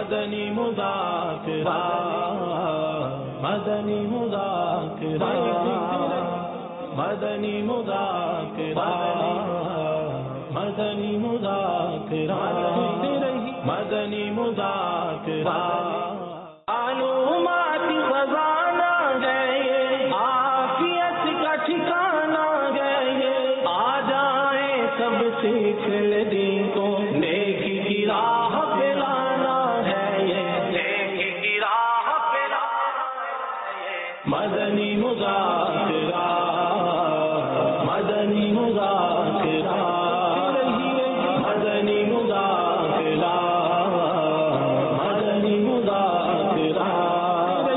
مدنی مذاکرات مدنی مذاکرات مدنی مذاکرات مدنی مذاکرات مدنی مذاکرات معلومات خزانہ ہے یہ عافیت کا ٹھکانہ ہے یہ آ جائیں سب سیکھ لے دین کو نیکی کی راہ پہ لانا ہے یہ نیکی کی راہ پہ لانا ہے یہ مدنی مذاکرات مدنی مذاکرات مدنی مذاکرات مدنی مذاکرات.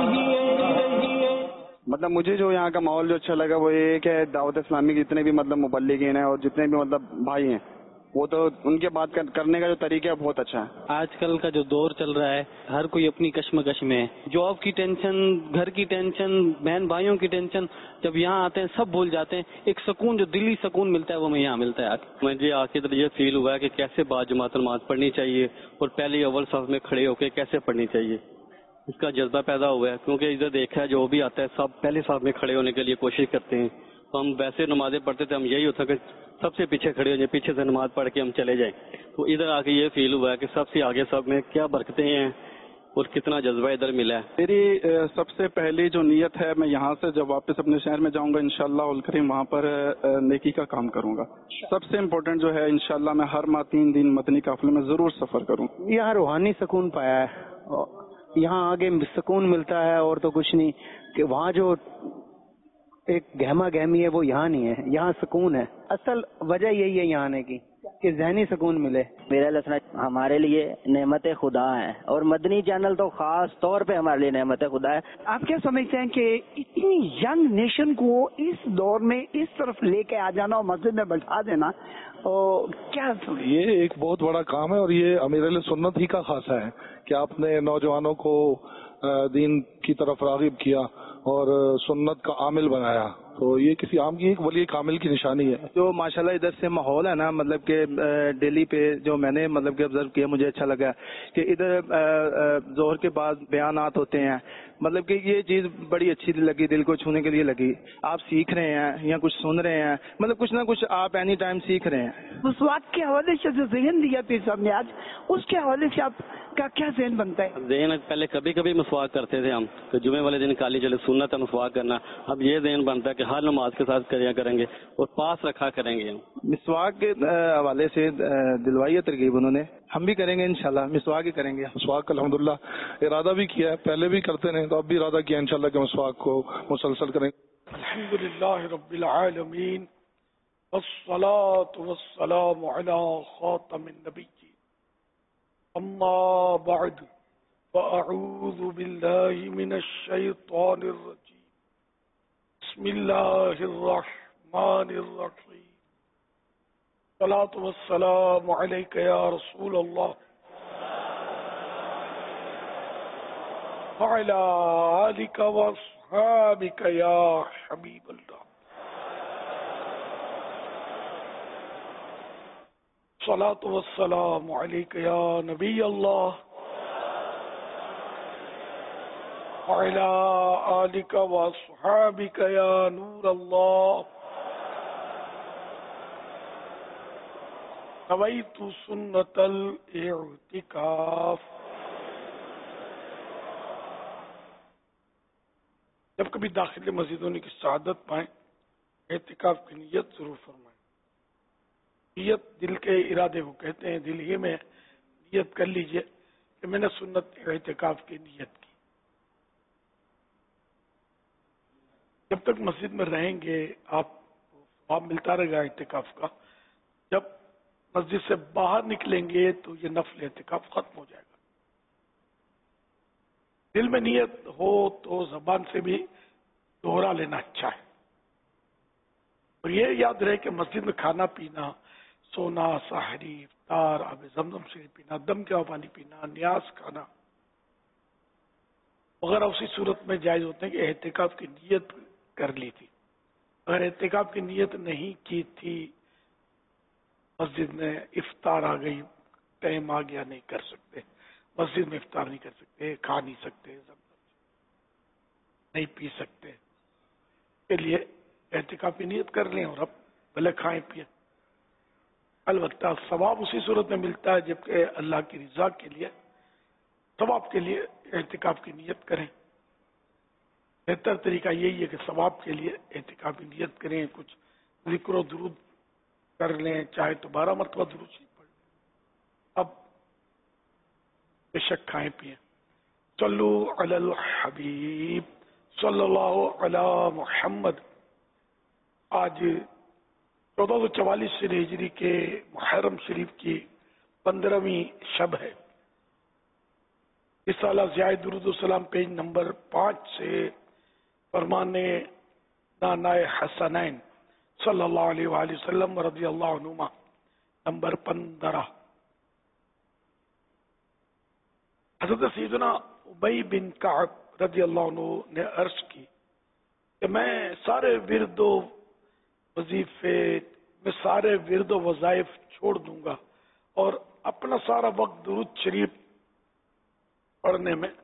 مطلب مجھے جو یہاں کا ماحول جو اچھا لگا وہ یہ کہ دعوت اسلامی کے جتنے بھی مطلب مبلغین ہیں اور جتنے بھی مطلب بھائی ہیں وہ تو ان کے بات کرنے کا جو طریقہ ہے بہت اچھا ہے. آج کل کا جو دور چل رہا ہے ہر کوئی اپنی کشمکش میں ہے، جاب کی ٹینشن، گھر کی ٹینشن، بہن بھائیوں کی ٹینشن، جب یہاں آتے ہیں سب بھول جاتے ہیں. ایک سکون جو دلی سکون ملتا ہے وہ ہمیں یہاں ملتا ہے. مجھے آ کے یہ فیل ہوا ہے کہ کیسے باجماعت نماز پڑھنی چاہیے اور پہلے اول صف میں کھڑے ہو کے کیسے پڑھنی چاہیے، اس کا جذبہ پیدا ہوا ہے. کیونکہ ادھر دیکھا ہے جو بھی آتا ہے سب پہلے صف میں کھڑے ہونے کے لیے کوشش کرتے ہیں. تو ہم ویسے نمازیں پڑھتے تھے، ہم یہی ہوتا کہ سب سے پیچھے کھڑے ہو جائیں، پیچھے سے نماز پڑھ کے ہم چلے جائیں. تو ادھر آ کے یہ فیل ہوا ہے کہ سب سے آگے سب میں کیا برکتیں ہیں اور کتنا جذبہ ادھر ملا ہے. میری سب سے پہلی جو نیت ہے، میں یہاں سے جب واپس اپنے شہر میں جاؤں گا انشاءاللہ الکریم وہاں پر نیکی کا کام کروں گا. سب سے امپورٹنٹ جو ہے انشاءاللہ میں ہر ماہ 3 دن مدنی قافلے میں ضرور سفر کروں. یہاں روحانی سکون پایا ہے، یہاں آگے سکون ملتا ہے اور تو کچھ نہیں. کہ وہاں جو ایک گہما گہمی ہے وہ یہاں نہیں ہے، یہاں سکون ہے. اصل وجہ یہی ہے یہاں آنے کی کہ ذہنی سکون ملے. میرا لسنا ہمارے لیے نعمت خدا ہے اور مدنی چینل تو خاص طور پہ ہمارے لیے نعمت خدا ہے. آپ کیا سمجھتے ہیں کہ اتنی ینگ نیشن کو اس دور میں اس طرف لے کے آ جانا اور مسجد میں بٹھا دینا کیا؟ یہ ایک بہت بڑا کام ہے اور یہ امیر اہل سنت ہی کا خاصہ ہے کہ آپ نے نوجوانوں کو دین کی طرف راغب کیا اور سنت کا عامل بنایا. تو یہ کسی عام کی ایک ولی کامل کی نشانی ہے. جو ماشاءاللہ ادھر سے ماحول ہے نا، مطلب کہ دہلی پہ جو میں نے مطلب کہ آبزرو کیا، مجھے اچھا لگا کہ ادھر ظہر کے بعد بیانات ہوتے ہیں. مطلب کہ یہ چیز بڑی اچھی لگی، دل کو چھونے کے لیے لگی. آپ سیکھ رہے ہیں یا کچھ سن رہے ہیں، مطلب کچھ نہ کچھ آپ اینی ٹائم سیکھ رہے ہیں. مسواک کے حوالے سے جو ذہن دیا پیر صاحب نے آج، اس کے حوالے سے آپ کا کیا ذہن بنتا ہے؟ ذہن پہلے کبھی کبھی مسواک کرتے تھے ہم کہ جمعے والے دن کالی چلے سنت ہے مسواک کرنا. اب یہ ذہن بنتا ہے کہ ہر نماز کے ساتھ کریں گے اور پاس رکھا کریں گے. مسواک کے حوالے سے دلوائی ترغیب انہوں نے، ہم بھی کریں گے انشاءاللہ، مسواک ہی کریں گے. مسواک الحمدللہ ارادہ بھی کیا ہے، پہلے بھی کرتے رہے تو اب بھی ارادہ کیا انشاءاللہ کہ مسواک کو مسلسل کریں گے. الحمدللہ رب العالمین والصلاة والسلام علی خاتم النبیین اما بعد فاعوذ باللہ من الشیطان الرجیم بسم اللہ الرحمن الرحیم الصلاة والسلام علیک یا رسول اللہ وعلی آلک واصحابک یا حبیب اللہ. الصلاة والسلام علیک یا نبی اللہ وعلی آلک واصحابک یا نور اللہ. نویت سنت الاعتکاف. جب کبھی داخل مسجد ہونے کی سعادت پائیں، اعتکاف کی نیت ضرور فرمائیں. نیت دل کے ارادے کو کہتے ہیں. دل ہی میں نیت کر لیجئے کہ میں نے سنت اعتکاف کی نیت کی. جب تک مسجد میں رہیں گے آپ ثواب ملتا رہے گا اعتکاف کا. جب مسجد سے باہر نکلیں گے تو یہ نفل اعتکاف ختم ہو جائے گا. دل میں نیت ہو تو زبان سے بھی دوہرا لینا اچھا ہے. اور یہ یاد رہے کہ مسجد میں کھانا پینا، سونا، سحری، افطار، آب زمزم سے پینا، دم کا پانی پینا، نیاز کھانا وغیرہ اسی صورت میں جائز ہوتے ہیں کہ اعتکاف کی نیت کر لی تھی. اگر اعتکاف کی نیت نہیں کی تھی، مسجد میں افطار آ گئی، ٹائم آ گیا، نہیں کر سکتے. مسجد میں افطار نہیں کر سکتے، کھا نہیں سکتے، نہیں پی سکتے، کے لیے اعتکاف کی نیت کر لیں اور اب بھلے کھائیں پیئیں. البتہ ثواب اسی صورت میں ملتا ہے جبکہ اللہ کی رضا کے لیے ثواب کے لیے اعتکاف کی نیت کریں. بہتر طریقہ یہی ہے کہ ثواب کے لیے اعتکاف کی نیت کریں، کچھ ذکر و درود کر لیں، چاہے تو 12 مرتبہ درود شریف پڑھ لیں. اب بے شک کھائیں پیئیں. صلو علی الحبیب صلی اللہ علی محمد. آج 1444 ہجری کے محرم شریف کی 15ویں شب ہے. رسالہ ضیاء درود السلام پیج نمبر 5 سے فرمانے نانائے حسنین صلی اللہ علیہ وآلہ وسلم رضی اللہ عنہما نمبر 15. حضرت سیدنا ابی بن کعب رضی اللہ عنہ نے عرض کی کہ میں سارے ورد و وظیفے میں سارے ورد و وظائف چھوڑ دوں گا اور اپنا سارا وقت درود شریف پڑھنے میں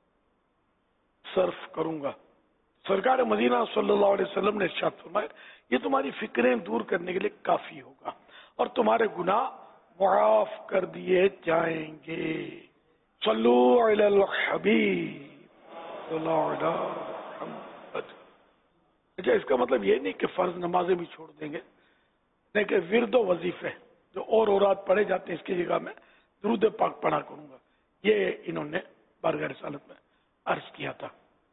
صرف کروں گا. سرکار مدینہ صلی اللہ علیہ وسلم نے ارشاد فرمایا یہ تمہاری فکریں دور کرنے کے لیے کافی ہوگا اور تمہارے گناہ معاف کر دیے جائیں گے. صلو علی الحبیب صلی اللہ علیہ محمد. اچھا، اس کا مطلب یہ نہیں کہ فرض نمازیں بھی چھوڑ دیں گے، لیکن ورد و وظیفے جو اور اورات پڑھے جاتے ہیں اس کی جگہ میں درود پاک پڑھا کروں گا. یہ انہوں نے بارگاہ رسالت میں عرض کیا تھا.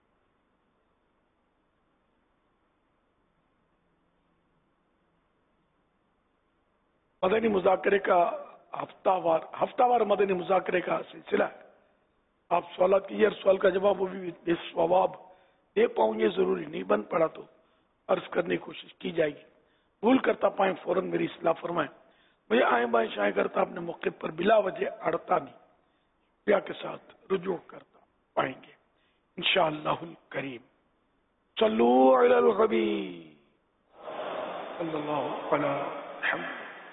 مدنی مذاکرے کا ہفتہ وار مدنی مذاکرے کا سلسلہ ہے. آپ سوالات کیجیے اور سوال کا جواب وہ بھی بے ثواب دے پاؤں یہ ضروری نہیں، بن پڑا تو عرض کرنے کی کوشش کی جائے گی. بھول کرتا پائیں فوراً میری اصلاح فرمائیں. مجھے آئیں بائیں شائیں کرتا اپنے موقع پر بلا وجہ اڑتا نہیں، پیا کے ساتھ رجوع کرتا پائیں گے انشاءاللہ الکریم. صلو علی الحبیب صلی اللہ علی محمد.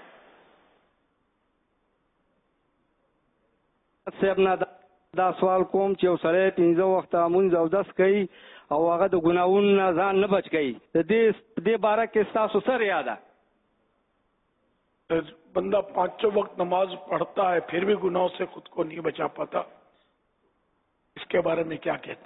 سے اپنا دا سوال کوم چې سره 15 وخت مونږ او داس کوي او هغه د ګناوونو ځان نه بچ کوي، د دې باره کې تاسو سره یاد ده؟ بندہ 5 وقت نماز پڑھتا ہے پھر بھی گناہوں سے خود کو نہیں بچا پاتا، اس کے بارے میں کیا کہتے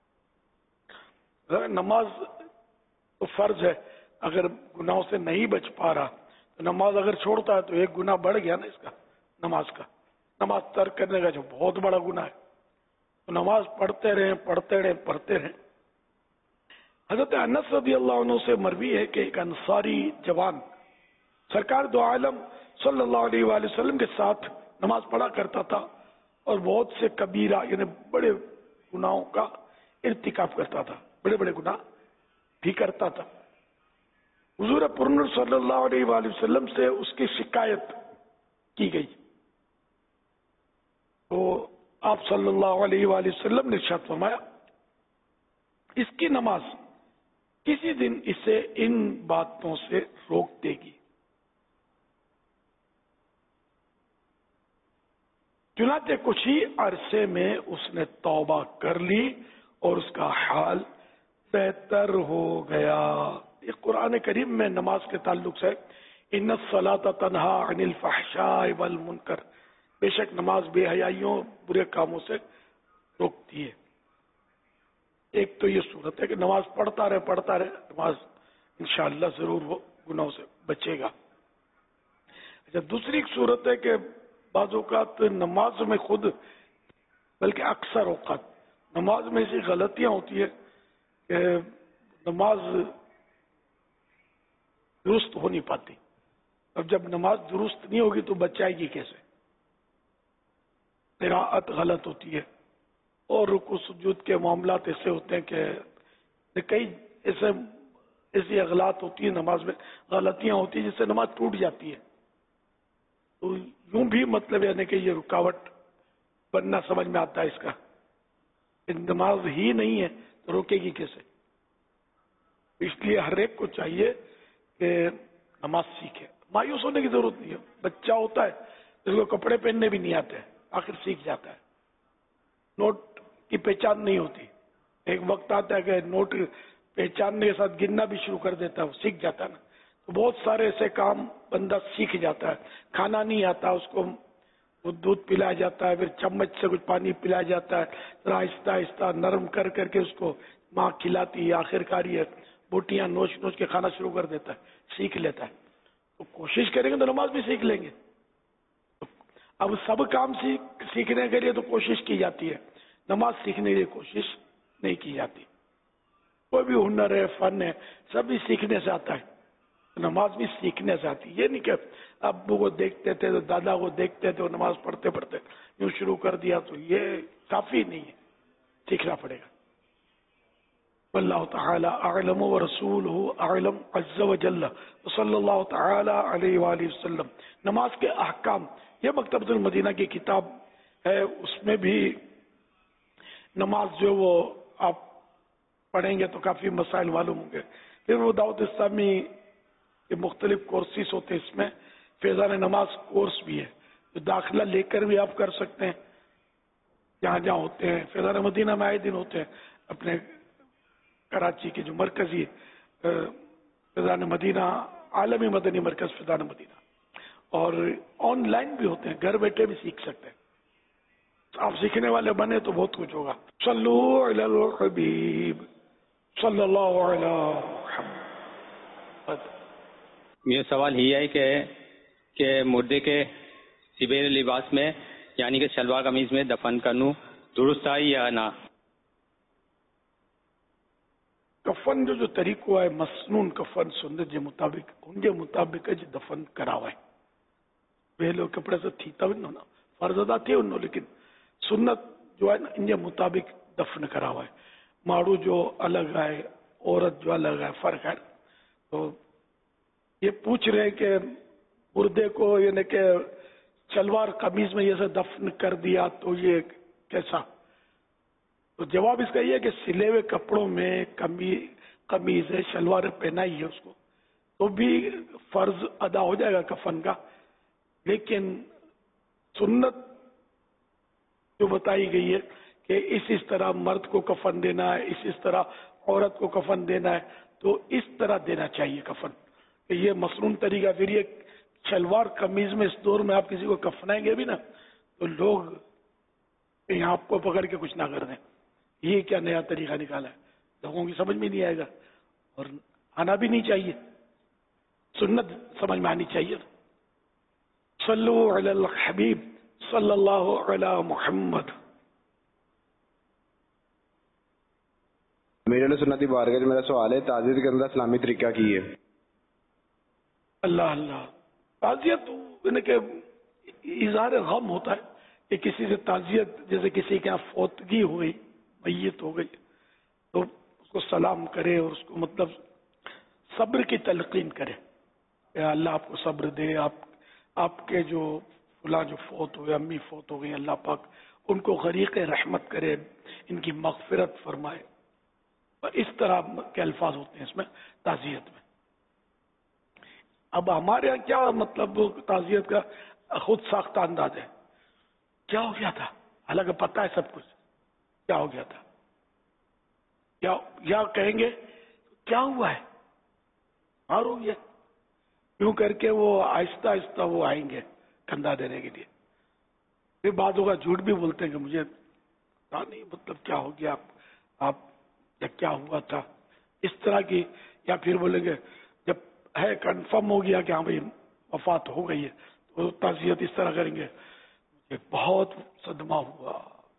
ہیں؟ نماز تو فرض ہے، اگر گناہوں سے نہیں بچ پا رہا تو نماز اگر چھوڑتا ہے تو ایک گناہ بڑھ گیا نا اس کا، نماز کا. نماز ترک کرنے کا جو بہت بڑا گناہ ہے، تو نماز پڑھتے رہیں. حضرت انس رضی اللہ عنہ سے مروی ہے کہ ایک انصاری جوان سرکار دو عالم صلی اللہ علیہ وآلہ وسلم کے ساتھ نماز پڑھا کرتا تھا اور بہت سے کبیرہ یعنی بڑے گناہوں کا ارتکاب کرتا تھا، بڑے بڑے گناہ بھی کرتا تھا. حضور پرنور صلی اللہ علیہ وآلہ وسلم سے اس کی شکایت کی گئی تو آپ صلی اللہ علیہ وآلہ وسلم نے ارشاد فرمایا اس کی نماز کسی دن اسے ان باتوں سے روک دے گی. چنانچہ کچھ ہی عرصے میں اس نے توبہ کر لی اور اس کا حال بہتر ہو گیا. یہ قرآن کریم میں نماز کے تعلق سے ان الصلاۃ تنہا عن الفحشاء والمنکر، بے شک نماز بے حیائیوں برے کاموں سے روکتی ہے. ایک تو یہ صورت ہے کہ نماز پڑھتا رہے نماز انشاءاللہ ضرور وہ گناہوں سے بچے گا. اچھا، دوسری ایک صورت ہے کہ بعض اوقات نماز میں خود بلکہ اکثر اوقات نماز میں ایسی غلطیاں ہوتی ہے کہ نماز درست ہو نہیں پاتی. اب جب نماز درست نہیں ہوگی تو بچائے گی کیسے؟ قراءت غلط ہوتی ہے اور رکوع سجود کے معاملات ایسے ہوتے ہیں کہ کئی ایسی اغلاط ہوتی ہیں، نماز میں غلطیاں ہوتی ہیں جس سے نماز ٹوٹ جاتی ہے. تو یوں بھی مطلب یعنی کہ یہ رکاوٹ بننا سمجھ میں آتا ہے اس کا، نماز ہی نہیں ہے تو روکے گی کیسے؟ اس لیے ہر ایک کو چاہیے کہ نماز سیکھے. مایوس ہونے کی ضرورت نہیں ہے. بچہ ہوتا ہے جس کو کپڑے پہننے بھی نہیں آتے آخر سیکھ جاتا ہے. नोट की पहचान नहीं होती। एक वक्त आता है कि नोट पहचानने के साथ गिनना भी शुरू कर देता है, वो सीख जाता है ना। तो बहुत सारे ऐसे काम बंदा सीख जाता है। खाना नहीं आता उसको, वो दूध पिलाया जाता है, फिर चम्मच से कुछ पानी पिलाया जाता है, फिर आहिस्ता आहिस्ता नरम कर करके उसको माँ खिलाती है, आखिरकार ये बोटियां नोच नोच के खाना शुरू कर देता है, सीख लेता है। तो कोशिश करेंगे तो नमाज भी सीख लेंगे। तो अब सब काम सीखने के लिए तो कोशिश की जाती है, नमाज सीखने के लिए कोशिश नहीं की जाती। कोई भी हुनर है, फन है, सब भी सीखने से आता है। नमाज भी सीखने से आती है। ये नहीं कि अब्बू को देखते थे तो दादा को देखते थे, नमाज पढ़ते पढ़ते यूं शुरू कर दिया, तो ये काफी नहीं है, सीखना पड़ेगा। वल्लाहु तआला अअलम व रसूलुहु अअलम अज़्ज़ व जल्ल सल्लल्लाहु तआला अलैहि व आलिहि वसल्लम। नमाज के अहकाम, ये मकतबतुल मदीना की किताब है, उसमें भी नमाज जो वो आप पढ़ेंगे तो काफी मसाइल मालूम होंगे। फिर वो दाऊद इस्लामी के मुख्तलिफ कोर्सेस होते हैं, इसमें फैजान नमाज कोर्स भी है, तो दाखिला लेकर भी आप कर सकते हैं जहाँ जहाँ होते हैं। फैजान मदीना में आए दिन होते हैं, अपने कराची के जो मरकजी फैजान मदीना, आलमी मदनी मरकज फैजान मदीना, और ऑनलाइन भी होते हैं, घर बैठे भी सीख सकते हैं। आप सीखने वाले बने तो बहुत कुछ होगा। सल्लू अलल हबीब सल्लल्लाहु अलैहि वसल्लम। मेरा सवाल ये है कि मुर्दे के सिबेर लिबास में यानी कि शलवार कमीज में दफन करना दुरुस्त है या ना? कफन जो तरीक़ो है, मसनून कफन सुन्नत जे मुताबिक, उनके मुताबिक ज दफन करावा है। वे लोग कपड़े से थीता भी ना, फर्ज अदा थे उन्हों, लेकिन सुन्नत जो है ना, इनके मुताबिक दफन करावा है। माड़ू जो अलग है, औरत जो अलग है, फर्क है। तो ये पूछ रहे कि मुर्दे को यानी कि शलवार कमीज में जैसे दफन कर दिया तो ये कैसा? तो जवाब इसका ये है कि सिले हुए कपड़ों में कमीज है, शलवार पहनाई है उसको, तो भी फर्ज अदा हो जाएगा कफन का। लेकिन सुन्नत जो बताई गई है कि इस तरह मर्द को कफन देना है, इस तरह औरत को कफन देना है, तो इस तरह देना चाहिए कफन। ये मसनून तरीका। फिर ये शलवार कमीज में इस दौर में आप किसी को कफनाएंगे भी ना, तो लोग यहाँ आपको पकड़ के कुछ ना कर दें, ये क्या नया तरीका निकाला है, लोगों की समझ में नहीं आएगा और आना भी नहीं चाहिए। सुन्नत समझ में आनी चाहिए। सल्लु अलल हबीब सल्लल्लाहु अला मुहम्मद। मेरे लिए सुन्नती बारगज मेरा सवाल है, ताज़ियत के अंदर इस्लामी तरीका की है? अल्लाह अल्लाह। ताज़ियत के इज़हार गम होता है कि किसी से ताज़ियत, जैसे किसी के यहाँ फौतगी हुई, मैयत हो गई, तो उसको सलाम करे और उसको मतलब सब्र की तलकीन करे, अल्लाह आपको सब्र दे, आपके जो फुला जो फौत हुए, अम्मी फौत हो गई, अल्लाह पाक उनको गरीक़ रहमत करे, इनकी मग़फ़िरत फरमाए। इस तरह के अल्फाज होते हैं इसमें ताज़ियत में। अब हमारे यहाँ क्या मतलब ताज़ियत का खुद साख्ता अंदाज है। क्या हो गया था, हालांकि पता है सब कुछ क्या हो गया था, क्या कहेंगे क्या हुआ है, हार हो गया, यूं करके वो आहिस्ता आहिस्ता वो आएंगे कंधा देने के लिए। फिर बाद होगा झूठ भी बोलते हैं कि मुझे पता नहीं मतलब क्या हो गया, आप क्या हुआ था, इस तरह की। या फिर बोलेंगे जब है कंफर्म हो गया कि हाँ भाई वफात हो गई है, तो ताज़ियत इस तरह करेंगे, मुझे बहुत सदमा हुआ,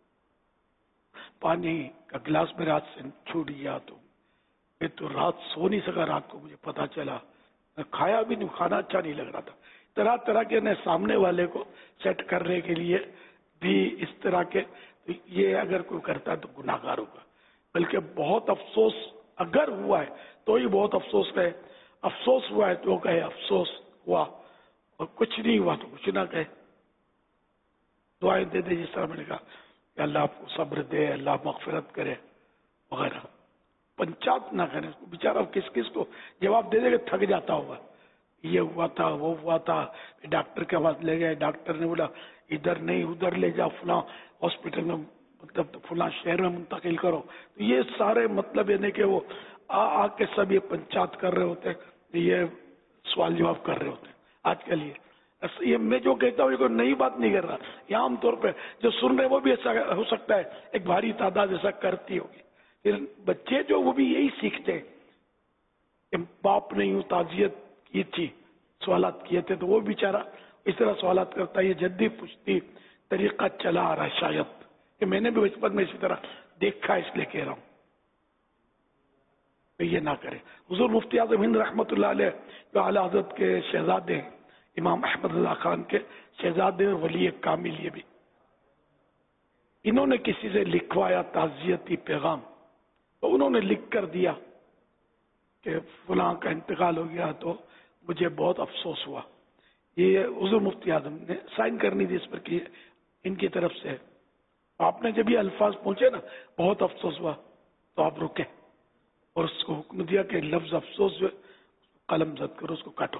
पानी का गिलास मेरे हाथ से छूट गया, तो मैं तो रात सो नहीं सका, रात को मुझे पता चला, मैं खाया भी नहीं, खाना अच्छा नहीं लग रहा था। तरह तरह के ने सामने वाले को सेट करने के लिए भी इस तरह के, तो ये अगर कोई करता है तो गुनाहगार होगा। बल्कि बहुत अफसोस अगर हुआ है तो ही बहुत अफसोस कहे, अफसोस हुआ है तो कहे अफसोस हुआ, और कुछ नहीं हुआ तो कुछ ना कहे। दुआएं दे दे, जिस तरह मैंने कहा कि अल्लाह आपको सब्र दे, अल्लाह मग़फ़िरत करे वगैरह। पंचायत ना करें, बेचारा किस किस को जवाब दे देगा, थक जाता होगा, ये हुआ था वो हुआ था, डॉक्टर के पास ले गए, डॉक्टर ने बोला इधर नहीं उधर ले जाओ, फलां हॉस्पिटल में مطلب تو فلاں شہر میں منتقل کرو. تو یہ سارے مطلب یعنی کہ وہ آ کے سب یہ پنچات کر رہے ہوتے ہیں, یہ سوال جواب کر رہے ہوتے ہیں آج کل. یہ میں جو کہتا ہوں یہ کوئی نئی بات نہیں کر رہا. یہ عام طور پہ جو سن رہے وہ بھی ایسا ہو سکتا ہے, ایک بھاری تعداد ایسا کرتی ہوگی. پھر بچے جو وہ بھی یہی سیکھتے ہیں کہ باپ نے یوں تعزیت کی تھی, سوالات کیے تھے, تو وہ بیچارہ اس طرح سوالات کرتا ہے. یہ جدی پشتی طریقہ چلا آ رہا ہے شاید, کہ میں نے بھی بچپن میں اسی طرح دیکھا, اس لیے کہہ رہا ہوں کہ یہ نہ کرے. حضور مفتی اعظم ہند رحمۃ اللہ علیہ جو اعلیٰ حضرت کے شہزادے ہیں, امام احمد رضا خان کے شہزادے اور ولی کامل, یہ بھی انہوں نے کسی سے لکھوایا تعزیتی پیغام, تو انہوں نے لکھ کر دیا کہ فلاں کا انتقال ہو گیا تو مجھے بہت افسوس ہوا. یہ حضور مفتی اعظم نے سائن کرنی تھی اس پر کہ ان کی طرف سے. آپ نے جب یہ الفاظ پہنچے نا بہت افسوس ہوا, تو آپ رکے اور اس کو حکم دیا کہ لفظ افسوس جو قلم زد کرو, اس کو کاٹو.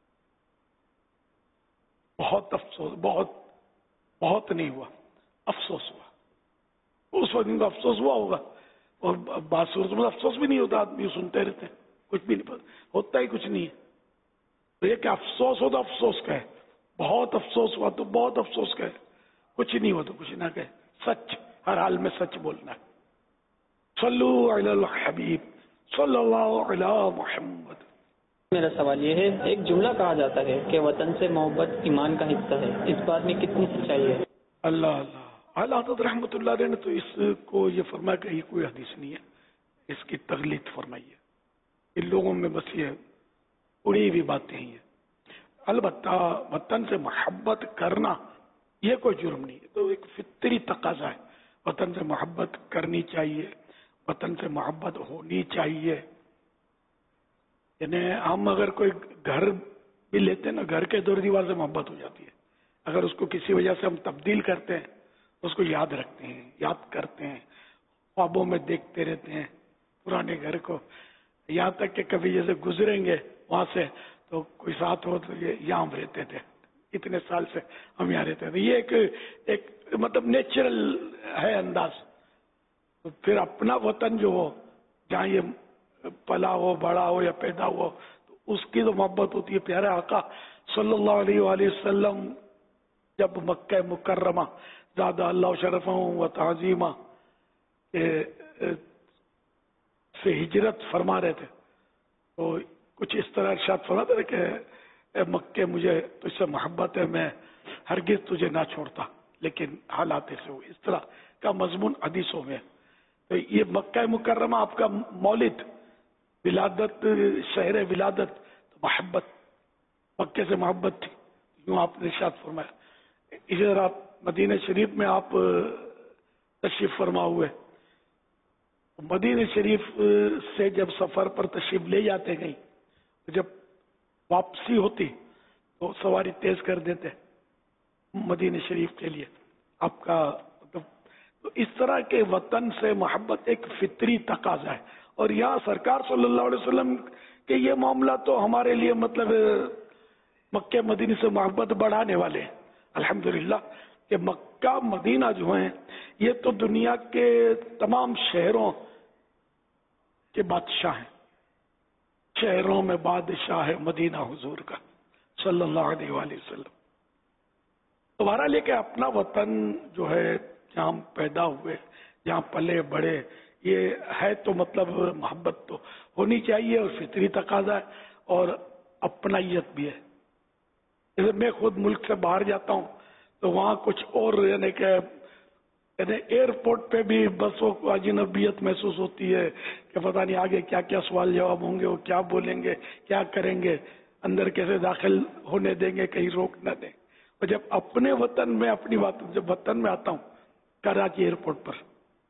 بہت افسوس, بہت بہت نہیں ہوا, افسوس ہوا. اس وقت ان کو افسوس ہوا ہوگا, اور بات صورت میں افسوس بھی نہیں ہوتا, آدمی سنتے رہتے ہیں, کچھ بھی نہیں ہوتا, ہی کچھ نہیں ہے. تو یہ کہ افسوس ہو تو افسوس کہے, بہت افسوس ہوا تو بہت افسوس کہے, کچھ نہیں ہوا تو کچھ نہ کہے. سچ, ہر حال میں سچ بولنا ہے. صلو علی الحبیب صلی اللہ علی محمد. میرا سوال یہ ہے, ایک جملہ کہا جاتا ہے کہ وطن سے محبت ایمان کا حصہ ہے, اس بات میں کتنی سچائی ہے؟ اللہ اللہ. اعلیٰ حضرت رحمۃ اللہ علیہ نے تو اس کو یہ فرمایا کہ یہ کوئی حدیث نہیں ہے, اس کی تغلیط فرمائی ہے. ان لوگوں میں بس یہ اڑی ہوئی باتیں ہیں. البتہ وطن سے محبت کرنا یہ کوئی جرم نہیں ہے, تو ایک فطری تقاضا ہے. وطن سے محبت کرنی چاہیے, وطن سے محبت ہونی چاہیے. یعنی ہم اگر کوئی گھر بھی لیتے ہیں نا, گھر کے دور دیوار سے محبت ہو جاتی ہے. اگر اس کو کسی وجہ سے ہم تبدیل کرتے ہیں, اس کو یاد رکھتے ہیں, یاد کرتے ہیں, خوابوں میں دیکھتے رہتے ہیں پرانے گھر کو, یہاں تک کہ کبھی جیسے گزریں گے وہاں سے تو کوئی ساتھ ہو تو یہ یہاں ہم رہتے تھے, اتنے سال سے ہم یہاں رہتے تھے. یہ ایک مطلب نیچرل ہے انداز. تو پھر اپنا وطن جو ہو, جہاں یہ پلا ہو, بڑا ہو یا پیدا ہو, تو اس کی تو محبت ہوتی ہے. پیارے آقا صلی اللہ علیہ وآلہ وسلم جب مکہ مکرمہ زادہ اللہ شرفہ و تعظیمہ سے ہجرت فرما رہے تھے, تو کچھ اس طرح ارشاد فرماتے تھے کہ اے مکہ مجھے تجھ سے محبت ہے, میں ہرگز تجھے نہ چھوڑتا, لیکن حالات ایسے ہوئے. اس طرح کا مضمون حدیثوں میں. تو یہ مکہ مکرمہ آپ کا مولد, ولادت, شہر ولادت, تو محبت, مکے سے محبت تھی, یوں آپ نے ارشاد فرمایا. اسی طرح مدینہ شریف میں آپ تشریف فرما ہوئے, مدینہ شریف سے جب سفر پر تشریف لے جاتے کہیں, جب واپسی ہوتی تو سواری تیز کر دیتے مدینہ شریف کے لیے آپ کا. تو اس طرح کے وطن سے محبت ایک فطری تقاضا ہے. اور یہاں سرکار صلی اللہ علیہ وسلم کے یہ معاملہ تو ہمارے لیے مطلب مکہ مدینہ سے محبت بڑھانے والے ہیں الحمدللہ, کہ مکہ مدینہ جو ہیں یہ تو دنیا کے تمام شہروں کے بادشاہ ہیں. شہروں میں بادشاہ ہے مدینہ حضور کا صلی اللہ علیہ وآلہ وسلم. تمہارا لے کے اپنا وطن جو ہے, جہاں ہم پیدا ہوئے, جہاں پلے بڑے, یہ ہے تو مطلب محبت تو ہونی چاہیے, اور فطری تقاضا ہے, اور اپنائیت بھی ہے. جیسے میں خود ملک سے باہر جاتا ہوں تو وہاں کچھ اور, یعنی کہ ایئرپورٹ پہ بھی بسوں کو اجنبیت محسوس ہوتی ہے کہ پتہ نہیں آگے کیا کیا سوال جواب ہوں گے, وہ کیا بولیں گے, کیا کریں گے, اندر کیسے داخل ہونے دیں گے, کہیں روک نہ دیں. اور جب اپنے وطن میں اپنی بات, جب وطن میں آتا ہوں کراچی ایئرپورٹ پر,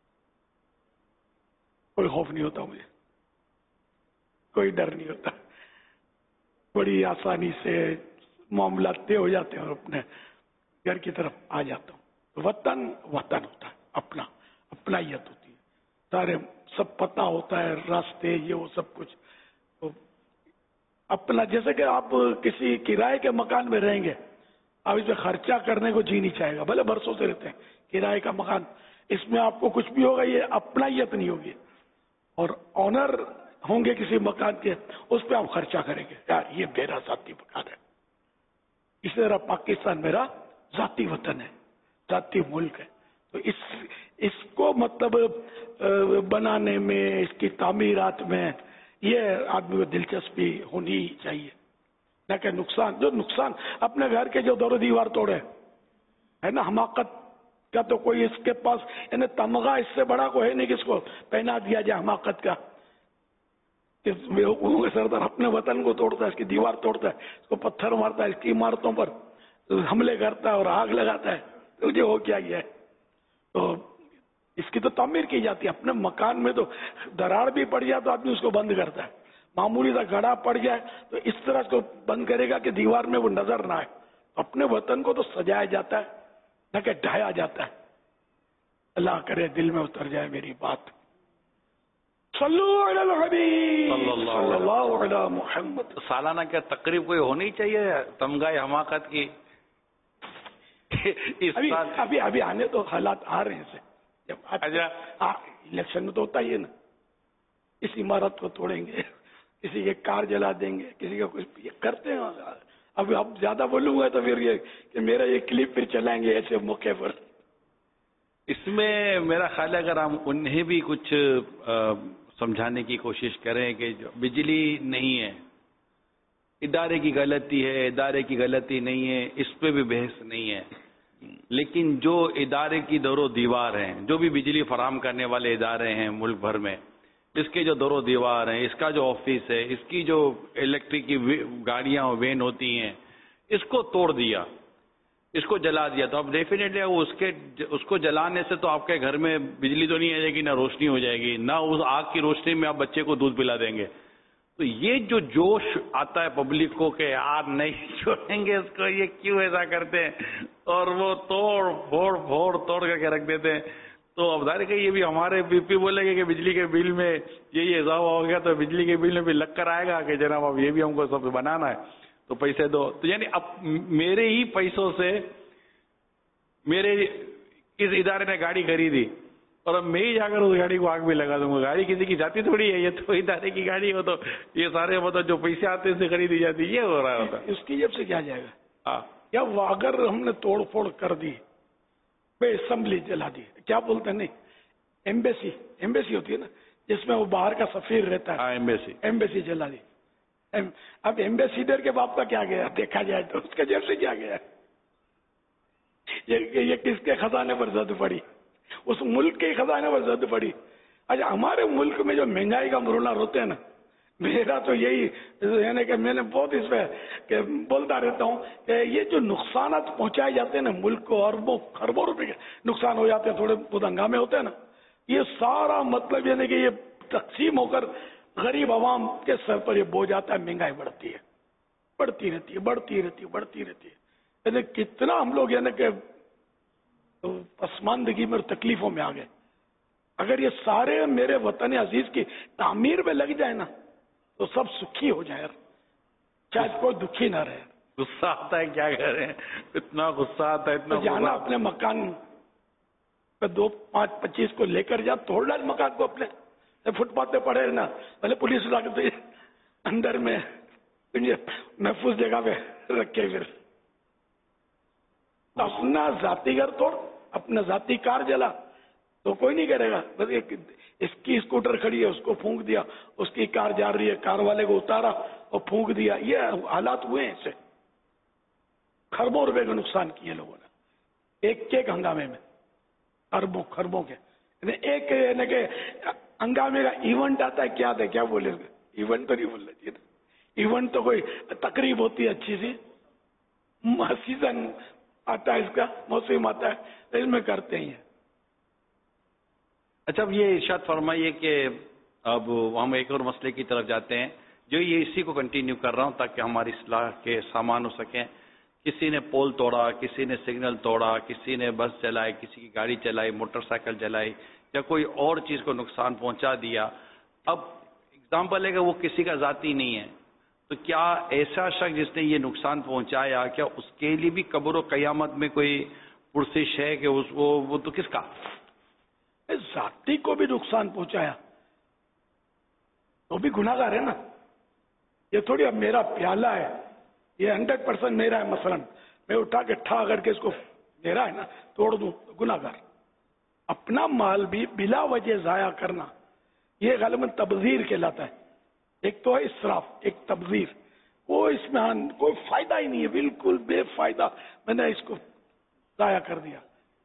کوئی خوف نہیں ہوتا مجھے, کوئی ڈر نہیں ہوتا, بڑی آسانی سے معاملات طے ہو جاتے ہیں اور اپنے گھر کی طرف آ جاتا ہوں. وطن وطن ہوتا ہے, اپنا اپنائیت ہوتی ہے, سارے سب پتہ ہوتا ہے, راستے یہ وہ سب کچھ. تو اپنا, جیسے کہ آپ کسی کرائے کے مکان میں رہیں گے, آپ اس پہ خرچہ کرنے کو جی نہیں چاہے گا, بھلے برسوں سے رہتے ہیں کرائے کا مکان, اس میں آپ کو کچھ بھی ہوگا یہ اپنائیت نہیں ہوگی، اور آنر ہوں گے کسی مکان کے، اس پہ آپ خرچہ کریں گے، یار یہ میرا ذاتی مکان ہے. اسی طرح پاکستان میرا ذاتی وطن ہے، ذاتی ملک ہے. تو اس کو مطلب بنانے میں، اس کی تعمیرات میں یہ آدمی کو دلچسپی ہونی چاہیے، نہ کہ نقصان اپنے گھر کے جو دور و دیوار توڑے ہے نا، حماقت کا تو کوئی اس کے پاس یعنی تمغہ اس سے بڑا کوئی ہے نہیں کہ اس کو پہنا دیا جائے حماقت کا. کہ سردار اپنے وطن کو توڑتا ہے، اس کی دیوار توڑتا ہے، اس کو پتھر مارتا ہے، اس کی عمارتوں پر حملے کرتا ہے اور آگ لگاتا ہے، تجھے ہو کیا گیا ہے؟ تو اس کی تو تعمیر کی جاتی ہے. اپنے مکان میں تو دراڑ بھی پڑ جائے تو آدمی اس کو بند کرتا ہے، معمولی سا گڑھا پڑ جائے تو اس طرح اس کو بند کرے گا کہ دیوار میں وہ نظر نہ آئے. اپنے وطن کو تو سجایا جاتا ہے نہ کہ ڈھایا جاتا ہے. اللہ کرے دل میں اتر جائے میری بات. صلو علی الحبیب صلی اللہ علی محمد. سالانہ کیا تقریب کوئی ہونی چاہیے تمغہ حماقت کی؟ ابھی آنے تو حالات آ رہے ہیں. الیکشن میں تو ہوتا ہی ہے نا، اس عمارت کو توڑیں گے، کسی کے کار جلا دیں گے، کسی کا کچھ یہ کرتے ہیں. اب زیادہ بولوں گا تو پھر یہ کہ میرا یہ کلپ پھر چلائیں گے ایسے موقع پر. اس میں میرا خیال ہے اگر ہم انہیں بھی کچھ سمجھانے کی کوشش کریں کہ جو بجلی نہیں ہے ادارے کی غلطی ہے، ادارے کی غلطی نہیں ہے، اس پہ بھی بحث نہیں ہے، لیکن جو ادارے کی دور و دیوار ہیں، جو بھی بجلی فراہم کرنے والے ادارے ہیں ملک بھر میں، اس کے جو دور و دیوار ہیں، اس کا جو آفس ہے، اس کی جو الیکٹرک کی گاڑیاں وین ہوتی ہیں، اس کو توڑ دیا، اس کو جلا دیا، تو اب ڈیفینیٹلی اس کو جلانے سے تو آپ کے گھر میں بجلی تو نہیں آ جائے گی، نہ روشنی ہو جائے گی، نہ اس آگ کی روشنی میں آپ بچے کو دودھ پلا دیں گے. تو یہ جو جوش آتا ہے پبلک کو کہ یار نہیں چھوڑیں گے اس کو، یہ کیوں ایسا کرتے ہیں، اور وہ توڑ کر کے رکھ دیتے ہیں. تو اب ظاہر کہ یہ بھی ہمارے بی پی بولے گے کہ بجلی کے بل میں یہ اضافہ ہو گیا، تو بجلی کے بل میں بھی لگ کر آئے گا کہ جناب اب یہ بھی ہم کو سب بنانا ہے تو پیسے دو. تو یعنی اب میرے ہی پیسوں سے میرے اس ادارے نے گاڑی خریدی اور اب میں ہی جا کر اس گاڑی کو آگ بھی لگا دوں گا. گاڑی کسی کی جاتی تھوڑی ہے، یہ تو ادارے کی گاڑی ہو، تو یہ سارے مطلب جو پیسے آتے ہیں سے خریدی جاتی، یہ ہو رہا ہوتا. اس کی جب سے کیا جائے گا؟ یا وہ اگر ہم نے توڑ پھوڑ کر دی، بے اسمبلی جلا دی، کیا بولتے ہیں، نہیں ایمبیسی ہوتی ہے نا جس میں وہ باہر کا سفیر رہتا ہے، ایمبیسی جلا دی. اب ایمبیسیڈر کے باپ کا کیا گیا دیکھا جائے تو اس کے جیب سے کیا گیا؟ یہ کس کے خزانے پر زد پڑی؟ اس ملک کے خزانے پر زد پڑی. اچھا ہمارے ملک میں جو مہنگائی کا مرولہ روتے ہیں نا، میرا تو یہی یعنی کہ میں نے بہت اس پہ کہ بولتا رہتا ہوں کہ یہ جو نقصانات پہنچائے جاتے ہیں نا ملک کو، اربوں خربوں روپے کے نقصان ہو جاتے ہیں، تھوڑے بہت ہنگامے ہوتے ہیں نا، یہ سارا مطلب یعنی کہ یہ تقسیم ہو کر غریب عوام کے سر پر یہ بوجھ آتا ہے. مہنگائی بڑھتی ہے، بڑھتی رہتی ہے. یعنی کتنا ہم لوگ یعنی کہ پسماندگی میں اور تکلیفوں میں آ گئے. اگر یہ سارے میرے وطن عزیز کی تعمیر میں لگ جائے نا تو سب سکھی ہو جائے، شاید کوئی دکھی نہ رہے. غصہ آتا ہے، کیا کریں، اتنا غصہ آتا ہے، اتنا جانا اپنے مکان پہ 2, 5, 25 کو لے کر جا، توڑ ڈال مکان کو اپنے، فٹ پاتھ پہ پڑے رہنا، پہلے پولیس لا کے اندر میں محفوظ جگہ پہ رکھے. پھر اپنا ذاتی گھر توڑ، اپنا ذاتی کار جلا تو کوئی نہیں کرے گا. بس اس کی اسکوٹر کھڑی ہے، اس کو پھونک دیا، اس کی کار جا رہی ہے، کار والے کو اتارا اور پھونک دیا. یہ حالات ہوئے ہیں، اسے خربوں روپے کا نقصان کیے لوگوں نے ایک ہنگامے میں، اربوں خربوں کے. ایک یعنی کہ ہنگامے کا ایونٹ آتا ہے، کیا بولے گا، ایونٹ تو نہیں بول رہی نا، ایونٹ تو کوئی تقریب ہوتی ہے اچھی سی، سیزن آتا ہے، اس کا موسم آتا ہے، اس میں کرتے ہیں. اچھا اب یہ ارشاد فرمائیے کہ اب ہم ایک اور مسئلے کی طرف جاتے ہیں، جو یہ اسی کو کنٹینیو کر رہا ہوں تاکہ ہماری اصلاح کے سامان ہو سکیں. کسی نے پول توڑا، کسی نے سگنل توڑا، کسی نے بس چلائی، کسی کی گاڑی چلائی، موٹر سائیکل چلائی، یا کوئی اور چیز کو نقصان پہنچا دیا. اب اگزامپل ہے کہ وہ کسی کا ذاتی نہیں ہے، تو کیا ایسا شخص جس نے یہ نقصان پہنچایا، کیا اس کے لیے بھی قبر و قیامت میں کوئی پرسش ہے کہ وہ تو کس کا؟ जाति को भी नुकसान पहुंचाया तो भी गुनाहगार है ना। ये थोड़ी अब मेरा प्याला है, ये 100% मेरा है, मसलन मैं उठा के ठा करके इसको मेरा है ना तोड़ दूं तो गुनाहगार। अपना माल भी बिला वजह जाया करना ये गालिबन तबजीर कहलाता है। एक तो है इसराफ, एक तबजीर। वो इसमें कोई फायदा ही नहीं है, बिल्कुल बेफायदा मैंने इसको जाया कर दिया।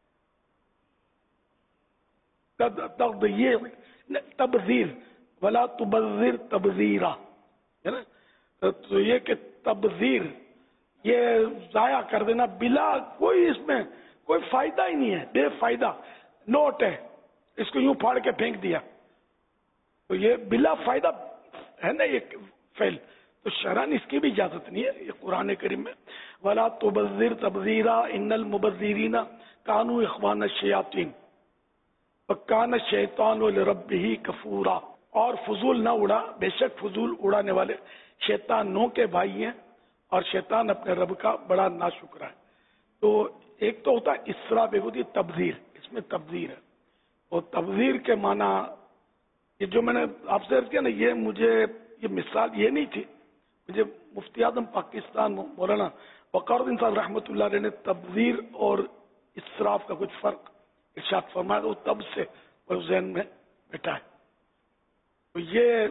ये तबजीर, वला तुबजीर तबजीरा, है ना। तो ये कि तबजीर ये जाया कर देना बिला कोई इसमें कोई फायदा ही नहीं है, बेफायदा। नोट है, इसको यूं फाड़ के फेंक दिया तो ये बिला फायदा है ना ये फेल। तो शरन इसकी भी इजाजत नहीं है। ये कुरान करीम में वला तुबज़िर तबज़ीरा इन्नल मुबज़्ज़िरीना कानू इख़वान शयातीन वकान शैतानु लिरब्बिही कफूरा। और फजूल न उड़ा, बेशक फजूल उड़ाने वाले शैतानों के भाई हैं और शैतान अपने रब का बड़ा नाशुक्र है। तो एक तो होता है इसराफ, एक होती है तबज़ीर। इसमें तबज़ीर है और तबज़ीर के माना ये जो मैंने आपसे अर्ज किया ना, ये मुझे ये मिसाल ये नहीं थी, मुझे मुफ्ती आजम पाकिस्तान मौलाना वक़ारुद्दीन साहब रहमतुल्लाह अलैह ने तबज़ीर और इसराफ का कुछ फर्क इरशाद फरमाया, तो तब से वो ज़हन में बैठा है। तो ये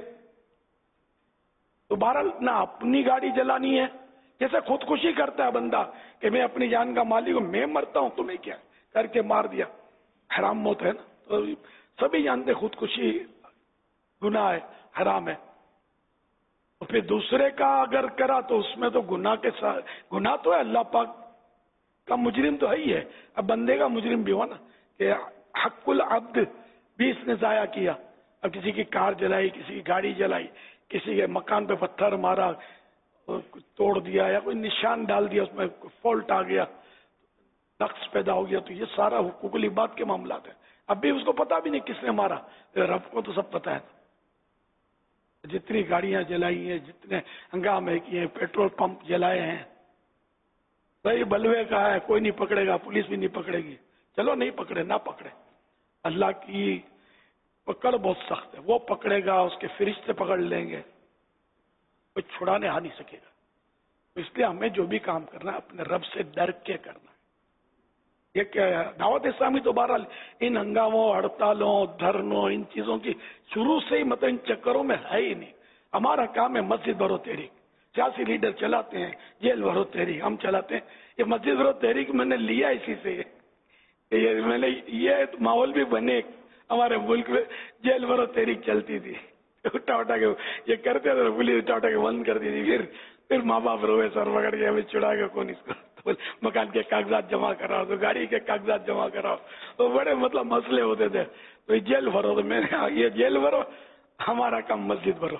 दोबारा ना अपनी गाड़ी जलानी है, जैसे खुदकुशी करता है बंदा कि मैं अपनी जान का मालिक हूं, मैं मरता हूं तो मैं क्या करके मार दिया, हराम मौत है ना। तो सभी जानते खुदकुशी गुनाह है, हराम है। और फिर दूसरे का अगर करा तो उसमें तो गुनाह के साथ गुनाह तो है, अल्लाह पाक का मुजरिम तो है ही है, अब बंदे का मुजरिम भी हुआ ना कि हक्कुल अब्द भी इसने जाया किया। अब किसी की कार जलाई, किसी की गाड़ी जलाई, किसी के मकान पे पत्थर मारा, कुछ तोड़ दिया या कोई निशान डाल दिया, उसमें फॉल्ट आ गया, नक्स पैदा हो गया, तो ये सारा हुकूकुल इबाद के मामला है। अब भी उसको पता भी नहीं किसने मारा, रब को तो सब पता है। जितनी गाड़ियां जलाई हैं, जितने हंगामे किए, पेट्रोल पंप जलाए हैं, भाई बलवे का है, कोई नहीं पकड़ेगा, पुलिस भी नहीं पकड़ेगी। चलो नहीं पकड़े ना पकड़े, अल्लाह की पकड़ बहुत सख्त है, वो पकड़ेगा, उसके फरिश्ते पकड़ लेंगे, कोई छुड़ाने आ नहीं सकेगा। तो इसलिए हमें जो भी काम करना है अपने रब से डर के करना है। ये क्या है, दावत इस्लामी तो बहरहाल इन हंगामों, हड़तालों, धरनों, इन चीजों की शुरू से ही मतलब इन चक्करों में है ही नहीं। हमारा काम है मस्जिद भरो तहरीक, सियासी लीडर चलाते हैं जेल भरो तहरीक, हम चलाते हैं ये मस्जिद भरो तहरीक। मैंने लिया इसी से, ये मैंने ये माहौल भी बने हमारे मुल्क में, जेल भरो तहरीक चलती थी, उठा उठा के ये करते थे, पुलिस उठा उठा के बंद कर दी थी। फिर माँ बाप रोए सर पकड़ के, हमें चुड़ा के कौन इसको, तो मकान के कागजात जमा कराओ, तो गाड़ी के कागजात जमा कराओ, तो बड़े मतलब मसले होते थे। तो जेल भरो, तो मैंने ये जेल भरो, हमारा काम मस्जिद भरो।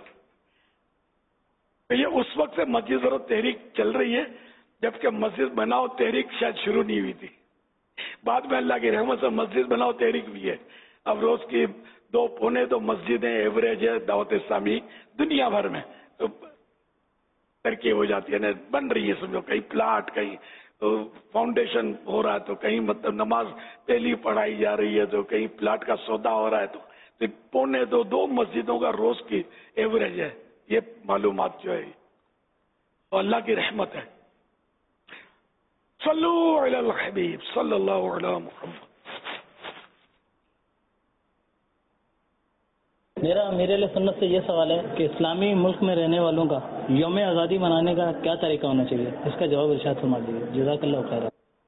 तो ये उस वक्त से मस्जिद भरो तहरीक चल रही है, जबकि मस्जिद बनाओ तहरीक शायद शुरू नहीं हुई थी। बाद में अल्लाह की रहमत से मस्जिद बनाओ तहरीक भी है। अब रोज की 2 पौने 2 मस्जिदें एवरेज है दावत इस्लामी दुनिया भर में, तो तरकीब हो जाती है ना, बन रही है समझो, कहीं प्लाट, कहीं तो फाउंडेशन हो रहा है, तो कहीं मतलब नमाज पहली पढ़ाई जा रही है, तो कहीं प्लाट का सौदा हो रहा है। तो पौने 2 मस्जिदों का रोज की एवरेज है ये मालूमात जो है, तो अल्लाह की रहमत है। सल्लु अलल हबीब सल्लल्लाहु अलैहि मुहम्मद। मेरे लिए सुन्नत से ये सवाल है कि इस्लामी मुल्क में रहने वालों का यौम आज़ादी मनाने का क्या तरीका होना चाहिए, इसका जवाब इरशाद फरमा दीजिए, जज़ाकल्लाहु खैर।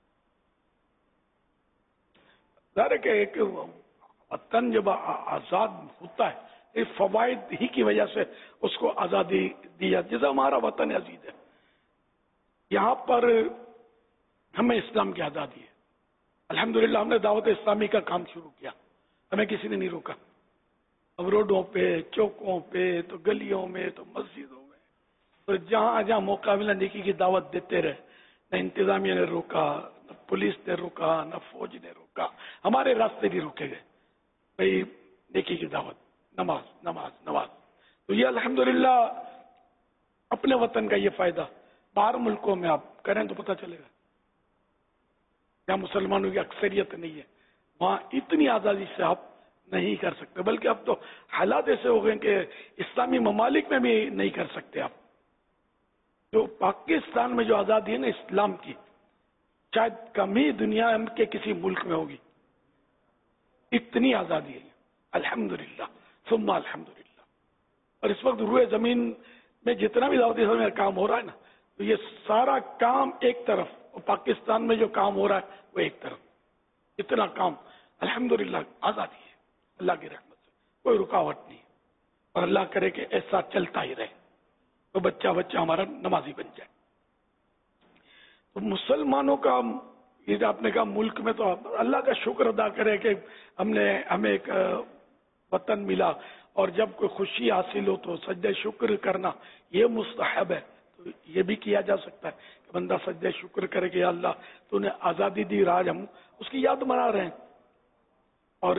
ज़ाहिर है कि वतन जब आज़ाद होता है इस फवाइद ही की वजह से उसको आज़ादी दी जाती है। जैसे हमारा वतन अजीज है, यहाँ पर हमें इस्लाम की आज़ादी है, अल्हम्दुलिल्लाह। हमने दावत इस्लामी का काम शुरू किया, हमें किसी ने नहीं रोका। अब रोडों पे, चौकों पे, तो गलियों में, तो मस्जिदों में, तो जहां जहां मौका मिला नेकी की दावत देते रहे। न इंतजामिया ने रोका, न पुलिस ने रोका, न फौज ने रोका, हमारे रास्ते भी रोके गए, भाई नेकी की दावत, नमाज नमाज नमाज। तो ये अल्हम्दुलिल्लाह अपने वतन का ये फायदा। बाहर मुल्कों में आप करें तो पता चलेगा, जहाँ मुसलमानों की अक्सरियत नहीं है, वहां इतनी आजादी से आप نہیں کر سکتے، بلکہ اب تو حالات ایسے ہو گئے کہ اسلامی ممالک میں بھی نہیں کر سکتے آپ. جو پاکستان میں جو آزادی ہے نا اسلام کی، شاید کم ہی دنیا کے کسی ملک میں ہوگی. اتنی آزادی ہے الحمدللہ ثم الحمدللہ. اور اس وقت روئے زمین میں جتنا بھی دعوت اسلامی کا کام ہو رہا ہے نا، تو یہ سارا کام ایک طرف، اور پاکستان میں جو کام ہو رہا ہے وہ ایک طرف. اتنا کام الحمدللہ آزادی ہے اللہ کی رحمت سے، کوئی رکاوٹ نہیں. اور اللہ کرے کہ ایسا چلتا ہی رہے تو بچہ ہمارا نمازی بن جائے. تو مسلمانوں کا یہ آپ نے کہا ملک میں، تو اللہ کا شکر ادا کرے کہ ہمیں ایک وطن ملا، اور جب کوئی خوشی حاصل ہو تو سجدہ شکر کرنا یہ مستحب ہے. تو یہ بھی کیا جا سکتا ہے کہ بندہ سجدہ شکر کرے کہ یا اللہ تو نے آزادی دی، راج ہم اس کی یاد منا رہے ہیں. اور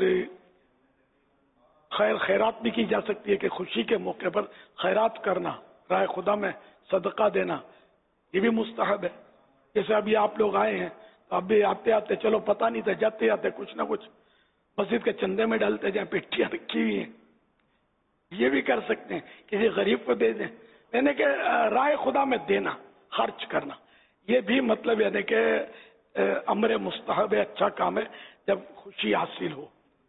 خیرات بھی کی جا سکتی ہے کہ خوشی کے موقع پر خیرات کرنا، راہ خدا میں صدقہ دینا، یہ بھی مستحب ہے. جیسے ابھی آپ لوگ آئے ہیں تو اب بھی آتے آتے چلو پتہ نہیں تھا، جاتے آتے کچھ نہ کچھ مسجد کے چندے میں ڈالتے جائیں، پیٹیاں رکھی ہوئی ہیں، یہ بھی کر سکتے ہیں. کسی غریب کو دے دیں، یعنی کہ راہ خدا میں دینا، خرچ کرنا، یہ بھی مطلب یعنی کہ امر مستحب ہے، اچھا کام ہے جب خوشی حاصل ہو.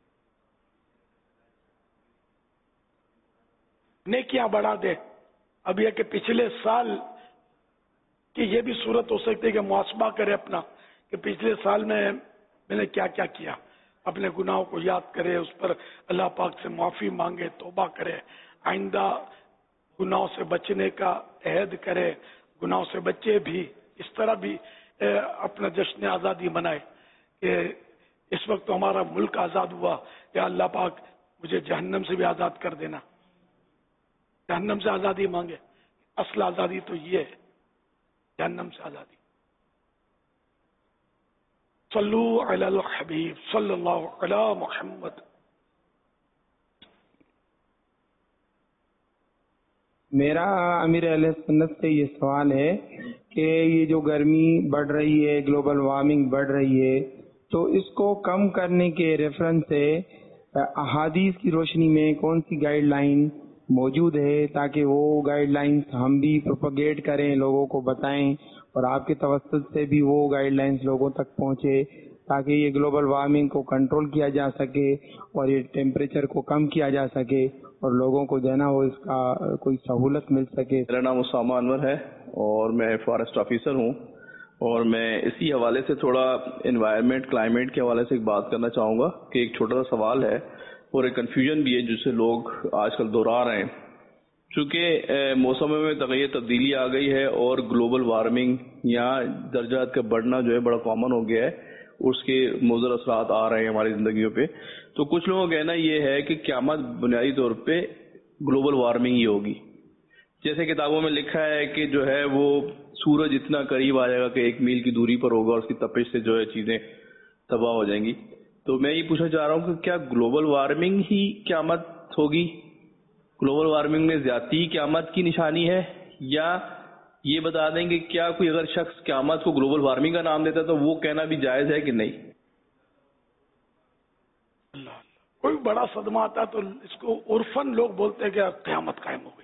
نیکیاں بڑھا دے. اب یہ کہ پچھلے سال کی یہ بھی صورت ہو سکتی ہے کہ محاسبہ کرے اپنا کہ پچھلے سال میں نے کیا کیا کیا، اپنے گناہوں کو یاد کرے، اس پر اللہ پاک سے معافی مانگے، توبہ کرے، آئندہ گناہوں سے بچنے کا عہد کرے، گناہوں سے بچے بھی، اس طرح بھی اپنا جشن آزادی منائے کہ اس وقت تو ہمارا ملک آزاد ہوا، یا اللہ پاک مجھے جہنم سے بھی آزاد کر دینا. جہنم سے آزادی مانگے. اصل آزادی تو یہ ہے، جہنم سے آزادی. صلو علی الحبیب صلی اللہ علی محمد. میرا امیر اہل سنت سے یہ سوال ہے کہ یہ جو گرمی بڑھ رہی ہے، گلوبل وارمنگ بڑھ رہی ہے، تو اس کو کم کرنے کے ریفرنس سے احادیث کی روشنی میں کون سی گائیڈ لائن موجود ہے، تاکہ وہ گائیڈ لائنس ہم بھی پروپیگیٹ کریں، لوگوں کو بتائیں، اور آپ کے توسط سے بھی وہ گائیڈ لائنس لوگوں تک پہنچے، تاکہ یہ گلوبل وارمنگ کو کنٹرول کیا جا سکے اور یہ ٹیمپریچر کو کم کیا جا سکے اور لوگوں کو جو ہے نا وہ اس کا کوئی سہولت مل سکے. میرا نام اسامہ انور ہے اور میں فارسٹ آفیسر ہوں، اور میں اسی حوالے سے تھوڑا انوائرمنٹ کلائمیٹ کے حوالے سے ایک بات کرنا چاہوں گا کہ ایک چھوٹا سا سوال ہے اور ایک کنفیوژن بھی ہے جس سے لوگ آج کل دہرا رہے ہیں. چونکہ موسموں میں تبدیلی آ گئی ہے اور گلوبل وارمنگ یا درجات کا بڑھنا جو ہے بڑا کامن ہو گیا ہے، اس کے مضر اثرات آ رہے ہیں ہماری زندگیوں پہ. تو کچھ لوگوں کا کہنا یہ ہے کہ قیامت بنیادی طور پہ گلوبل وارمنگ ہی ہوگی. جیسے کتابوں میں لکھا ہے کہ جو ہے وہ سورج اتنا قریب آ جائے گا کہ 1 میل کی دوری پر ہوگا اور اس کی تپش سے جو ہے چیزیں تباہ ہو جائیں گی. تو میں یہ پوچھنا چاہ رہا ہوں کہ کیا گلوبل وارمنگ ہی قیامت ہوگی؟ گلوبل وارمنگ میں زیادتی قیامت کی نشانی ہے؟ یا یہ بتا دیں کہ کیا کوئی اگر شخص قیامت کو گلوبل وارمنگ کا نام دیتا ہے تو وہ کہنا بھی جائز ہے کہ نہیں؟ کوئی بڑا صدمہ آتا ہے تو اس کو عرفاً لوگ بولتے ہیں کہ قیامت قائم ہو گئی،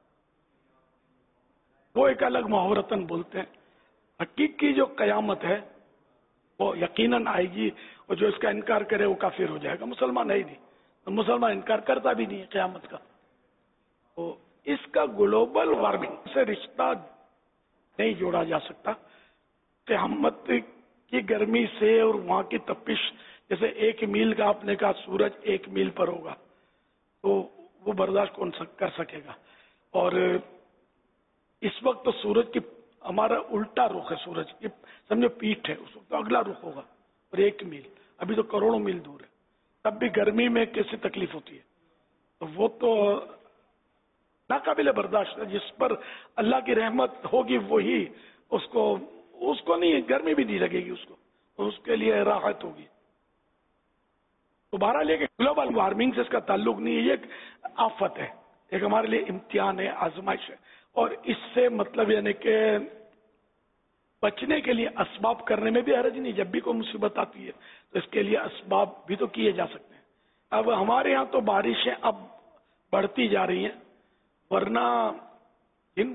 وہ ایک الگ محاورتاً بولتے ہیں. حقیقی جو قیامت ہے وہ یقیناً آئے گی، اور جو اس کا انکار کرے وہ کافر ہو جائے گا. مسلمان ہے ہی نہیں، مسلمان انکار کرتا بھی نہیں ہے قیامت کا. تو اس کا گلوبل وارمنگ سے رشتہ نہیں جوڑا جا سکتا. قیامت کی گرمی سے اور وہاں کی تپش، جیسے 1 میل کا آپ نے کہا سورج 1 میل پر ہوگا تو وہ برداشت کون کر سکے گا. اور اس وقت تو سورج کی ہمارا الٹا رخ ہے، سورج کی سمجھو پیٹھ ہے، اس وقت تو اگلا رخ ہوگا. اور 1 میل ابھی تو کروڑوں میل دور ہے، تب بھی گرمی میں کیسی تکلیف ہوتی ہے. تو وہ تو ناقابل برداشت ہے. جس پر اللہ کی رحمت ہوگی وہی اس کو نہیں، گرمی بھی نہیں لگے گی اس کے لیے راحت ہوگی. تو بہرحال لے کے گلوبل وارمنگ سے اس کا تعلق نہیں ہے، یہ ایک آفت ہے، ایک ہمارے لیے امتحان ہے، آزمائش ہے. اور اس سے مطلب یعنی کہ بچنے کے لیے اسباب کرنے میں بھی حرج نہیں. جب بھی کوئی مصیبت آتی ہے تو اس کے لیے اسباب بھی تو کیے جا سکتے ہیں. اب ہمارے یہاں تو بارشیں اب بڑھتی جا رہی ہیں، ورنہ ان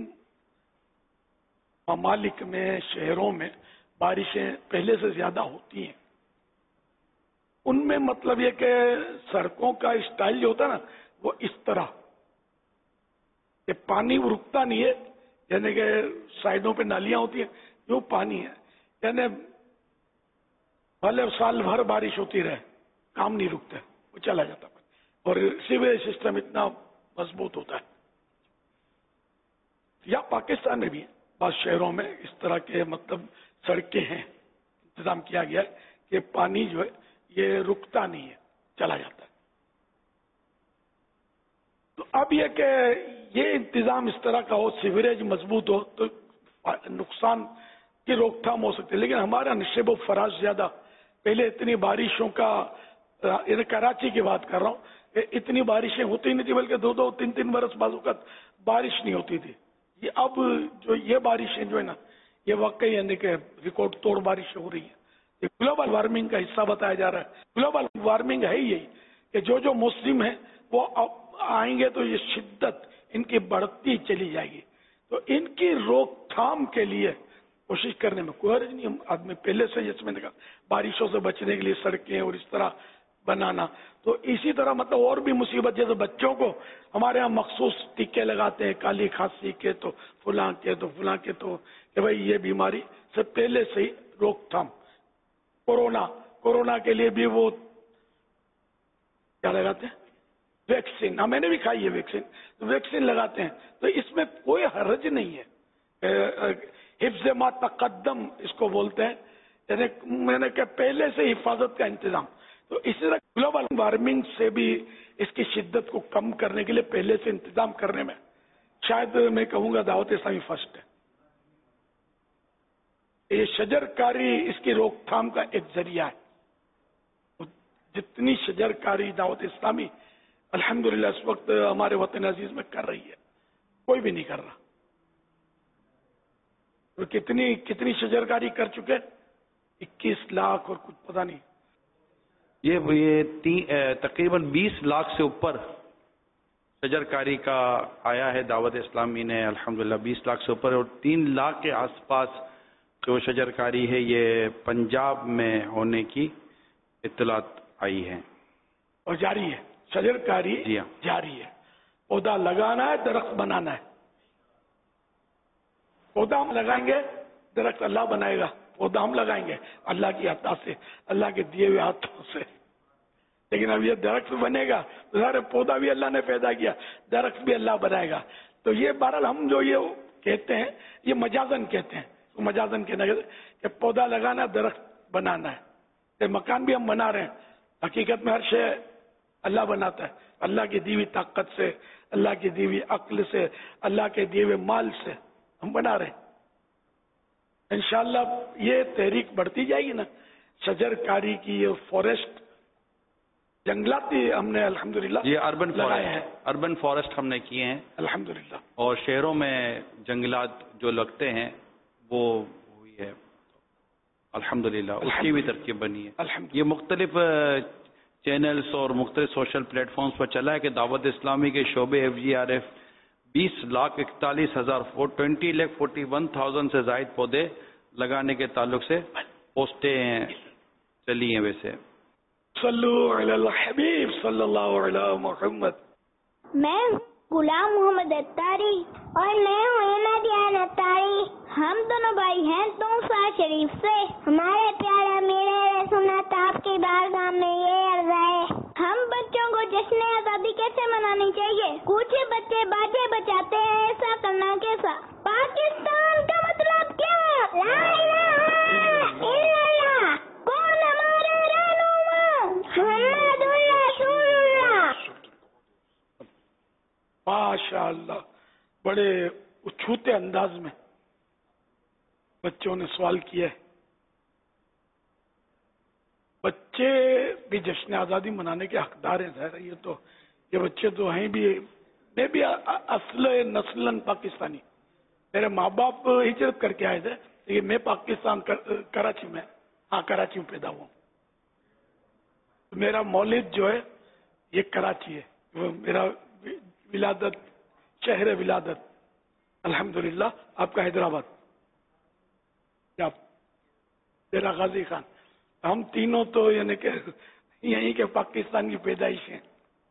ممالک میں شہروں میں بارشیں پہلے سے زیادہ ہوتی ہیں. ان میں مطلب یہ کہ سڑکوں کا اسٹائل جو ہوتا ہے نا وہ اس طرح کہ پانی رکتا نہیں ہے، یعنی کہ سائڈوں پہ نالیاں ہوتی ہیں جو پانی ہے، یعنی بھلے سال بھر بارش ہوتی رہے کام نہیں رکتا، وہ چلا جاتا اور سیوریج سسٹم اتنا مضبوط ہوتا ہے. یا پاکستان میں بھی بعض شہروں میں اس طرح کے مطلب سڑکیں ہیں، انتظام کیا گیا ہے کہ پانی جو ہے یہ رکتا نہیں ہے، چلا جاتا ہے. تو اب یہ کہ یہ انتظام اس طرح کا ہو، سیوریج مضبوط ہو تو نقصان کی روک تھام ہو سکتی ہے. لیکن ہمارا نشیب و فراز زیادہ، پہلے اتنی بارشوں کا، کراچی کی بات کر رہا ہوں، اتنی بارشیں ہوتی نہیں تھی، بلکہ 2-3 برس بعض اوقات بارش نہیں ہوتی تھی. یہ اب جو یہ بارشیں جو ہے نا یہ واقعی یعنی کہ ریکارڈ توڑ بارشیں ہو رہی ہیں. یہ گلوبل وارمنگ کا حصہ بتایا جا رہا ہے. گلوبل وارمنگ ہے ہی یہی کہ جو موسم ہے وہ آئیں گے تو یہ شدت ان کی بڑھتی چلی جائے گی. تو ان کی روک تھام کے لیے کوشش کرنے میں کوئی حرج نہیں. آدمی پہلے سے جس میں نے کہا بارشوں سے بچنے کے لیے سڑکیں اور اس طرح بنانا. تو اسی طرح مطلب اور بھی مصیبت، جیسے بچوں کو ہمارے ہاں مخصوص ٹیکے لگاتے ہیں، کالی کھانسی کے تو فلاں کے تو فلاں کے، تو کہ بھائی یہ بیماری سے پہلے سے ہی روک تھام. کورونا کے لیے بھی وہ کیا لگاتے ہیں؟ ویکسین. میں نے بھی کھائی ہے ویکسین لگاتے ہیں. تو اس میں کوئی حرج نہیں ہے. حفظ ما تقدم اس کو بولتے ہیں، یعنی میں نے کہا پہلے سے حفاظت کا انتظام. تو اسی طرح گلوبل وارمنگ سے بھی اس کی شدت کو کم کرنے کے لیے پہلے سے انتظام کرنے میں شاید میں کہوں گا دعوت اسلامی فرسٹ ہے. یہ شجر کاری اس کی روک تھام کا ایک ذریعہ ہے. جتنی شجر کاری دعوت اسلامی الحمدللہ اس وقت ہمارے وطن عزیز میں کر رہی ہے، کوئی بھی نہیں کر رہا. اور کتنی شجر کاری کر چکے؟ 21 لاکھ اور کچھ پتہ نہیں. یہ تقریباً 20 لاکھ سے اوپر شجر کاری کا آیا ہے دعوت اسلامی نے الحمدللہ 20 لاکھ سے اوپر، اور 3 لاکھ کے آس پاس جو شجر کاری ہے یہ پنجاب میں ہونے کی اطلاعات آئی ہے اور جاری ہے. شجر کاری جاری ہے. پودا لگانا ہے، درخت بنانا ہے. پودا ہم لگائیں گے، درخت اللہ بنائے گا. پودا ہم لگائیں گے اللہ کی عطا سے، اللہ کے دیے ہوئے ہاتھوں سے. لیکن اب یہ درخت بنے گا تو سارے پودا بھی اللہ نے پیدا کیا، درخت بھی اللہ بنائے گا. تو یہ بہرحال ہم جو یہ کہتے ہیں یہ مجازن کہتے ہیں، مجازن کہنا کہ پودا لگانا، درخت بنانا ہے. کہ مکان بھی ہم بنا رہے ہیں، حقیقت میں ہر شے اللہ بناتا ہے. اللہ کی دی ہوئی طاقت سے، اللہ کی دی ہوئی عقل سے، اللہ کے دیے ہوئے مال سے ہم بنا رہے ہیں. انشاءاللہ یہ تحریک بڑھتی جائے گی نا شجر کاری کی. اور فارسٹ جنگلاتی ہم نے الحمدللہ یہ اربن فارسٹ ہم نے کیے ہیں الحمدللہ. اور شہروں میں جنگلات جو لگتے ہیں وہ ہوئی ہے الحمدللہ، اس کی بھی ترکیب بنی ہے. یہ مختلف چینلز اور مختلف سوشل پلیٹ فارمز پر چلا ہے کہ دعوت اسلامی کے شعبے FGRF 20,41,000 سے زائد پودے لگانے کے تعلق سے پوسٹیں چلی ہیں. ویسے صلو علی الحبیب صلی اللہ علی محمد. میں غلام محمد اتاری اور میں ہوں نادیان اتاری. ہم دونوں بھائی ہیں توسا شریف سے. ہمارے پیارے میرے سنت آپ کی بارگاہ میں یہ عرض ہے، ہم بچوں کو جشن آزادی کیسے منانی چاہیے؟ کچھ بچے باجے بجاتے ہیں، ایسا کرنا کیسا؟ پاکستان کا مطلب کیا؟ لا الہ الا اللہ. کون ہمارے رہنما؟ محمد رسول اللہ. ماشاء اللہ، بڑے اچھوتے انداز میں بچوں نے سوال کیا ہے. بچے بھی جشن آزادی منانے کے حقدار ہیں. ظاہر ہے یہ بچے تو ہیں بھی. میں بھی اصل نسلاً پاکستانی، میرے ماں باپ ہجرت کر کے آئے تھے، لیکن میں پاکستان کراچی میں پیدا ہوا. میرا مولد جو ہے یہ کراچی ہے، وہ میرا ولادت شہر ولادت الحمدللہ. آپ کا حیدرآباد، کیا میرا غازی خان. ہم تینوں تو یعنی کہ یہیں کے پاکستان کی پیدائش ہیں.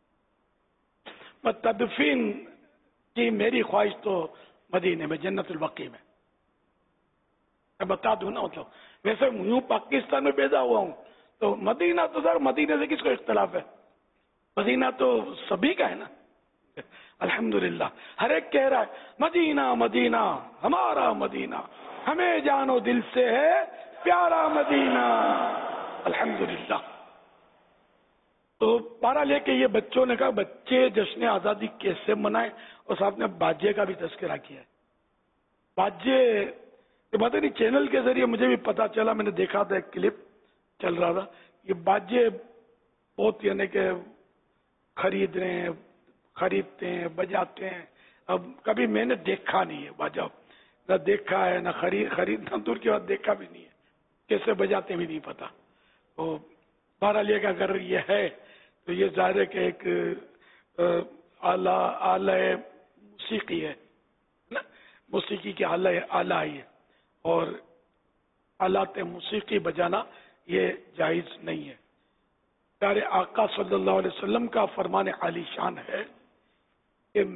تدفین کی میری خواہش تو مدینے میں، جنت البقیع میں. میں بتا دوں نا، مطلب ویسے یوں پاکستان میں پیدا ہوا ہوں تو مدینہ تو سر، مدینے سے کس کو اختلاف ہے؟ مدینہ تو سبھی کا ہے نا. الحمدللہ ہر ایک کہہ رہا ہے مدینہ مدینہ ہمارا مدینہ، ہمیں جانو دل سے ہے پیارا مدینہ. الحمدللہ. تو پارا لے کے یہ بچوں نے کہا بچے جشن آزادی کیسے منائیں، اور صاحب نے باجے کا بھی تذکرہ کیا ہے. باجے مدنی چینل کے ذریعے مجھے بھی پتا چلا، میں نے دیکھا تھا ایک کلپ چل رہا تھا. یہ باجے بہت یعنی کہ خرید رہے ہیں، خریدتے ہیں، بجاتے ہیں. اب کبھی میں نے دیکھا نہیں ہے باجا، نہ دیکھا ہے، نہ خریدنا دور کی بات دیکھا بھی نہیں ہے، کیسے بجاتے بھی نہیں پتا. تو بہرحال یہ کہ اگر یہ ہے تو یہ ظاہر ہے کہ ایک آلہ موسیقی ہے نا، موسیقی کی آلہ ہے، اور آلات موسیقی بجانا یہ جائز نہیں ہے. پیارے آقا صلی اللہ علیہ وسلم کا فرمان عالی شان ہے کہ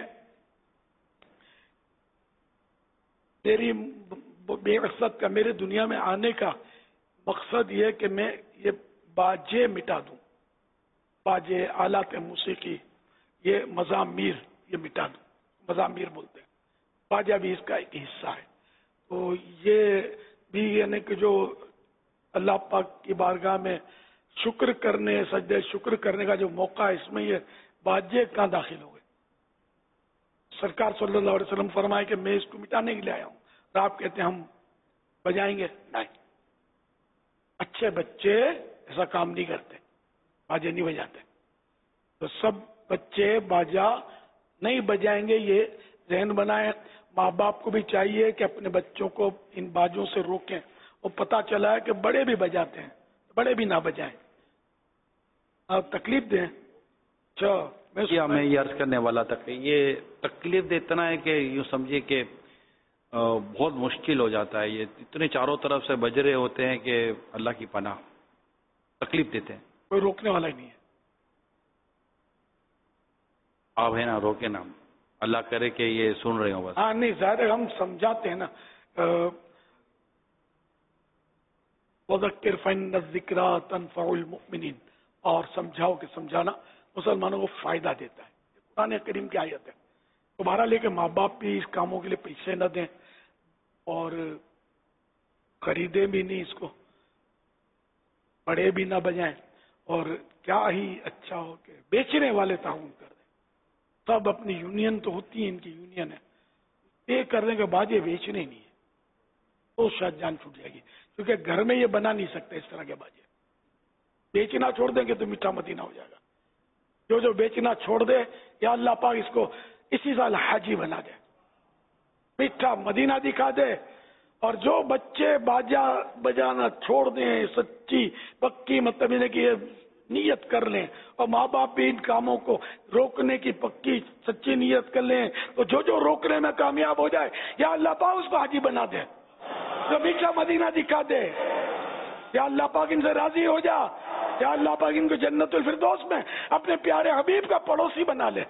میری بعثت کا، میرے دنیا میں آنے کا مقصد یہ کہ میں یہ باجے مٹا دوں، باجے، آلات موسیقی، یہ مزامیر یہ مٹا دوں. مزامیر بولتے ہیں، باجا بھی اس کا ایک حصہ ہے. تو یہ بھی یعنی کہ جو اللہ پاک کی بارگاہ میں شکر کرنے، سجدے شکر کرنے کا جو موقع ہے، اس میں یہ باجے کہاں داخل ہو گئے؟ سرکار صلی اللہ علیہ وسلم فرمائے کہ میں اس کو مٹانے کے لیے آیا ہوں، اور آپ کہتے ہیں ہم بجائیں گے. نہیں، اچھے بچے ایسا کام نہیں کرتے، باجے نہیں بجاتے. تو سب بچے باجا نہیں بجائیں گے، یہ ذہن بنائیں. ماں باپ کو بھی چاہیے کہ اپنے بچوں کو ان باجوں سے روکیں. اور پتہ چلا ہے کہ بڑے بھی بجاتے ہیں، بڑے بھی نہ بجائیں، آپ تکلیف دیں. اچھا میں یہ عرض کرنے والا تھا کہ یہ تکلیف دیتا ہے کہ یوں سمجھیے کہ بہت مشکل ہو جاتا ہے. یہ اتنے چاروں طرف سے بج رہے ہوتے ہیں کہ اللہ کی پناہ، تکلیف دیتے ہیں. کوئی روکنے والا ہی نہیں ہے. آپ ہے نا، روکے نا، اللہ کرے کہ یہ سن رہے ہوں بس. ہاں نہیں، ظاہر ہم سمجھاتے ہیں نا. وذکر فإن الذکریٰ تنفع المؤمنین، اور سمجھاؤ کہ سمجھانا مسلمانوں کو فائدہ دیتا ہے. قرآن کریم کی آیت ہے. تمہارا لے کے ماں باپ بھی اس کاموں کے لیے پیسے نہ دیں اور خریدے بھی نہیں اس کو، بڑے بھی نہ بجائیں، اور کیا ہی اچھا ہو کہ بیچنے والے تعاون کر دیں. سب اپنی یونین تو ہوتی ہے، ان کی یونین ہے، یہ کر دیں کہ باجے بیچنے نہیں ہے تو شاید جان چھوٹ جائے گی. کیونکہ گھر میں یہ بنا نہیں سکتے اس طرح کے باجے. بیچنا چھوڑ دیں گے تو میٹھا مدینہ ہو جائے گا. جو بیچنا چھوڑ دے، یا اللہ پاک اس کو اسی سال حاجی بنا دے، میٹھا مدینہ دکھا دے. اور جو بچے باجا بجانا چھوڑ دیں، سچی پکی مطلب یہ کہ نیت کر لیں، اور ماں باپ بھی ان کاموں کو روکنے کی پکی سچی نیت کر لیں، تو جو روکنے میں کامیاب ہو جائے، یا اللہ پاک اس کو حاجی بنا دے، جو میٹھا مدینہ دکھا دے. یا اللہ پاک ان سے راضی ہو جا، یا اللہ پاک ان کو جنت الفردوس میں اپنے پیارے حبیب کا پڑوسی بنا لے.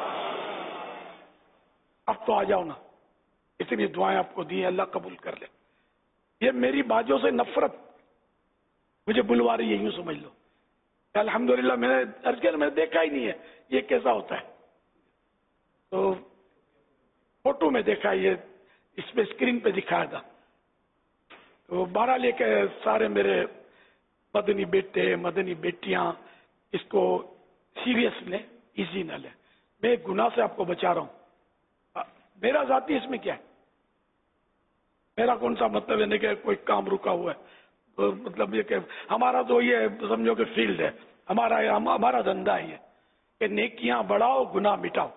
اب تو آ جاؤ نا، اس لیے دعائیں آپ کو دی ہیں، اللہ قبول کر لے. یہ میری باجوں سے نفرت مجھے بلوا رہی ہے، یوں سمجھ لو. الحمدللہ میں نے دیکھا ہی نہیں ہے یہ کیسا ہوتا ہے. تو فوٹو میں دیکھا، یہ اس پہ اسکرین پہ دکھایا تھا. تو بہرحال لے کے سارے میرے مدنی بیٹے مدنی بیٹیاں اس کو سیریس لیں، ایزی نہ لیں. میں ایک گناہ سے آپ کو بچا رہا ہوں. میرا ذاتی اس میں کیا ہے؟ میرا کون سا مطلب ہے کہ کوئی کام رکا ہوا ہے؟ تو مطلب یہ کہ ہمارا تو یہ سمجھو کہ فیلڈ ہے، ہمارا دھندا ہے یہ کہ نیکیاں بڑھاؤ، گناہ مٹاؤ.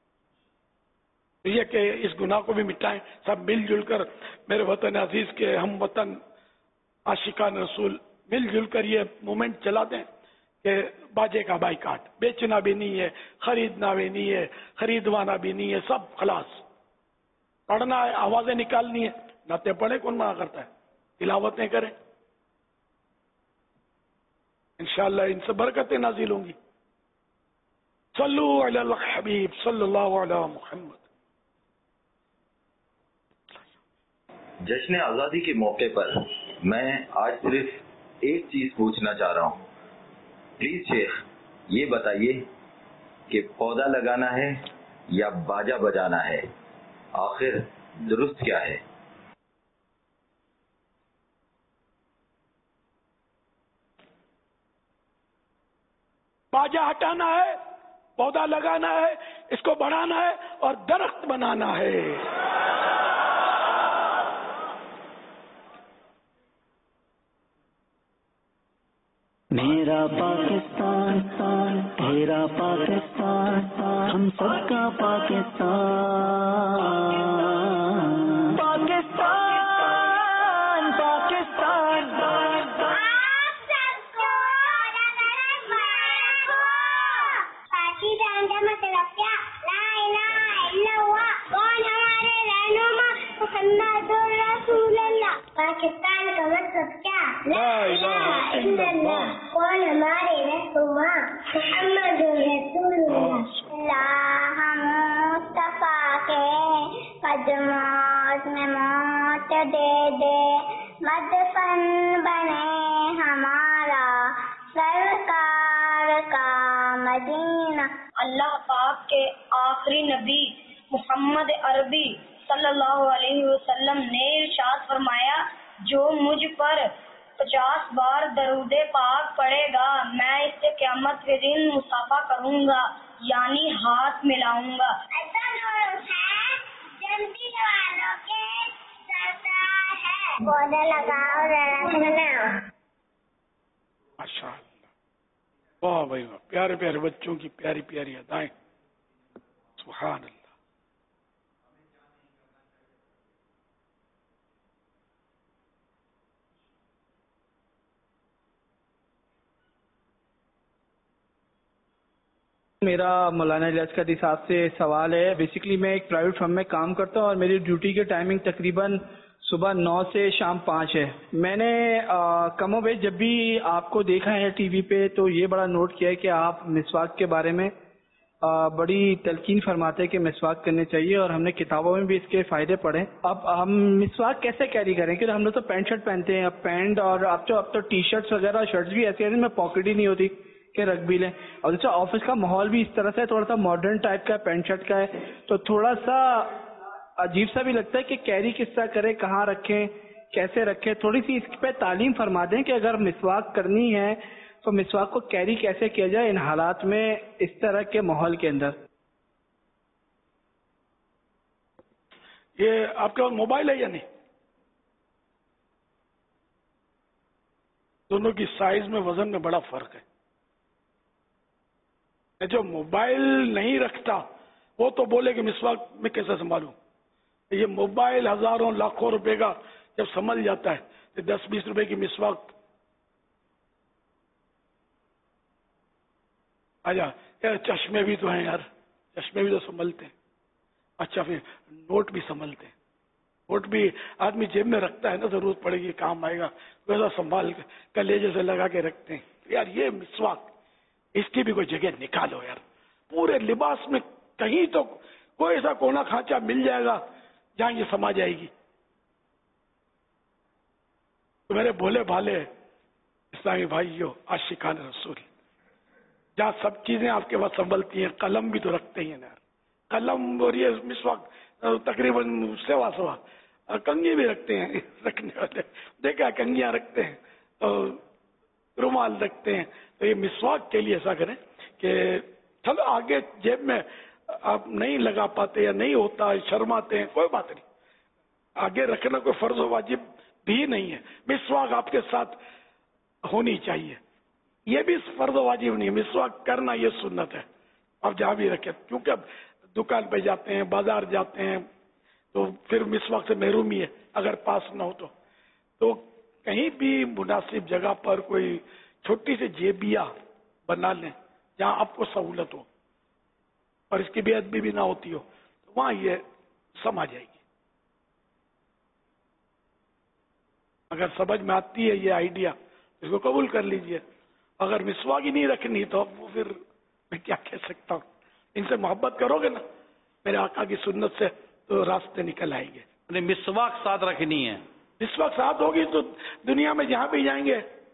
یہ کہ اس گناہ کو بھی مٹائیں سب مل جل کر. میرے وطن عزیز کے ہم وطن عاشقان رسول مل جل کر یہ مومنٹ چلا دیں کہ باجے کا بائیکاٹ، بیچنا بھی نہیں ہے، خریدنا بھی نہیں ہے، خریدوانا بھی نہیں ہے، سب خلاص. پڑھنا ہے، آوازیں نکالنی ہے، نعتیں پڑھیں، کون منع کرتا ہے؟ تلاوتیں کریں، انشاءاللہ ان سے برکتیں نازل ہوں گی. صلو علی الحبیب صلی اللہ علی محمد. جشن آزادی کے موقع پر میں آج صرف ایک چیز پوچھنا چاہ رہا ہوں. پلیز شیخ یہ بتائیے کہ پودا لگانا ہے یا باجا بجانا ہے، آخر درست کیا ہے؟ باجا ہٹانا ہے، پودا لگانا ہے، اس کو بڑھانا ہے اور درخت بنانا ہے. میرا پاکستان تیرا پاکستان، ہم سب کا پاکستان. پاکستان پاکستان پاکی جان کا مطلب کیا؟ لا الہ الا اللہ. کون ہمارے رہنما؟ محمد رسول اللہ. پاکستان کا مطلب کیا؟ لا الہ الا اللہ. کون ہمارے رہنما؟ محمد رسول اللہ. مصطفیٰ کے قدمات میں موت دے دے، مدفن بنے ہمارا سرکار کا مدینہ. اللہ پاک کے آخری نبی محمد عربی صلی اللہ علیہ وسلم نے ارشاد فرمایا، جو مجھ پر 50 بار درود پاک پڑھے گا میں اس سے قیامت کے دن مصافحہ کروں گا، یعنی ہاتھ ملاؤں گا. ایسا نور ہے جنتی والوں کے سردار ہے. پودا لگاؤ، درخت بناؤ. ماشاء اللہ، واہ بھائی واہ، پیارے پیارے بچوں کی پیاری پیاری ادائیں. سبحان اللہ. میرا مولانا الیاس قادری صاحب سے سوال ہے. بیسیکلی میں ایک پرائیویٹ فرم میں کام کرتا ہوں اور میری ڈیوٹی کی ٹائمنگ تقریباً صبح 9 سے شام 5 ہے. میں نے کم و بیش جب بھی آپ کو دیکھا ہے ٹی وی پہ تو یہ بڑا نوٹ کیا ہے کہ آپ مسواک کے بارے میں بڑی تلقین فرماتے ہیں کہ مسواک کرنے چاہیے، اور ہم نے کتابوں میں بھی اس کے فائدے پڑھے. اب ہم مسواک کیسے کیری کریں؟ کیونکہ ہم لوگ تو پینٹ شرٹ پہنتے ہیں، اب پینٹ اور اب تو ٹی شرٹس وغیرہ شرٹس بھی ایسے ہیں میں پاکٹ ہی نہیں ہوتی کہ رکھ بھی لیں. اور دوسرا آفس کا ماحول بھی اس طرح سے تھوڑا سا ماڈرن ٹائپ کا پینٹ شرٹ کا ہے، تو تھوڑا سا عجیب سا بھی لگتا ہے کہ کیری کس طرح کریں، کہاں رکھیں، کیسے رکھیں. تھوڑی سی اس پہ تعلیم فرما دیں کہ اگر مسواک کرنی ہے تو مسواک کو کیری کیسے کیا جائے ان حالات میں، اس طرح کے ماحول کے اندر. یہ آپ کے پاس موبائل ہے یا نہیں؟ دونوں کی سائز میں وزن میں بڑا فرق ہے. جو موبائل نہیں رکھتا وہ تو بولے کہ مسواک میں کیسے سنبھالوں. یہ موبائل ہزاروں لاکھوں روپے کا جب سنبھل جاتا ہے تو 10-20 روپے کی مسواک یار چشمے بھی تو ہیں یار، چشمے بھی تو سنبھلتے ہیں. اچھا پھر نوٹ بھی سنبھلتے ہیں. نوٹ بھی آدمی جیب میں رکھتا ہے نا، ضرورت پڑے گی کام آئے گا، ویسا سنبھال کے کلیجے سے لگا کے رکھتے ہیں. یار یہ مسواک اس کی بھی کوئی جگہ نکالو یار. پورے لباس میں کہیں تو کوئی ایسا کونا کھانچا مل جائے گا جہاں یہ سما جائے گی. تو میرے بھولے بھالے اسلامی بھائیو عاشقان رسول، جہاں سب چیزیں آپ کے پاس سنبھلتی ہیں، قلم بھی تو رکھتے ہیں یار. قلم اور یہ مسواک تقریباً سوا کنگھی بھی رکھتے ہیں رکھنے والے، دیکھا کنگھیاں رکھتے ہیں اور رومال رکھتے ہیں. تو یہ مسواک کے لیے ایسا کریں کہ چلو آگے جیب میں آپ نہیں لگا پاتے یا نہیں ہوتا، شرماتے ہیں، کوئی بات نہیں، آگے رکھنا کوئی فرض و واجب بھی نہیں ہے. مسواک آپ کے ساتھ ہونی چاہیے، یہ بھی فرض و واجب نہیں ہے. مسواک کرنا یہ سنت ہے، آپ جہاں بھی رکھیں. کیونکہ اب دکان پہ جاتے ہیں، بازار جاتے ہیں تو پھر مسواک سے محرومی ہے اگر پاس نہ ہو تو کہیں بھی مناسب جگہ پر کوئی چھوٹی سی جیبیا बना लें जहाँ आपको सहूलत हो और इसकी बेअदबी भी ना होती हो, तो वहाँ ये समा जाएगी। अगर समझ में आती है ये आइडिया, इसको कबूल कर लीजिए। अगर मिसवाक ही नहीं रखनी तो वो फिर मैं क्या कह सकता हूँ। इनसे मोहब्बत करोगे ना मेरे आका की सुन्नत से, तो रास्ते निकल आएंगे। मिसवाक साथ रखनी है। मिसवाक साथ होगी तो दुनिया में जहाँ भी जाएंगे।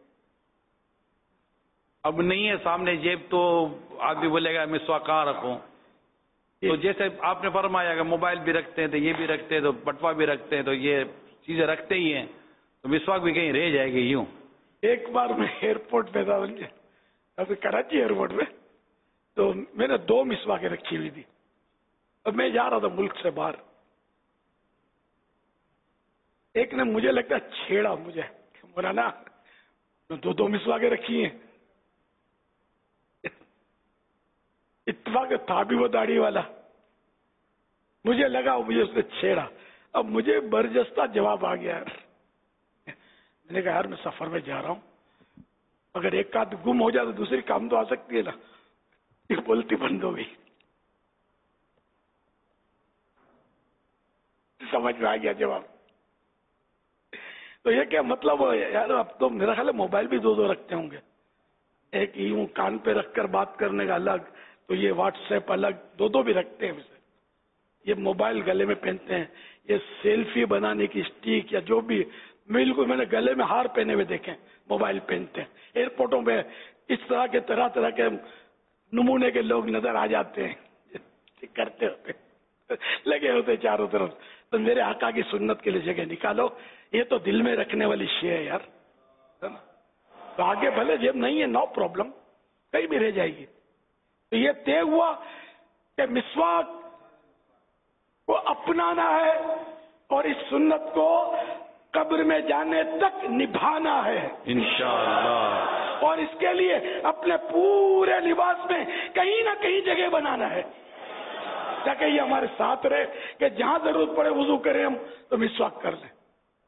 अब नहीं है सामने जेब तो आदमी बोलेगा मिसवाक कहाँ रखूं। तो जैसे आपने फरमाया कि मोबाइल भी रखते हैं तो ये भी रखते हैं, तो बटवा भी रखते हैं, तो ये चीजें रखते ही हैं, तो मिसवाक भी कहीं रह जाएगी यूं। एक बार मैं एयरपोर्ट पे था, अभी कराची एयरपोर्ट में, तो मैंने 2 मिसवाकें रखी हुई थी। अब मैं जा रहा था मुल्क से बाहर, एक ने मुझे लगता है छेड़ा मुझे, बोला ना 2 मिसवाकें रखी हैं। इत्तेफाक था भी वो दाढ़ी वाला, मुझे लगा मुझे उसने छेड़ा। अब मुझे बरजस्ता जवाब आ गया। मैंने कहा यार मैं सफर में जा रहा हूं, अगर एक आध गुम हो जाए तो दूसरी काम तो आ सकती है ना। ये बोलती बंद हो गई। समझ में आ गया जवाब। तो ये क्या मतलब है यार, अब तो मेरा ख्याल है मोबाइल भी 2 रखते होंगे। एक यूं कान पे रखकर बात करने का अलग, तो ये व्हाट्सएप अलग, 2 भी रखते हैं वैसे। ये मोबाइल गले में पहनते हैं, ये सेल्फी बनाने की स्टिक या जो भी, बिल्कुल मैंने गले में हार पहने हुए देखे, मोबाइल पहनते हैं। एयरपोर्टों में इस तरह तरह के नमूने के लोग नजर आ जाते हैं, करते होते लगे होते चारों तरफ। तो मेरे आका की सुन्नत के लिए जगह निकालो। ये तो दिल में रखने वाली शे है यार, तो आगे भले जेब नहीं है, नो प्रॉब्लम, कहीं भी रह जाएगी। तो ये तय हुआ कि मिसवाक को अपनाना है और इस सुन्नत को कब्र में जाने तक निभाना है इंशाअल्लाह। और इसके लिए अपने पूरे लिबास में कहीं ना कहीं जगह बनाना है, ताकि ये हमारे साथ रहे कि जहां जरूरत पड़े वुजू करें हम तो मिसवाक कर लें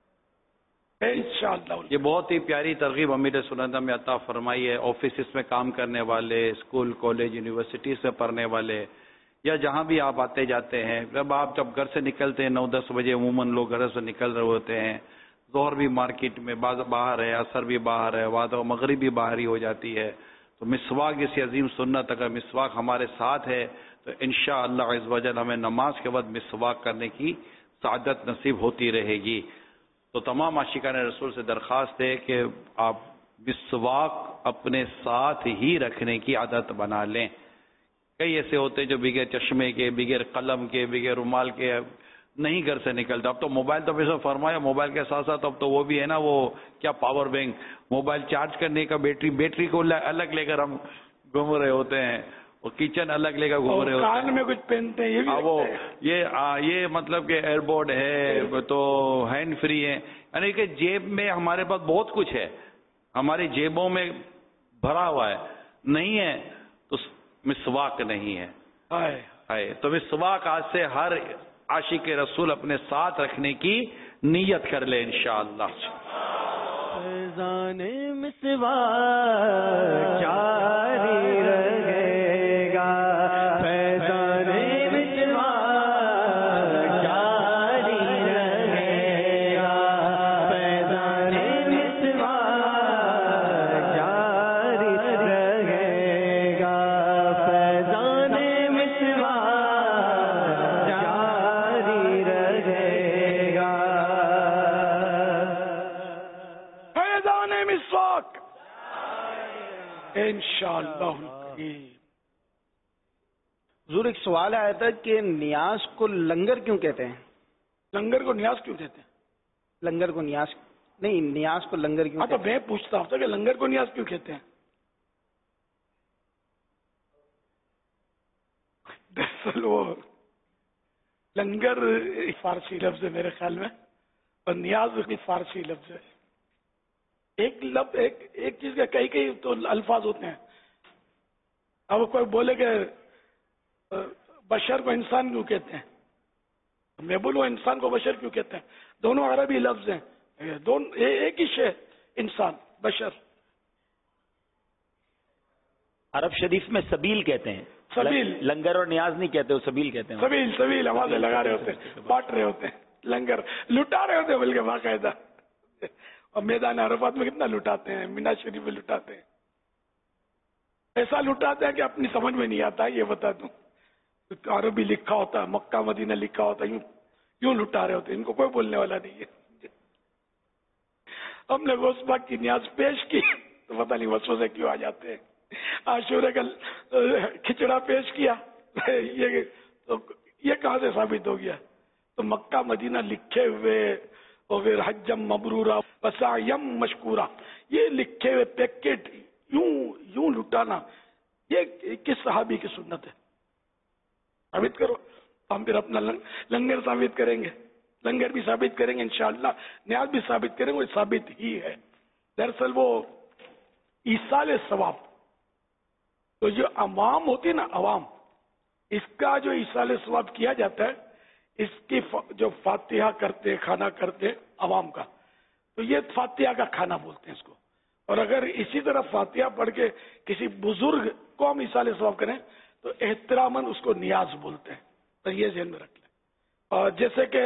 इंशाअल्लाह। ये बहुत ही प्यारी तरगीब अमीर सुन्नत में अता फरमाई है। ऑफिस में काम करने वाले, स्कूल कॉलेज यूनिवर्सिटी से पढ़ने वाले, या जहां भी आप आते जाते हैं, जब घर से निकलते हैं 9-10 बजे अमूमन लोग घर से निकल रहे होते हैं, जोहर भी मार्केट में बाहर है, असर भी बाहर है, बाद मगरिब भी बाहर ही हो जाती है। तो मिसवाक जैसी अजीम सुन्नत, अगर मिसवाक हमारे साथ है तो इंशाअल्लाह अज़्ज़ वजल हमें नमाज के बाद मिसवाक करने की सादत नसीब होती रहेगी। तो तमाम आशिकान रसूल से दरख्वास्त है कि आप मिसवाक अपने साथ ही रखने की आदत बना लें। कई ऐसे होते हैं जो बगैर चश्मे के, बगैर कलम के, बगैर रुमाल के नहीं घर से निकलता। अब तो मोबाइल तो वैसे फरमाया, मोबाइल के साथ साथ अब तो वो भी है ना, वो क्या पावर बैंक, मोबाइल चार्ज करने का बैटरी को अलग लेकर हम घूम रहे होते हैं, और किचन अलग लेकर घूम रहे होते हैं, कान में कुछ पहनते हैं, ये भी वो ये मतलब कि एयरबोर्ड है तो हैंड फ्री है, यानी कि जेब में हमारे पास बहुत कुछ है, हमारी जेबों में भरा हुआ है, नहीं है तो मिसवाक नहीं है। तो मिसवाक आज से हर आशिक रसूल अपने साथ रखने की नीयत कर ले इंशाअल्लाह। फैज़ाने मिसवाक जारी रहेगा, फैज़ाने मिसवाक जारी रहेगा, फैज़ाने मिसवाक जारी रहेगा, फैज़ाने मिसवाक जारी रहेगा। फैज़ाने मिसवाक इंशाअल्लाह। हुजूर एक सवाल आया था कि नियाज को लंगर क्यों कहते हैं? लंगर को न्याज क्यों कहते हैं? लंगर को नियाज नहीं, नियाज को लंगर क्यों? हाँ तो मैं पूछता हूँ कि लंगर को न्याज क्यों कहते हैं? दरअसल वो लंगर फारसी लफ्ज है मेरे ख्याल में, और नियाज भी फारसी लफ्ज है। एक चीज के कई तो अल्फाज होते हैं। अब कोई बोले कि बशर को इंसान क्यों कहते हैं, मैं बोलूँ इंसान को बशर क्यों कहते हैं? दोनों अरबी लफ्ज हैं, दोनों एक ही शे, इंसान बशर। عرب شریف میں سبیل کہتے ہیں, سبیل, لنگر اور نیاز نہیں کہتے, وہ سبیل کہتے ہیں. سبیل سبیل آوازیں لگا رہے ہوتے ہیں, بانٹ رہے ہوتے ہیں, لنگر لٹا رہے ہوتے ہیں بلکہ باقاعدہ. اور میدان عرفات میں کتنا لٹاتے ہیں, مینا شریف میں لٹاتے ہیں, ایسا لٹاتے ہیں کہ اپنی سمجھ میں نہیں آتا. یہ بتا دوں, عربی لکھا ہوتا ہے, مکہ مدینہ لکھا ہوتا ہے, یوں لٹا رہے ہوتے ہیں, ان کو کوئی بولنے والا نہیں ہے. ہم نے غوث پاک کی نیاز پیش کی تو پتہ نہیں وسوسے کیوں آ جاتے ہیں. عاشورے کا کھچڑا پیش کیا, یہ کہاں سے ثابت ہو گیا؟ تو مکہ مدینہ لکھے ہوئے اور پھر حجم مبرورا وسعیم مشکورا, یہ لکھے ہوئے پیکٹ یوں لٹانا, یہ کس صحابی کی سنت ہے؟ ثابت کرو. ہم پھر اپنا لنگر ثابت کریں گے, لنگر بھی ثابت کریں گے انشاءاللہ, نیاز بھی ثابت کریں گے. وہ ثابت ہی ہے. دراصل وہ ایصال ثواب, تو جو عوام ہوتی ہے نا, عوام, اس کا جو ایصال ثواب کیا جاتا ہے, اس کی جو فاتحہ کرتے کھانا کرتے عوام کا, تو یہ فاتحہ کا کھانا بولتے ہیں اس کو. اور اگر اسی طرح فاتحہ پڑھ کے کسی بزرگ کو ہم ایصال ثواب کریں تو احتراماً اس کو نیاز بولتے ہیں. تو یہ ذہن میں رکھ لیں. اور جیسے کہ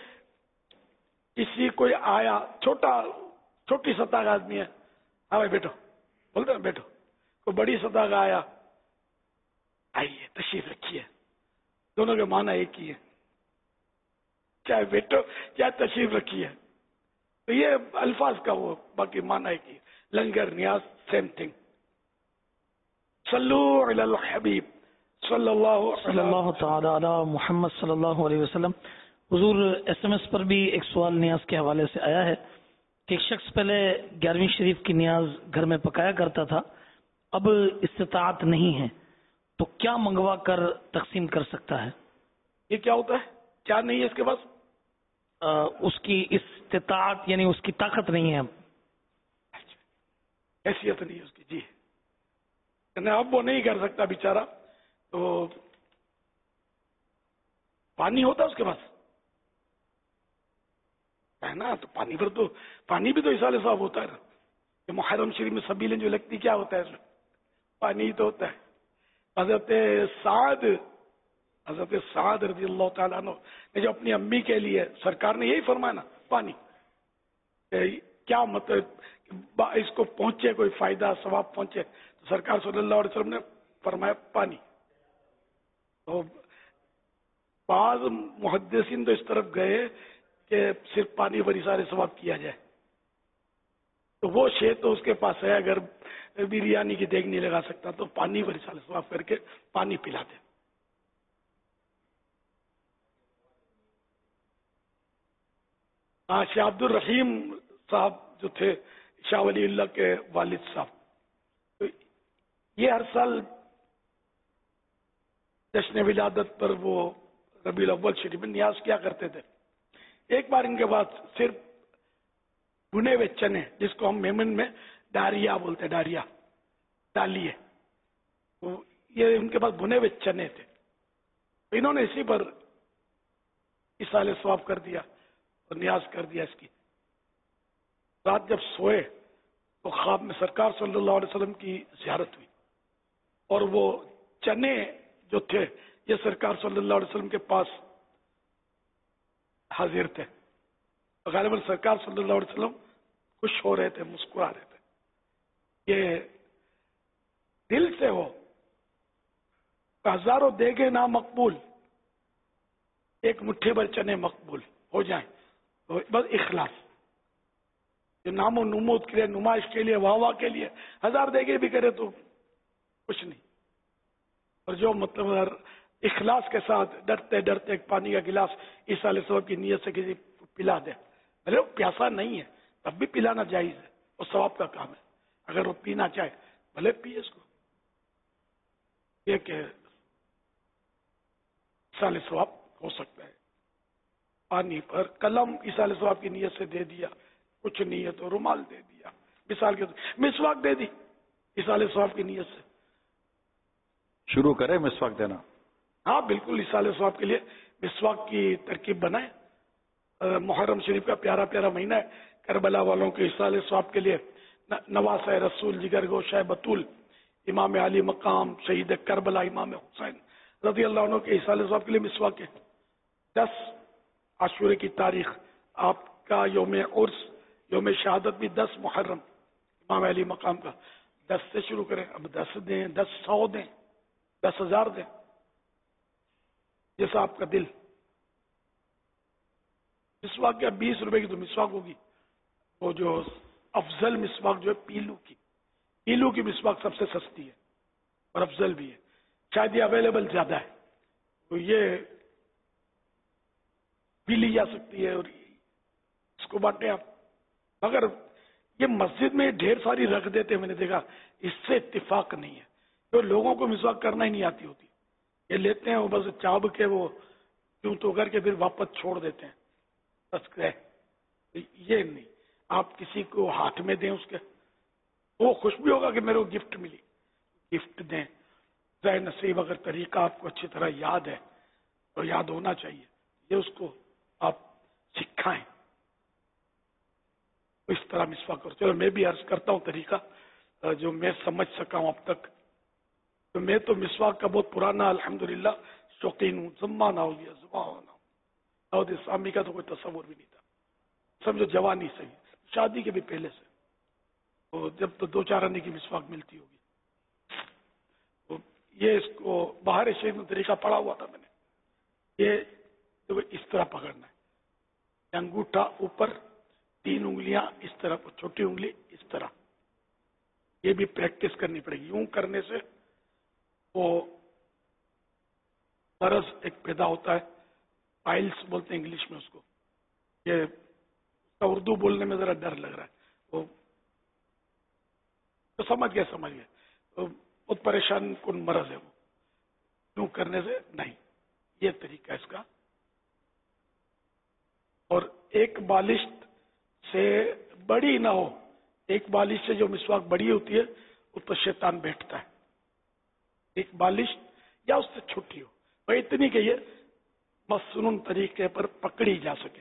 کسی کوئی آیا, چھوٹی سطح کا آدمی ہے, ہاں بھائی بیٹھو, بولتے ہیں بیٹھو. کوئی بڑی سطح کا آیا, آئیے تشریف رکھیے, دونوں کے معنی ایک ہی ہے, چاہے بیٹھو چاہے تشریف رکھیے. تو یہ الفاظ کا وہ باقی معنی ایک ہی ہے. لنگر نیاز سیم تھنگ. صلو علی الحبیب صلی اللہ تعالی علی محمد صلی اللہ علیہ وسلم. حضور ایس ایم ایس پر بھی ایک سوال نیاز کے حوالے سے آیا ہے کہ ایک شخص پہلے 11ویں شریف کی نیاز گھر میں پکایا کرتا تھا, اب استطاعت نہیں ہے, تو کیا منگوا کر تقسیم کر سکتا ہے؟ یہ کیا ہوتا ہے؟ کیا نہیں ہے اس کے پاس؟ اس کی استطاعت یعنی اس کی طاقت نہیں ہے, حیثیت نہیں ہے اس کی. جی, اب وہ نہیں کر سکتا بیچارہ. تو پانی ہوتا ہے اس کے پاس ہے نا, تو پانی پر تو پانی بھی تو ایصال ثواب ہوتا ہے نا. کہ محرم شریف میں سبیلیں جو لگتی کیا ہوتا ہے اس میں؟ پانی ہی تو ہوتا ہے. حضرت سعد رضی اللہ تعالیٰ عنہ نے جو اپنی امی کے لیے, سرکار نے یہی فرمایا نا, پانی. کیا مطلب اس کو پہنچے کوئی فائدہ ثواب پہنچے, تو سرکار صلی اللہ علیہ وسلم نے فرمایا پانی. تو بعض محدثین تو اس طرف گئے کہ صرف پانی پر سارے ثواب کیا جائے. تو وہ شے تو اس کے پاس ہے, اگر بریانی کی دیگ نہیں لگا سکتا تو پانی پر سارے ثواب کر کے پانی پلا دے. شاہ عبد الرحیم صاحب جو تھے, شاہ ولی اللہ کے والد صاحب, تو یہ ہر سال جشن ولادت پر وہ ربیع الاول شریف میں نیاز کیا کرتے تھے. ایک بار ان کے بعد صرف بنے ہوئے چنے, جس کو ہم میمن میں ڈاریا بولتے, ڈالیا ڈالیے, یہ ان کے پاس بنے ہوئے چنے تھے. انہوں نے اسی پر ایصال ثواب کر دیا اور نیاز کر دیا اس کی. رات جب سوئے تو خواب میں سرکار صلی اللہ علیہ وسلم کی زیارت ہوئی, اور وہ چنے جو تھے یہ سرکار صلی اللہ علیہ وسلم کے پاس حاضر تھے. غالباً سرکار صلی اللہ علیہ وسلم خوش ہو رہے تھے, مسکرا رہے تھے. یہ دل سے ہو, ہزاروں دیگے نا مقبول, ایک مٹھی بھر چنے مقبول ہو جائیں, تو بس اخلاص. جو نام و نمود کے لیے, نمائش کے لیے, واہ واہ کے لیے 1000 دیگے بھی کرے تو کچھ نہیں. اور جو مطلب اخلاص کے ساتھ ڈرتے ڈرتے ایک پانی کا گلاس ایصال ثواب کی نیت سے کسی پلا دے, بھلے وہ پیاسا نہیں ہے تب بھی پلانا جائز ہے, اور ثواب کا کام ہے. اگر وہ پینا چاہے بھلے پیے اس کو. یہ کہ ایصال ثواب ہو سکتا ہے. پانی پر قلم ایصال ثواب کی نیت سے دے دیا, کچھ نہیں ہے تو رومال دے دیا, مثال کے مسواک دے دی ایصال ثواب کی نیت سے. شروع کرے مسواک دینا؟ ہاں بالکل, ایصال ثواب کے لیے مسواک کی ترکیب بنائیں. محرم شریف کا پیارا پیارا مہینہ ہے, کربلا والوں کے ایصال ثواب کے لیے نواس رسول, جگر گوشہ بطول, امام علی مقام شہید کربلا امام حسین رضی اللہ عنہ کے اصال صاحب کے لیے مسواک ہے. 10 عاشورے کی تاریخ آپ کا یوم عرس یوم شہادت بھی 10 محرم امام علی مقام کا. 10 سے شروع کریں. اب 10 دیں, 10 100 دیں, 10,000 دیں, جیسا آپ کا دل. مسواک کیا 20 روپے کی تو مسواک ہوگی. وہ جو افضل مسواک جو ہے پیلو کی مسواک سب سے سستی ہے اور افضل بھی ہے. شاید یہ اویلیبل زیادہ ہے تو یہ بھی لی جا سکتی ہے اور اس کو بانٹیں آپ. مگر یہ مسجد میں ڈھیر ساری رکھ دیتے ہیں, میں نے دیکھا, اس سے اتفاق نہیں ہے. تو لوگوں کو مسواک کرنا ہی نہیں آتی ہوتی, یہ لیتے ہیں وہ بس چاب کے وہ کیوں تو کر کے پھر واپس چھوڑ دیتے ہیں. بس یہ نہیں, آپ کسی کو ہاتھ میں دیں, اس کے وہ خوش بھی ہوگا کہ میرے کو گفٹ ملی, گفٹ دیں. ذہن نصیب اگر طریقہ آپ کو اچھی طرح یاد ہے اور یاد ہونا چاہیے, یہ اس کو آپ سکھائیں, اس طرح مسواک کرو. چلو میں بھی عرض کرتا ہوں طریقہ جو میں سمجھ سکا ہوں اب تک. تو میں تو مسواک کا بہت پرانا الحمدللہ شوقین ہوں. زمانہ ہو گیا, زمانہ دعوت اسلامی کا تو کوئی تصور بھی نہیں تھا, سمجھو جوانی سے, شادی کے بھی پہلے سے. تو جب تو 2-4 آنے کی مسواک ملتی ہوگی. تو یہ اس کو باہر شریف میں طریقہ پڑھا ہوا تھا میں نے. یہ اس طرح پکڑنا ہے, انگوٹھا اوپر, 3 انگلیاں اس طرح, چھوٹی انگلی اس طرح. یہ بھی پریکٹس کرنی پڑے گی. یوں کرنے سے وہ مرض ایک پیدا ہوتا ہے, پائلس بولتے ہیں انگلش میں اس کو. یہ اردو بولنے میں ذرا ڈر لگ رہا ہے. وہ تو سمجھ گئے تو بہت پریشان کن مرض ہے وہ. یوں کرنے سے نہیں, یہ طریقہ ہے اس کا. اور ایک بالشت سے بڑی نہ ہو, ایک بالش سے جو مسواک بڑی ہوتی ہے اس پر شیطان بیٹھتا ہے. ایک بالش یا اس سے چھوٹی ہو, وہ اتنی کہ یہ مسنون طریقے پر پکڑی جا سکے.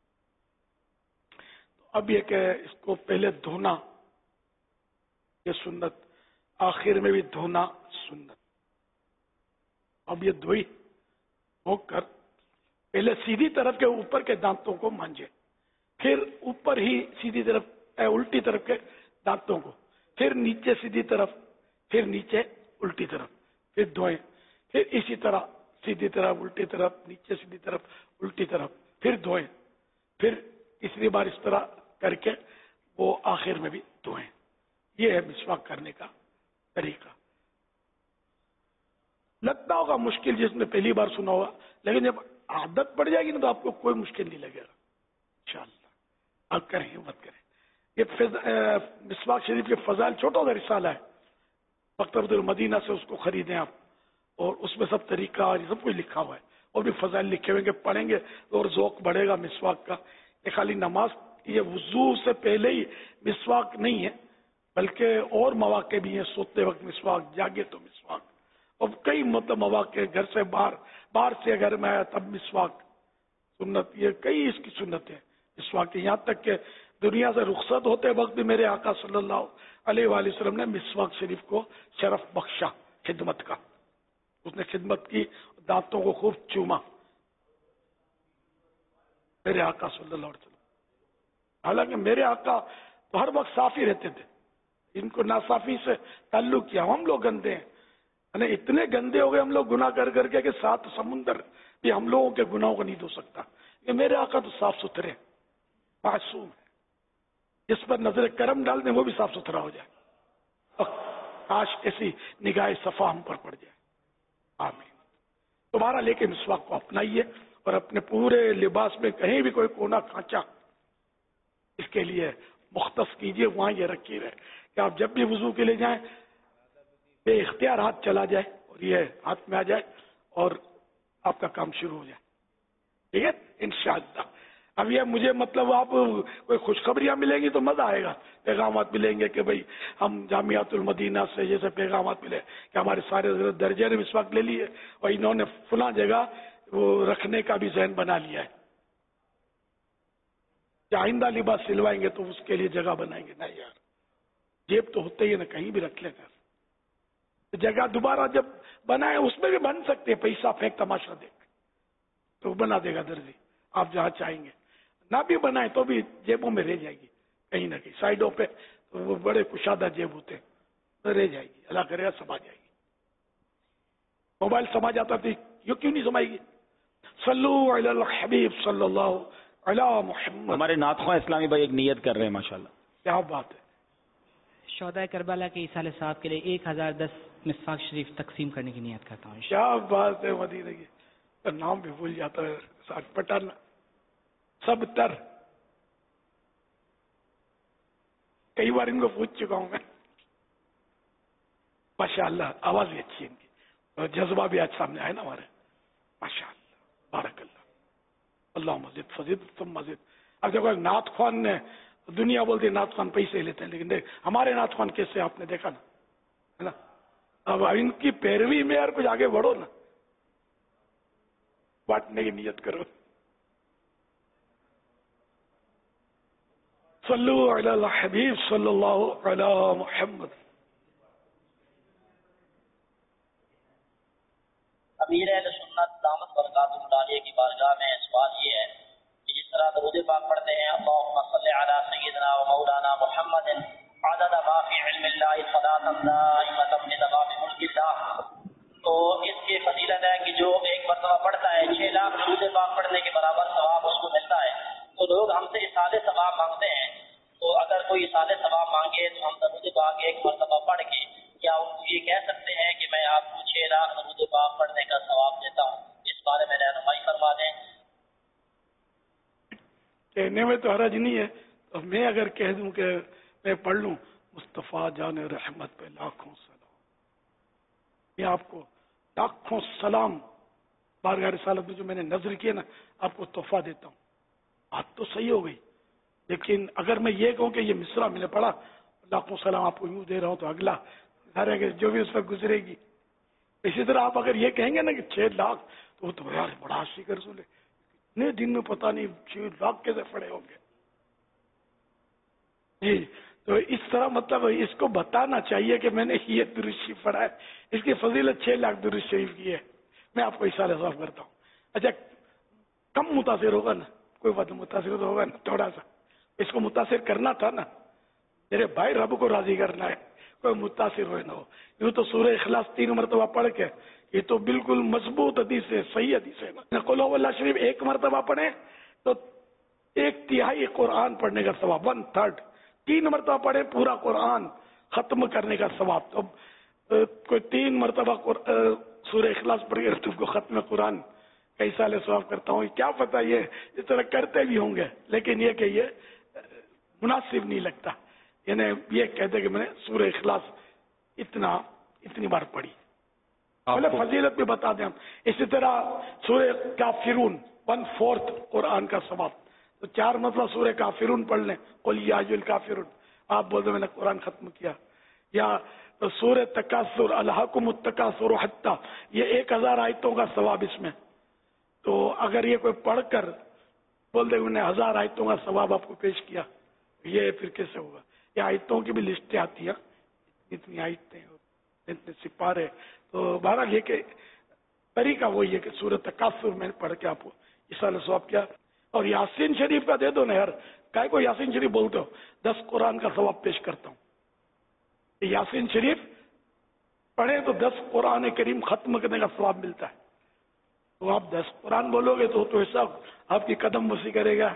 تو اب یہ کہ اس کو پہلے دھونا یہ سنت, آخر میں بھی دھونا سنت. اب یہ دھوئی ہو کر پہلے سیدھی طرف کے اوپر کے دانتوں کو مانجے, پھر اوپر ہی سیدھی طرف الٹی طرف کے دانتوں کو, پھر نیچے سیدھی طرف, پھر نیچے الٹی طرف, پھر دھوئیں. پھر اسی طرح سیدھی طرف, الٹی طرف, نیچے سیدھی طرف, الٹی طرف, پھر دھوئیں. پھر تیسری بار اس طرح کر کے وہ آخر میں بھی دھوئیں. یہ ہے مسواک کرنے کا طریقہ. لگتا ہوگا مشکل جس نے پہلی بار سنا ہوگا, لیکن جب عادت پڑ جائے گی نا تو آپ کو کوئی مشکل نہیں لگے گا انشاءاللہ. آپ کریں, ہمت کریں. یہ مسواک شریف کے فضائل چھوٹا سا رسالہ ہے, مکتبۃ المدینہ سے اس کو خریدیں آپ, اور اس میں سب طریقہ اور سب کچھ لکھا ہوا ہے, اور بھی فضائل لکھے ہوئے کہ پڑھیں گے اور ذوق بڑھے گا مسواک کا. یہ خالی نماز, یہ وضو سے پہلے ہی مسواک نہیں ہے, بلکہ اور مواقع بھی ہیں. سوتے وقت مسواک, جاگے تو مسواک, اور کئی مطلب مواقع, گھر سے باہر سے گھر میں آیا تب مسواک سنت. یہ کئی اس کی سنت ہے مسواک کی. یہاں تک کہ دنیا سے رخصت ہوتے وقت بھی میرے آقا صلی اللہ علیہ وآلہ وسلم نے مسواک شریف کو شرف بخشا خدمت کا. اس نے خدمت کی, دانتوں کو خوب چوما میرے آقا صلی اللہ علیہ وسلم. حالانکہ میرے آقا تو ہر وقت صاف ہی رہتے تھے, ان کو ناصافی سے تعلق کیا. ہم لوگ گندے ہیں, یعنی اتنے گندے ہو گئے ہم لوگ گناہ کر کر کے کہ 7 سمندر بھی ہم لوگوں کے گناہوں کو نہیں دھو سکتا. یہ میرے آقا تو صاف ستھرے معصوم ہے, جس پر نظر کرم ڈال دیں وہ بھی صاف ستھرا ہو جائے. کاش ایسی نگاہ صفا ہم پر پڑ جائے. آمین. دوبارہ لے کے مسواک کو اپنائیے, اور اپنے پورے لباس میں کہیں بھی کوئی کونا کھانچا اس کے لیے مختص کیجئے, وہاں یہ رکھی رہے کہ آپ جب بھی وضو کے لیے جائیں بے اختیار ہاتھ چلا جائے اور یہ ہاتھ میں آ جائے اور آپ کا کام شروع ہو جائے. ٹھیک ہے انشاءاللہ. اب یہ مجھے مطلب آپ کوئی خوشخبریاں ملیں گی تو مزہ آئے گا. پیغامات ملیں گے کہ بھئی ہم جامعۃ المدینہ سے جیسے پیغامات ملے کہ ہمارے سارے درجے نے مسواک لے لیے اور انہوں نے فلاں جگہ وہ رکھنے کا بھی ذہن بنا لیا ہے. آئندہ لباس سلوائیں گے تو اس کے لیے جگہ بنائیں گے. نہیں یار, جیب تو ہوتے ہی نا, کہیں بھی رکھ لیں گے. जगह दोबारा जब बनाए उसमें भी बन सकते हैं, पैसा फेंक तमाशा देख तो बना देगा दर्जी, आप जहाँ चाहेंगे। ना भी बनाए तो भी जेबों में रह जाएगी कहीं ना कहीं, साइडों पे तो वो बड़े कुशादा जेब होते हैं, तो रह जाएगी, अल्लाह करेगा समा जाएगी। मोबाइल समा जाता थी, यो क्यों नहीं समाएगी? सल्लू अलल हबीब सल्लल्लाहु अला मुहम्मद। हमारे नाथख्वां इस्लामी भाई एक नियत कर रहे हैं माशाल्लाह। क्या बात है। शोहदा करबला के इसाले साहब के लिए 1010 मिसवाक शरीफ तकसीम करने की नियत करता हूँ। क्या बात है मदीने की, तो नाम भी भूल जाता है, साथ पटन सब तर, कई बार इनको पूछ चुका हूं मैं। माशाअल्लाह आवाज भी अच्छी है इनकी और जज्बा भी आज सामने आया ना हमारे, माशाअल्लाह बारकल्लाह। अल्लाह मजिद फजीद तुम मजिद। अब देखो नाथ खान ने, दुनिया बोलती है नाथ खान पैसे लेते हैं, लेकिन देख हमारे नाथ खान कैसे आपने देखा ना, है ना। अब इनकी पैरवी में यार कुछ आगे बढ़ो ना, बांटने की नियत करो। सल्लु अलल हबीब सल्लल्लाहु अला मुहम्मद। अमीर अहले सुन्नत दामत बरकातुहु तालिया की बारगाह में सवाल ये है कि जिस तरह दरूद पाक पढ़ते हैं अल्लाहुम्मा सल्लि अला सय्यिदिना व मौलाना मुहम्मदिन अदद मा फी इल्मिल्लाहि सलातन दाइमतन बिदवाम मुल्किल्लाह, तो इसकी फजीलत है कि जो एक मरतबा पढ़ता है 6 लाख दरूद पाक पढ़ने के बराबर सवाब उसको मिलता है। तो लोग हमसे इसाले सवाब मांगते हैं, तो अगर कोई इसाले सवाब मांगे तो हम दरूद पाक एक मरतबा पढ़ के क्या उनको ये कह सकते हैं कि मैं आपको 6 लाख दरूद पाक पढ़ने का सवाब देता हूँ? इस बारे में रहनुमाई फरमा दें। कहने में तो हरज नहीं है, तो मैं अगर कह दूं कि मैं पढ़ लूं मुस्तफ़ा जान रहमत पे लाखों सलाम, मैं आपको लाखों सलाम बारगाह रिसालत में जो मैंने नजर किए ना आपको तोहफा देता हूँ। बात तो सही हो गई, लेकिन अगर मैं ये कहूँ कि ये मिसरा मैंने पढ़ा लाखों सलाम आपको यूं दे रहा हूँ, तो अगला सारे जो भी उस पर गुजरेगी। इसी तरह आप अगर ये कहेंगे ना कि 6 लाख, तो वो तो यार बड़ा आशिक रसूल है, इतने दिन में पता नहीं 6 लाख कैसे पड़े होंगे जी। तो इस तरह मतलब इसको बताना चाहिए कि मैंने ये दुरूद शरीफ पढ़ा है, इसकी फजीलत 6 लाख दुरूद शरीफ की है। मैं आपको इशारा साफ करता हूँ। अच्छा कम मुतासिर होगा ना, कोई बात मुतासिर तो होगा ना थोड़ा सा, इसको मुतासिर करना था ना, मेरे भाई रब को राजी करना है, कोई मुतासिर हो ना हो। यूं तो सूरह इखलास 3 मरतबा पढ़ के, ये तो बिल्कुल मजबूत हदीस है, सही हदीस है ना। कुल हुवल्लाह शरीफ 1 मरतबा पढ़े तो 1/3 कुरान पढ़ने का सवाब, 1/3। 3 मरतबा पढ़े पूरा कुरान खत्म करने का सवाब। तो कोई 3 मरतबा सूरह इखलास पढ़ के तुमको खत्म कुरान कई साल सवाब करता हूँ, क्या पता ये इस तरह करते भी होंगे, लेकिन ये कि ये मुनासिब नहीं लगता। यानी ये कहते कि मैंने सूरह इखलास इतनी बार पढ़ी, पहले फजीलत भी बता दें हम। इसी तरह सूरह काफिरून 1/4 कुरान का सवाब, तो 4 मतलब सूरह काफिरून पढ़ लें, कुल या अय्युहल काफिरून, आप बोल दो मैंने कुरान खत्म किया। या तो सूरह तकासुर अलहाकुमुत तकासुर हत्ता, ये 1000 आयतों का सवाब इसमें। तो अगर ये कोई पढ़कर बोल दे मैंने 1000 आयतों का सवाब आपको पेश किया, ये फिर कैसे होगा? ये आयतों की भी लिस्टें आती हैं, इतनी आयतें इतने सिपारे। तो बहरहाल ये कि तरीका वही है कि सूरह तकासुर में पढ़ के आपको इसाले सवाब किया। और यासीन शरीफ का दे दो ना यार, काय को यासीन शरीफ बोलते हो, 10 कुरान का सवाब पेश करता हूँ। यासीन शरीफ पढ़े तो 10 कुरान करीम खत्म करने का सवाब मिलता है। तो आप 10 कुरान बोलोगे तो ऐसा आपकी कदम बसी करेगा।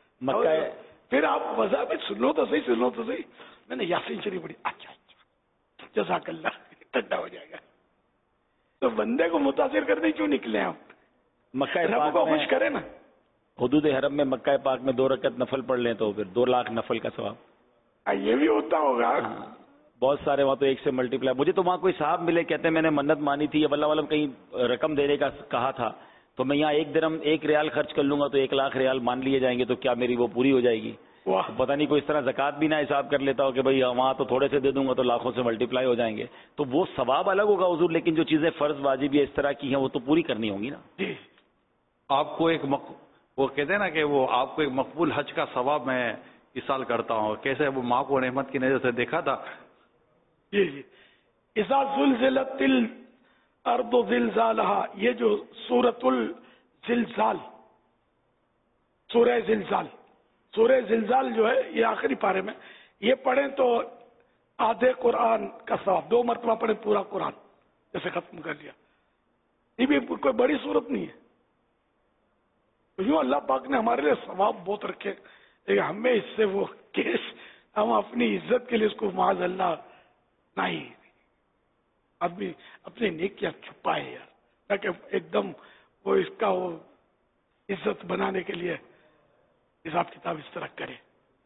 फिर आप वजह में सुन लो तो सही, मैंने यासीन शरीफ पढ़ी, अच्छा जज़ाकल्लाह, ठंडा हो जाएगा। तो बंदे को मुतासिर करने क्यों निकले आप? रब को खुश करे ना। हुदूद हरम में मक्का पाक में 2 रकत नफल पढ़ लें तो फिर 2 लाख नफल का सवाब। ये भी होता होगा। बहुत सारे वहाँ तो 1 से मल्टीप्लाई। मुझे तो वहाँ कोई साहब मिले, कहते हैं मैंने मन्नत मानी थी, अल्लाह वाला कहीं रकम देने का कहा था, तो मैं यहाँ 1 दिरहम 1 रियाल खर्च कर लूंगा तो 1 लाख रियाल मान लिए जाएंगे, तो क्या मेरी वो पूरी हो जाएगी? तो पता नहीं कोई इस तरह ज़कात भी ना हिसाब कर लेता हो कि भाई वहाँ तो थोड़े से दे दूंगा तो लाखों से मल्टीप्लाई हो जाएंगे। तो वो सवाब अलग होगा हुजूर, लेकिन जो चीजें फर्ज वाजिब इस तरह की हैं वो तो पूरी करनी होंगी ना। जी आपको वो कहते हैं ना कि वो आपको एक मकबूल हज का सवाब मैं इस साल करता हूँ, कैसे वो माँ को रहमत की नजर से देखा था। जी इज़ा ज़ुलज़िलतिल अर्दु ज़िलज़ालहा, ये जो सूरतुल ज़िलज़ाल, सूरह ज़िलज़ाल जो है ये आखिरी पारे में, ये पढ़ें तो आधे कुरान का सवाब, 2 मरतबा पढ़े पूरा कुरान जैसे खत्म कर लिया। ये भी कोई बड़ी सूरत नहीं है। तो यूँ अल्लाह पाक ने हमारे लिए सवाब बहुत रखे, लेकिन हमें इससे वो केस, हम अपनी इज्जत के लिए उसको माज़ अल्लाह नहीं, आदमी अपनी नेकियां छुपाए यार, ताकि एकदम वो इसका वो इज्जत बनाने के लिए हिसाब किताब इस तरह करे।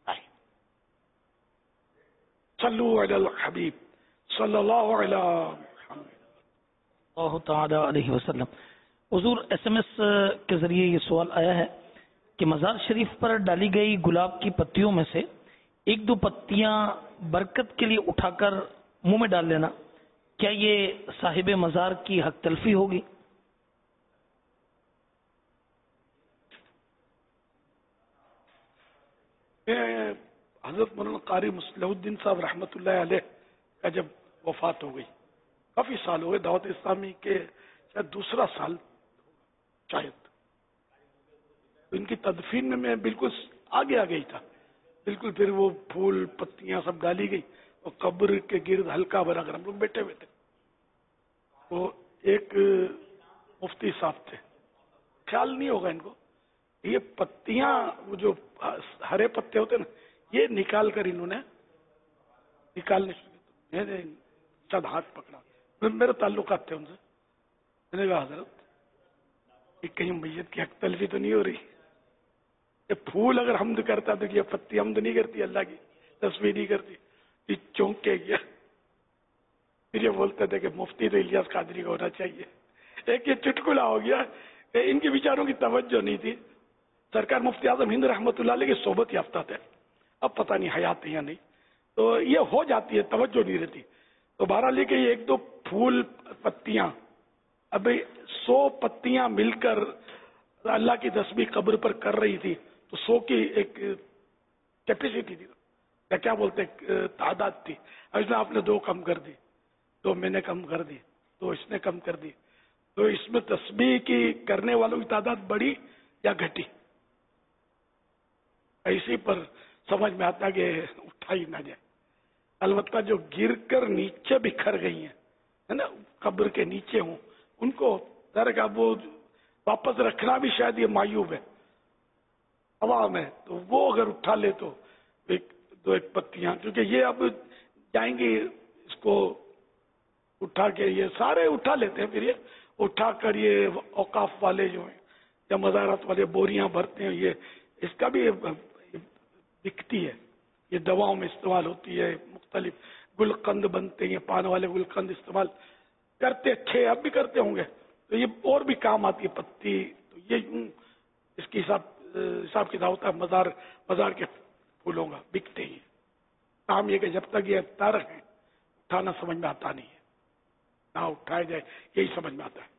सल्लु अलल हबीब सल्लल्लाहु अलैहि वसल्लम। हुजूर एसएमएस के जरिए ये सवाल आया है कि मज़ार शरीफ पर डाली गई गुलाब की पत्तियों में से 1-2 पत्तियां बरकत के लिए उठाकर मुंह में डाल लेना, क्या ये साहिब मज़ार की हक तलफी होगी? हजरत मौलाना कारी मुस्लिहुद्दीन साहब रहमतुल्लाह अलैह का जब वफात हो गई, काफी साल हो गए, दावत इस्लामी के शायद दूसरा साल शायद, तो इनकी तदफीन में मैं बिल्कुल आगे आ गई था, बिल्कुल फिर वो फूल पत्तियां सब डाली गई और कब्र के गिर्द हल्का बनाकर हम लोग बैठे हुए थे। तो एक मुफ्ती साहब थे, ख्याल नहीं होगा इनको, ये पत्तियां वो जो हरे पत्ते होते ना, ये निकाल कर इन्होंने निकालने मैंने शायद हाथ पकड़ा, मेरे ताल्लुकात थे उनसे, मैंने कहा हजरत ये कहीं मैयत की हक तलफी तो नहीं हो रही? ये फूल अगर हमद करता तो ये पत्ती हमद नहीं करती, अल्लाह की तस्बीह नहीं करती। ये चौंक के गया, फिर ये बोलते थे कि मुफ्ती तो इलियास कादरी का होना चाहिए। एक ये चुटकुला हो गया, इनके विचारों की तवज्जो नहीं थी। सरकार मुफ्ती आजम हिंद रहमतुल्लाह अलैह की सोबत याफ्ता थे, अब पता नहीं हयात है या नहीं, तो ये हो जाती है, तवज्जो नहीं रहती। तो बहरहाल लेके 1-2 फूल पत्तियां, अभी 100 पत्तियां मिलकर अल्लाह की तस्बीह कब्र पर कर रही थी, तो 100 की एक कैपेसिटी थी, या क्या बोलते तादाद थी। इसमें आपने 2 कम कर दी, 2 मैंने कम कर दी, 2 इसने कम कर दी, तो इसमें तस्बीह की करने वालों की तादाद बढ़ी या घटी? इसी पर समझ में आता कि उठाई ना जाए। अलबत्ता जो गिर कर नीचे बिखर गई हैं, है ना, कब्र के नीचे हूं, उनको दर का वो वापस रखना भी शायद ये मायूब है हवा में, तो वो अगर उठा ले तो 1 पत्तियां, क्योंकि ये अब जाएंगे इसको उठा के, ये सारे उठा लेते हैं, फिर ये उठा कर ये औकाफ वाले जो हैं या मज़ारात वाले बोरियां भरते हैं, ये इसका भी बिकती है, ये दवाओं में इस्तेमाल होती है, मुख्तलिफ गुलकंद बनते हैं, पान वाले गुलकंद इस्तेमाल करते थे, अब भी करते होंगे, तो ये और भी काम आती है पत्ती। तो ये इसकी हिसाब किताब होता है मज़ार के फूलों का, बिकते ही। काम ये कि जब तक ये तर है उठाना समझ में आता नहीं है, ना उठाया जाए यही समझ में आता है।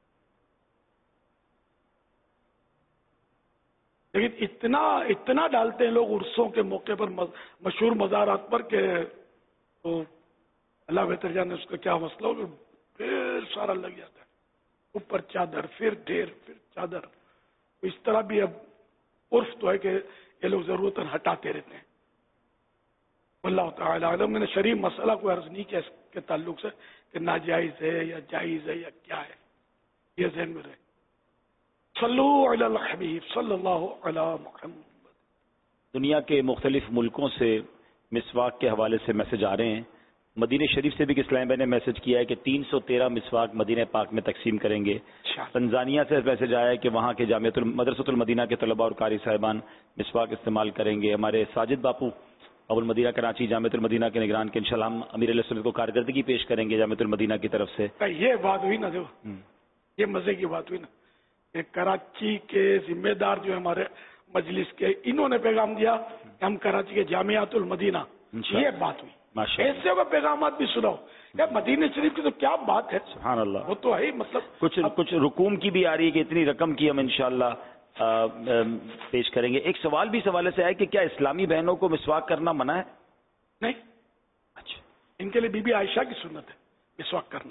लेकिन इतना डालते हैं लोग उर्सों के मौके पर, मशहूर मज़ारात पर, के तो अल्लाह बेहतर जाने उसका क्या मसला हो, ढेर सारा लग जाता है, ऊपर चादर, फिर ढेर, फिर चादर। इस तरह भी अब उर्फ तो है कि ये लोग जरूरतन हटाते रहते हैं। अल्लाह ताला आलम, मैंने शरीफ मसला को अर्ज नहीं किया इसके ताल्लुक से कि नाजायज है या जायज है या क्या है, ये ज़हन में रहे। सल्लु अलल हबीब सल्लल्लाहु अला मुहम्मद। दुनिया के मुख्तलिफ मुल्कों से मिसवाक के हवाले से मैसेज आ रहे हैं। मदीने शरीफ से भी इस्लाम भाई ने मैसेज किया है कि 313 मिसवाक मदीने पाक में तकसीम करेंगे। तंजानिया से मैसेज आया है कि वहाँ के मदरसतुल मदीना के तलबा और कारी साहिबान मिसवाक इस्तेमाल करेंगे। हमारे साजिद बापू अबुल मदीना कराची जामिअतुल मदीना के निगरान के इंशाअल्लाह हम अमीर अहले सुन्नत को कारकर्दगी पेश करेंगे जामिअतुल मदीना की तरफ से। ये बात हुई ना, देखो ये मजे की बात हुई ना, कराची के जिम्मेदार जो हमारे मजलिस के, इन्होंने पैगाम दिया कि हम कराची के जामियातुल मदीना, ये बात हुई। ऐसे का पैगाम भी सुनाओ यार, मदीने शरीफ की तो क्या बात है, सुभान अल्लाह। वो तो है, मतलब कुछ रुकूम की भी आ रही है कि इतनी रकम की हम इंशाअल्लाह पेश करेंगे। एक सवाल भी सवाल से आया कि क्या इस्लामी बहनों को मिसवाक करना मना है? नहीं, अच्छा, इनके लिए बीबी आयशा की सुन्नत है, مسواک करना।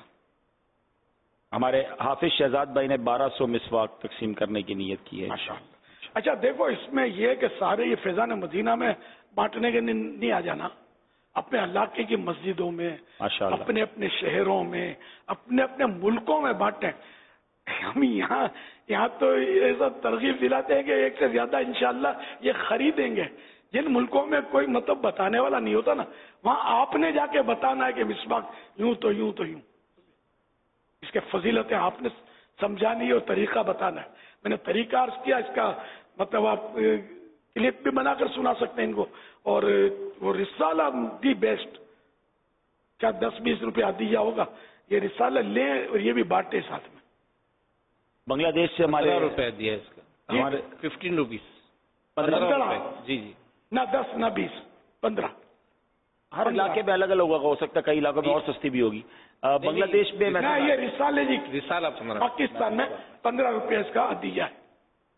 हमारे हाफिज शहजाद भाई ने 1200 मिसवाक तकसीम करने की नीयत की है। माशाअल्लाह। अच्छा देखो, इसमें यह है कि सारे ये फैजान मदीना में बांटने के नहीं आ जाना, अपने इलाके की मस्जिदों में, अपने अपने शहरों में, अपने अपने मुल्कों में बांटे। हम यहाँ तो ऐसा तरगीब दिलाते हैं कि एक से ज्यादा इंशाअल्लाह ये खरीदेंगे। जिन मुल्कों में कोई मतलब बताने वाला नहीं होता ना, वहां आपने जाके बताना है कि मिसवाक यूं तो यूं तो यूं, इसके फजीलतें आपने समझानी और तरीका बताना है। मैंने तरीका अर्ज किया, इसका मतलब आप क्लिप भी बनाकर सुना सकते हैं इनको। और वो रिसाला दी बेस्ट, क्या 10-20 रुपया दिया होगा, ये रिसाला लें और ये भी बांटे साथ में। बांग्लादेश से हमारे 15 रुपए दिया इसका, हमारे 15 रुपीज, 15 रुपए। जी जी, ना 10 ना 20, 15। हर इलाके में अलग अलग होगा, हो सकता है कई इलाकों में और सस्ती भी होगी। बांग्लादेश में ना ये रिसाले जी, रिसाला पाकिस्तान में 15 रुपये इसका दिया है।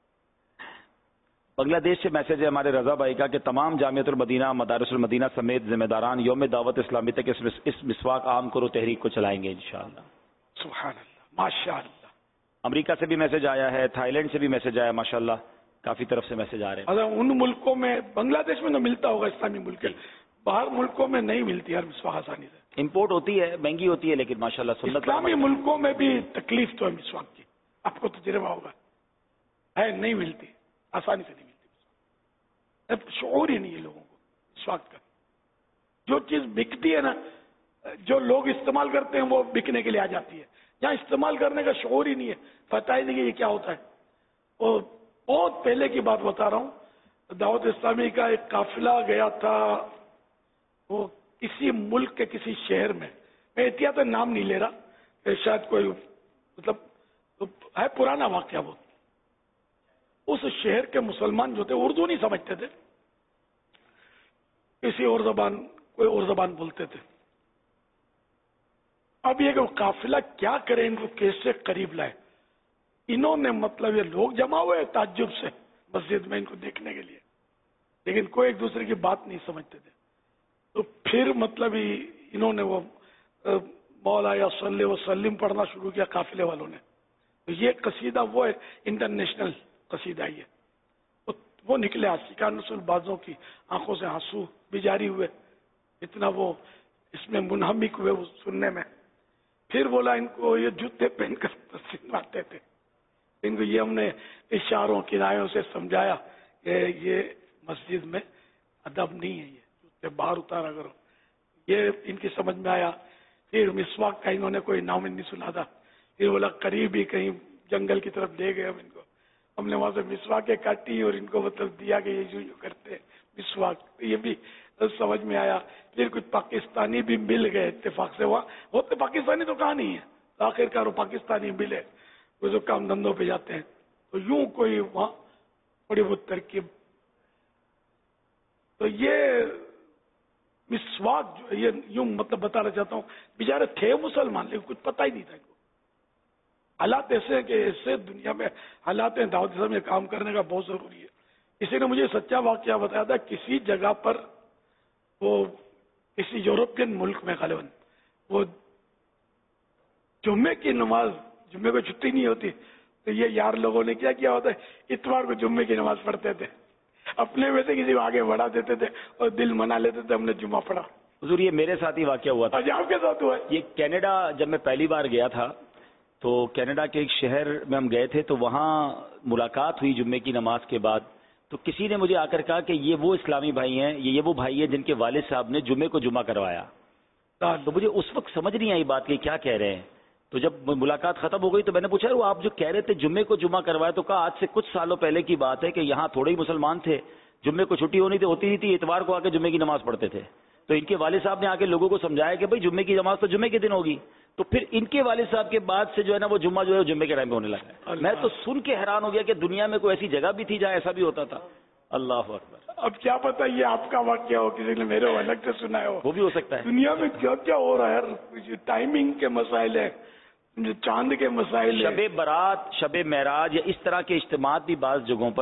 बांग्लादेश से मैसेज है हमारे रजा भाई का कि तमाम जामियतुल मदीना, मदारिसुल मदीना समेत जिम्मेदारान यौम दावत इस्लामी तक इस मिसवाक आम करो तहरीक को चलाएंगे इंशाअल्लाह। सुभान अल्लाह, माशाअल्लाह। अमेरिका से भी मैसेज आया है, थाईलैंड से भी मैसेज आया, माशाअल्लाह काफी तरफ से मैसेज आ रहे हैं। अगर उन मुल्कों में, बांग्लादेश में तो मिलता होगा इस्लामी मुल्क के, बाहर मुल्कों में नहीं मिलती यार मिसवाक आसानी से। इम्पोर्ट होती है, महंगी होती है, लेकिन माशाअल्लाह सुन्नत इस्लामी मुल्कों में भी तकलीफ तो है मिसवाक की, आपको तजुर्बा होगा, है नहीं मिलती, आसानी से नहीं मिलती। अब शऊर ही नहीं है लोगों को मिसवाक का। जो चीज बिकती है ना, जो लोग इस्तेमाल करते हैं वो बिकने के लिए आ जाती है। यहाँ इस्तेमाल करने का शऊर ही नहीं है, पता ही नहीं कि ये क्या होता है। और बहुत पहले की बात बता रहा हूँ, दावत इस्लामी का एक काफिला गया था, वो किसी मुल्क के किसी शहर में, मैं एहतियात नाम नहीं ले रहा, शायद कोई मतलब तो है पुराना वाकया वो। उस शहर के मुसलमान जो थे उर्दू नहीं समझते थे, किसी और जबान, कोई और जबान बोलते थे। अब ये काफिला क्या करे, इनको कैसे करीब लाए। इन्होंने मतलब ये लोग जमा हुए ताज्जुब से मस्जिद में इनको देखने के लिए, लेकिन कोई एक दूसरे की बात नहीं समझते थे। तो फिर मतलब इन्होंने वो मौला या सल्ले व सल्लिम पढ़ना शुरू किया काफिले वालों ने। तो ये कसीदा वो है, इंटरनेशनल कसीदा ही है। वो निकले आशिका नस्ल बाजों की आंखों से आंसू भी जारी हुए, इतना वो इसमें मुनहमिक हुए वो सुनने में। फिर बोला इनको ये जूते पहनकर तस्वीर आते थे, इनको ये हमने इशारों किनायों से समझाया कि ये मस्जिद में अदब नहीं है, ये जूते बाहर उतारा करो। ये इनकी समझ में आया। फिर मिसवाक का इन्होंने कोई नाम नहीं सुना था। फिर बोला करीब ही कहीं जंगल की तरफ ले गए हम इनको, हमने वहां से मिसवाक काटी और इनको मतलब दिया कि ये यूं करते हैं मिसवाक। ये भी समझ में आया। फिर कुछ पाकिस्तानी भी मिल गए इत्तेफाक से, वहाँ होते पाकिस्तानी तो कहाँ नहीं है, तो आखिरकार वो पाकिस्तानी मिले, वो जो काम धंधों पे जाते हैं। तो यूं कोई वहाँ थोड़ी बहुत तरकीब। तो ये मिसवाक जो ये यूं मतलब बताना चाहता हूँ, बेचारे थे मुसलमान लेकिन कुछ पता ही नहीं था इनको। हालात ऐसे हैं कि ऐसे दुनिया में हालात हैं, दावत में काम करने का बहुत जरूरी है। किसी ने मुझे सच्चा वाकया बताया था, किसी जगह पर वो किसी यूरोपियन मुल्क में गालिबन वो जुम्मे की नमाज, जुम्मे को छुट्टी नहीं होती, तो ये यार लोगों ने क्या किया होता है, इतवार को जुम्मे की नमाज पढ़ते थे, अपने में से किसी को आगे बढ़ा देते थे और दिल मना लेते थे हमने जुम्मा पढ़ा। हुजूर ये मेरे साथ ही वाकया हुआ था। आपके साथ हुआ? ये कनाडा जब मैं पहली बार गया था, तो कनाडा के एक शहर में हम गए थे, तो वहाँ मुलाकात हुई जुम्मे की नमाज के बाद। तो किसी ने मुझे आकर कहा कि ये वो इस्लामी भाई हैं, ये वो भाई है जिनके वालिद साहब ने जुम्मे को जुम्मा करवाया। तो मुझे उस वक्त समझ नहीं आई बात कि क्या कह रहे हैं। तो जब मुलाकात खत्म हो गई तो मैंने पूछा वो आप जो कह रहे थे जुम्मे को जुम्मा करवाया, तो कहा आज से कुछ सालों पहले की बात है कि यहाँ थोड़े ही मुसलमान थे, जुम्मे को छुट्टी होती नहीं थी, इतवार को आके जुम्मे की नमाज पढ़ते थे। तो इनके वालिद साहब ने आके लोगों को समझाया कि भाई जुम्मे की नमाज तो जुम्मे के दिन होगी। तो फिर इनके वालिद साहब के बाद से जो है ना वो जुम्मा जो है जुम्मे के टाइम पे होने लगा। मैं तो सुन के हैरान हो गया कि दुनिया में कोई ऐसी जगह भी थी जहाँ ऐसा भी होता था। अल्लाह अकबर। अब क्या पता ये आपका वाकया हो, किसी ने मेरे अलग से सुना है, वो भी हो सकता है। दुनिया में क्या क्या हो रहा है यार, टाइमिंग के मसाइल है, चांद के मसाइल है, शबे बारात, शबे महराज या इस तरह के इज्तिमात भी बाज़ जगहों पर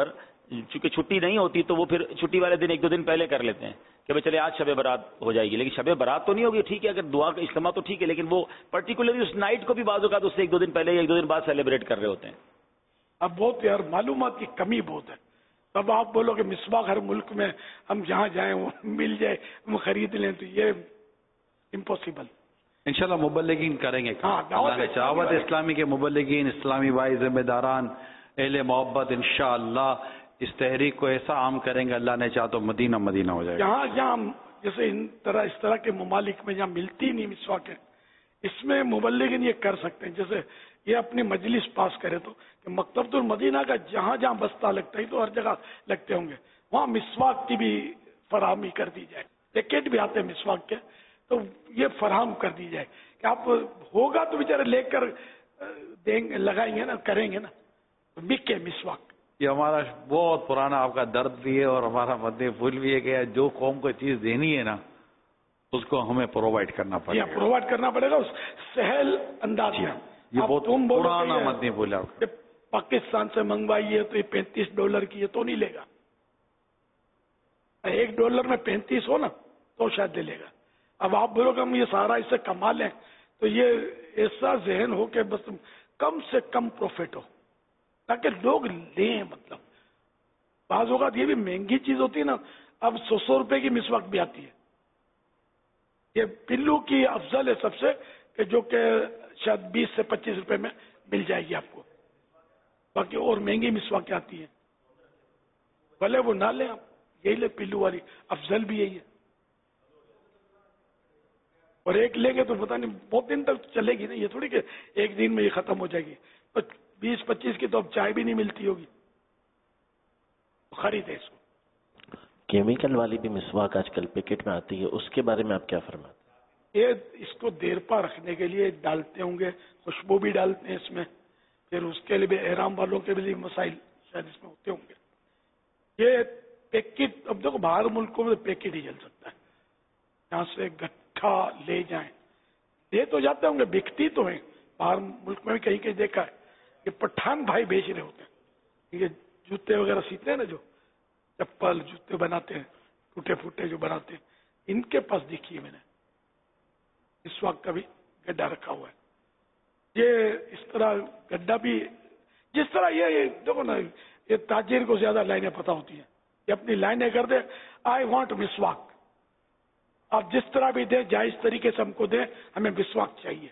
چونکہ چھٹی نہیں ہوتی تو وہ پھر چھٹی والے دن 1-2 دن پہلے کر لیتے ہیں کہ بھائی چلے آج شب برات ہو جائے گی، لیکن شب برات تو نہیں ہوگی. ٹھیک ہے اگر دعا کا اجتماع تو ٹھیک ہے، لیکن وہ پرٹیکولرلی اس نائٹ کو بھی بعض اوقات اس سے 1-2 دن پہلے یا 1-2 دن بعد سیلیبریٹ کر رہے ہوتے ہیں. اب بہت یار معلومات کی کمی بہت ہے. تب آپ بولو کہ مسواک ہر ملک میں ہم جہاں جائیں وہ مل جائے ہم خرید لیں، تو یہ امپاسبل. انشاءاللہ مبلغین کریں گے. دعوت اسلامی کے مبلغین، اسلامی بھائی، ذمہ داران، اہل محبت انشاءاللہ اس تحریک کو ایسا عام کریں گے، اللہ نے چاہ تو مدینہ مدینہ ہو جائے گا. جہاں جیسے اس طرح کے ممالک میں جہاں ملتی نہیں مسواک ہے، اس میں مبلغین یہ کر سکتے ہیں. جیسے یہ اپنی مجلس پاس کرے تو کہ مکتبۃ المدینہ کا جہاں جہاں بستہ لگتا ہے تو ہر جگہ لگتے ہوں گے، وہاں مسواک کی بھی فراہمی کر دی جائے. پیکٹ بھی آتے ہیں مسواک کے، تو یہ فراہم کر دی جائے کہ آپ ہوگا تو بیچارے لے کر دیں گے، لگائیں گے نا، کریں گے نا، بکے مسواک. یہ ہمارا بہت پرانا آپ کا درد بھی ہے اور ہمارا مدنی پھول بھی ہے کہ جو قوم کو چیز دینی ہے نا اس کو ہمیں پرووائڈ کرنا پڑے گا. پرووائڈ کرنا پڑے گا اس سہل انداز میں. یہ بہت پرانا مدنی پھول ہے. پاکستان سے منگوائی ہے تو یہ $35 کی ہے تو نہیں لے گا. $1 میں 35 ہو نا تو شاید لے گا. اب آپ بولو کہ ہم یہ سارا اس سے کما لیں تو یہ ایسا ذہن ہو کہ بس کم سے کم پروفٹ ہو تاکہ لوگ لیں. مطلب بعض اوقات یہ بھی مہنگی چیز ہوتی ہے نا. اب 100 روپے کی مسواک بھی آتی ہے. یہ پلو کی افضل ہے سب سے کہ جو کہ شاید 20 سے 25 روپے میں مل جائے گی آپ کو. باقی اور مہنگی مسواک آتی ہیں، بھلے وہ نہ لیں، آپ یہی لیں پلو والی، افضل بھی یہی ہے. اور ایک لیں گے تو پتہ نہیں بہت دن تک چلے گی نا. یہ تھوڑی کہ ایک دن میں یہ ختم ہو جائے گی. 20-25 کی تو اب چائے بھی نہیں ملتی ہوگی. خریدے اس کو. کیمیکل والی بھی مسواک آج کل پیکٹ میں آتی ہے، اس کے بارے میں آپ کیا فرماتے ہیں؟ یہ اس کو دیر پا رکھنے کے لیے ڈالتے ہوں گے، خوشبو بھی ڈالتے ہیں اس میں، پھر اس کے لیے بھی احرام والوں کے بھی مسائل شاید اس میں ہوتے ہوں گے. یہ پیکٹ اب دیکھو باہر ملکوں میں پیکٹ ہی چل سکتا ہے. یہاں سے گٹھا لے جائیں، لے تو جاتے ہوں گے، بکتی تو ہیں. باہر ملک میں بھی کہیں کہیں دیکھا ہے کہ پٹھان بھائی بیچ رہے ہوتے ہیں. یہ جوتے وغیرہ سیتے ہیں نا، جو چپل جوتے بناتے ہیں ٹوٹے پھوٹے جو بناتے ہیں، ان کے پاس دیکھی ہے میں نے اس وقت کا بھی گڈھا رکھا ہوا ہے. یہ اس طرح گڈھا بھی جس طرح یہ دیکھو نا، یہ تاجر کو زیادہ لائنیں پتہ ہوتی ہیں. یہ اپنی لائنیں کر دے، آئی وانٹ مسواک. آپ جس طرح بھی دیں، جائز طریقے سے ہم کو دیں، ہمیں مسواک چاہیے.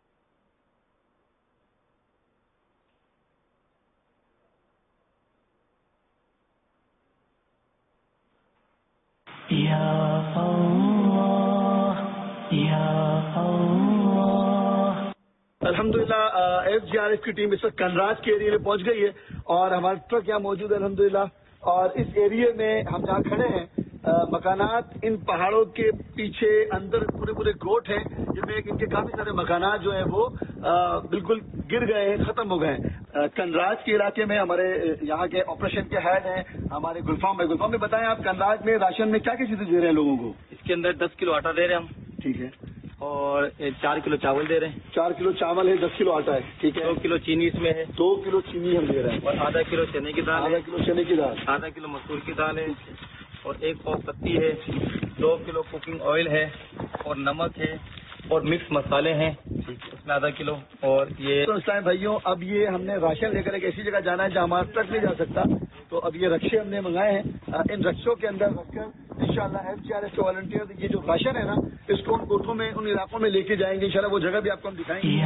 الحمدللہ FGRF کی ٹیم اس وقت کنراج کے ایریے میں پہنچ گئی ہے اور ہمارا ٹرک یہاں موجود ہے الحمدللہ. اور اس ایریے میں ہم جہاں کھڑے ہیں، مکانات ان پہاڑوں کے پیچھے اندر پورے گوٹ ہیں جن میں ان کے کافی سارے مکانات جو ہیں وہ بالکل گر گئے ہیں، ختم ہو گئے ہیں. کنراج کے علاقے میں ہمارے یہاں کے آپریشن کے ہیڈ ہیں ہمارے گلفام میں بتائیں آپ کنراج میں راشن میں کیا کیا چیزیں دے رہے ہیں لوگوں کو؟ اس کے اندر 10 کلو آٹا دے رہے ہیں ہم. ٹھیک ہے. اور 4 کلو چاول دے رہے ہیں. 4 کلو چاول ہے، 10 کلو آٹا ہے. ٹھیک ہے. 2 کلو چینی اس میں ہے. 2 کلو چینی ہم دے رہے ہیں. اور آدھا کلو چنے کی دال. آدھا کلو چنے کی دال. آدھا کلو مسور کی دال ہے. اور 1 پاؤ پتی ہے. 2 کلو کوکنگ آئل ہے. اور نمک ہے. اور مکس مسالے ہیں اس میں آدھا کلو. اور یہ تو اسلام بھائیوں، اب یہ ہم نے راشن لے کر ایک ایسی جگہ جانا ہے جہاں ہمارا ٹرک نہیں جا سکتا، تو اب یہ رکشے ہم نے منگائے ہیں. ان رکشوں کے اندر رکھ کر انشاءاللہ FGRF کے والنٹیئر یہ جو راشن ہے نا، اس کو ان کوٹھوں میں ان علاقوں میں لے کے جائیں گے. انشاءاللہ وہ جگہ بھی آپ کو ہم دکھائیں گے.